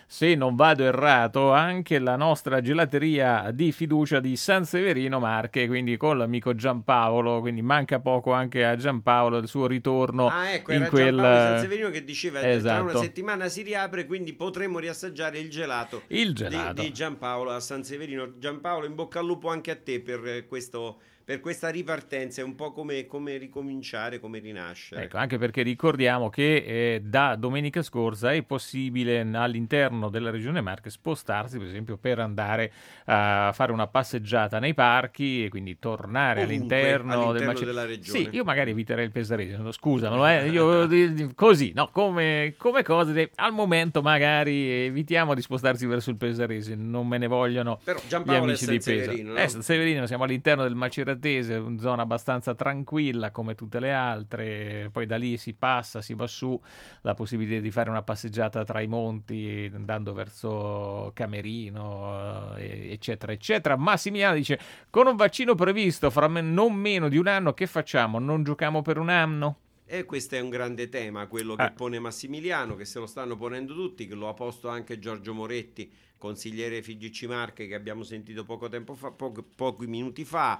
se non vado errato, anche la nostra gelateria di fiducia di San Severino Marche, quindi con l'amico Giampaolo, quindi manca poco anche a Giampaolo il suo ritorno ecco, in era quel... Giampaolo di San Severino che diceva esatto. tra una settimana si riapre, quindi potremo riassaggiare il gelato di Giampaolo a San Severino. Giampaolo, in bocca al lupo anche a te per questa ripartenza, è un po' come ricominciare, come rinascere. Ecco, anche perché ricordiamo che da domenica scorsa è possibile all'interno della regione Marche spostarsi, per esempio, per andare a fare una passeggiata nei parchi e quindi tornare all'interno della regione. Sì, io magari eviterei il Pesarese, scusano, io così, no, come cose, al momento magari evitiamo di spostarsi verso il Pesarese, non me ne vogliono però gli Giampaolo amici di Pesaro. Severino, no? San Severino, siamo all'interno del Maceratese, una zona abbastanza tranquilla come tutte le altre, poi da lì si passa, si va su, la possibilità di fare una passeggiata tra i monti andando verso Camerino, eccetera eccetera. Massimiliano dice: con un vaccino previsto fra non meno di un anno, che facciamo? Non giochiamo per un anno? E questo è un grande tema, quello che pone Massimiliano, che se lo stanno ponendo tutti, che lo ha posto anche Giorgio Moretti, consigliere FIGC Marche, che abbiamo sentito pochi minuti fa.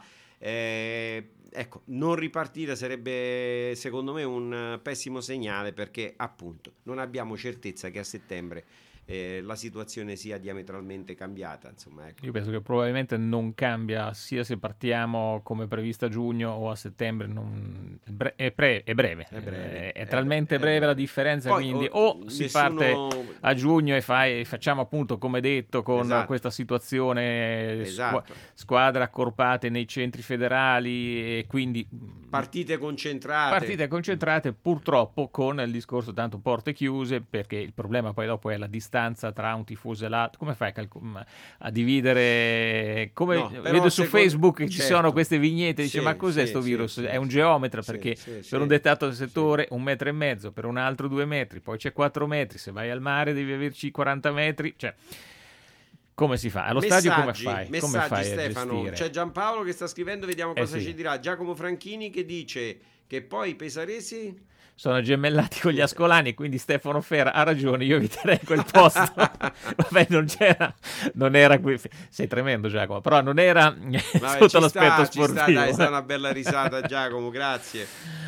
Ecco, non ripartire sarebbe secondo me un pessimo segnale, perché appunto non abbiamo certezza che a settembre la situazione sia diametralmente cambiata, insomma, ecco. Io penso che probabilmente non cambia sia se partiamo come previsto a giugno o a settembre, è breve, è talmente breve la differenza. Poi, quindi si parte a giugno e facciamo appunto come detto con questa situazione, squadre accorpate nei centri federali e quindi partite concentrate, purtroppo con il discorso tanto porte chiuse, perché il problema poi dopo è la distanza tra un tifoso e l'altro. Come fai a dividere? Vedo su Facebook che ci sono queste vignette, dice ma cos'è sto virus? È un geometra, perché per un dettato settore 1,5 metri, per un altro 2 metri, poi c'è 4 metri, se vai al mare devi averci 40 metri, cioè come si fa? Allo stadio come fai? Stefano, c'è Giampaolo che sta scrivendo, vediamo cosa ci dirà. Giacomo Franchini che dice che poi i pesaresi sono gemellati con gli ascolani, quindi Stefano Ferra ha ragione, io eviterei quel posto. Vabbè, non era qui. Sei tremendo, Giacomo, però non era sotto l'aspetto sportivo. Dai, sta una bella risata, Giacomo, grazie.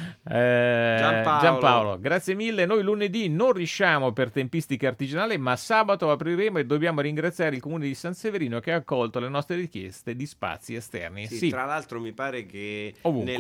Giampaolo, grazie mille. Noi lunedì non riusciamo per tempistica artigianale, ma sabato apriremo e dobbiamo ringraziare il comune di San Severino che ha accolto le nostre richieste di spazi esterni. Sì. Tra l'altro mi pare che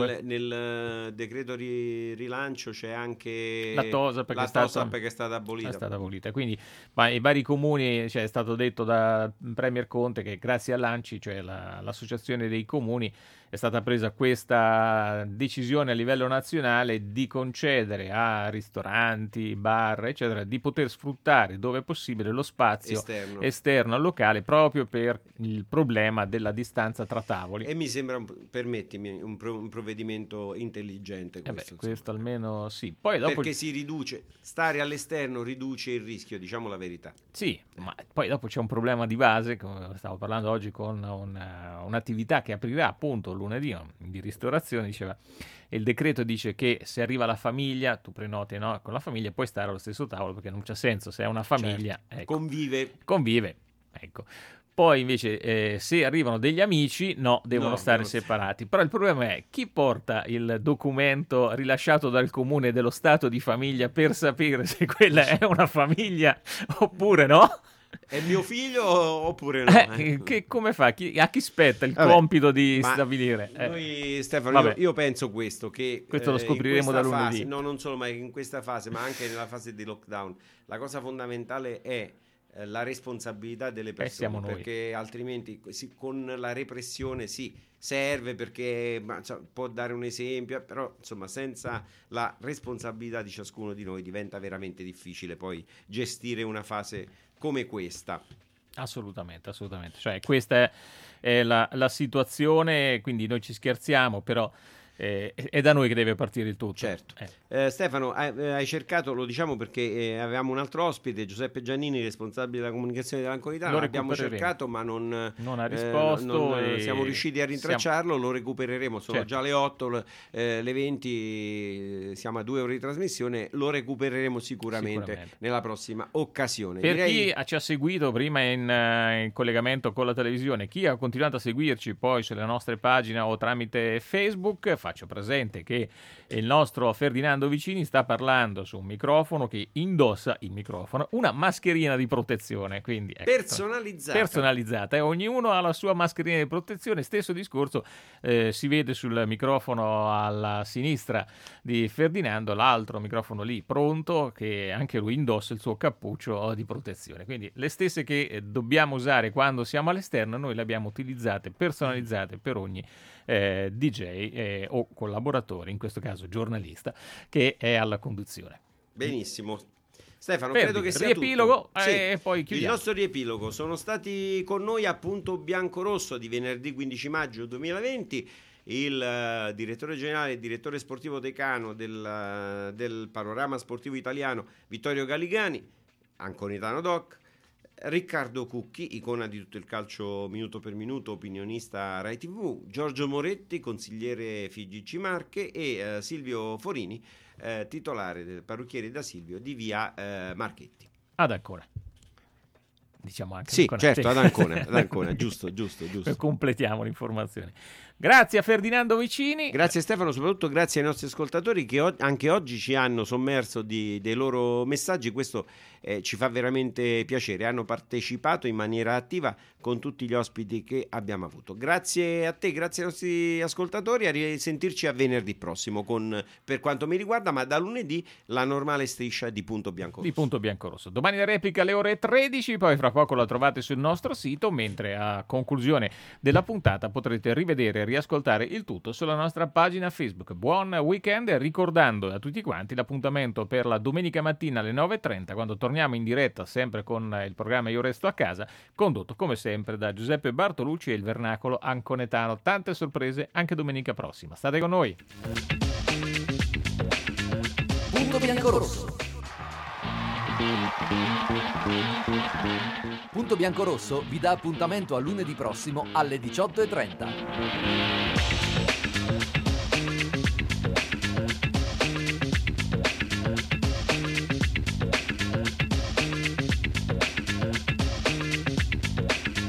nel decreto rilancio c'è anche la TOSAP che è stata abolita. Quindi i vari comuni, è stato detto da Premier Conte che grazie all'ANCI, cioè l'associazione dei comuni, è stata presa questa decisione a livello nazionale di concedere a ristoranti, bar, eccetera, di poter sfruttare dove è possibile lo spazio esterno al locale, proprio per il problema della distanza tra tavoli. E mi sembra, permettimi, un provvedimento intelligente questo almeno sì. Poi dopo perché si riduce, stare all'esterno riduce il rischio, diciamo la verità. Sì, ma poi dopo c'è un problema di base, come stavo parlando oggi con un'attività che aprirà appunto lunedì di ristorazione, diceva, il decreto dice che se arriva la famiglia, tu prenoti con la famiglia, puoi stare allo stesso tavolo, perché non c'ha senso, se è una famiglia convive, ecco. Poi invece se arrivano degli amici devono stare separati. Però il problema è chi porta il documento rilasciato dal comune dello stato di famiglia per sapere se quella è una famiglia oppure no? È mio figlio oppure no? Come fa? A chi spetta il compito di stabilire? Noi, Stefano, io penso questo lo scopriremo da lunedì. Non solo, ma in questa fase, ma anche nella fase di lockdown, la cosa fondamentale è la responsabilità delle persone, perché altrimenti con la repressione serve, perché può dare un esempio, però insomma senza la responsabilità di ciascuno di noi diventa veramente difficile poi gestire una fase come questa. Assolutamente, cioè questa è la situazione, quindi noi ci scherziamo, però è da noi che deve partire il tutto. Certo. Stefano, hai cercato, lo diciamo perché avevamo un altro ospite, Giuseppe Giannini, responsabile della comunicazione dell'Anconitana. Abbiamo cercato ma non ha risposto, non siamo riusciti a rintracciarlo. Lo recupereremo, sono già le 8, le 20, siamo a 2 ore di trasmissione, lo recupereremo sicuramente nella prossima occasione. Per chi ci ha seguito prima in collegamento con la televisione, chi ha continuato a seguirci poi sulle nostre pagine o tramite Facebook, faccio presente che il nostro Ferdinando Vicini sta parlando su un microfono che indossa il microfono una mascherina di protezione, quindi personalizzata, e ognuno ha la sua mascherina di protezione. Stesso discorso si vede sul microfono alla sinistra di Ferdinando, l'altro microfono lì pronto, che anche lui indossa il suo cappuccio di protezione, quindi le stesse che dobbiamo usare quando siamo all'esterno noi le abbiamo utilizzate, personalizzate per ogni DJ o collaboratore, in questo caso giornalista, che è alla conduzione. Benissimo. Stefano, credo che sia riepilogo, tutto. E poi chiudiamo. Il nostro riepilogo. Sono stati con noi a Punto Biancorosso di venerdì 15 maggio 2020 il direttore generale e direttore sportivo decano del panorama sportivo italiano Vittorio Galligani, Anconitano Doc, Riccardo Cucchi, icona di tutto il calcio minuto per minuto, opinionista Rai TV, Giorgio Moretti, consigliere FIGC Marche, e Silvio Forini, titolare del parrucchiere da Silvio di via Marchetti. Ad Ancona. Diciamo anche Ancona. Certo, ad Ancona, giusto. Completiamo l'informazione. Grazie a Ferdinando Vicini. Grazie Stefano, soprattutto grazie ai nostri ascoltatori che anche oggi ci hanno sommerso dei loro messaggi. Questo ci fa veramente piacere. Hanno partecipato in maniera attiva con tutti gli ospiti che abbiamo avuto. Grazie a te, grazie ai nostri ascoltatori. A risentirci a venerdì prossimo con, per quanto mi riguarda, ma da lunedì, la normale striscia di Punto Biancorosso. Domani la replica alle ore 13, poi fra poco la trovate sul nostro sito, mentre a conclusione della puntata potrete rivedere e riascoltare il tutto sulla nostra pagina Facebook. Buon weekend, ricordando a tutti quanti l'appuntamento per la domenica mattina alle 9:30, quando torniamo in diretta sempre con il programma Io Resto a Casa, condotto come sempre da Giuseppe Bartolucci e il Vernacolo Anconetano. Tante sorprese anche domenica prossima. State con noi. Punto Biancorosso. Punto Biancorosso vi dà appuntamento a lunedì prossimo alle 18:30.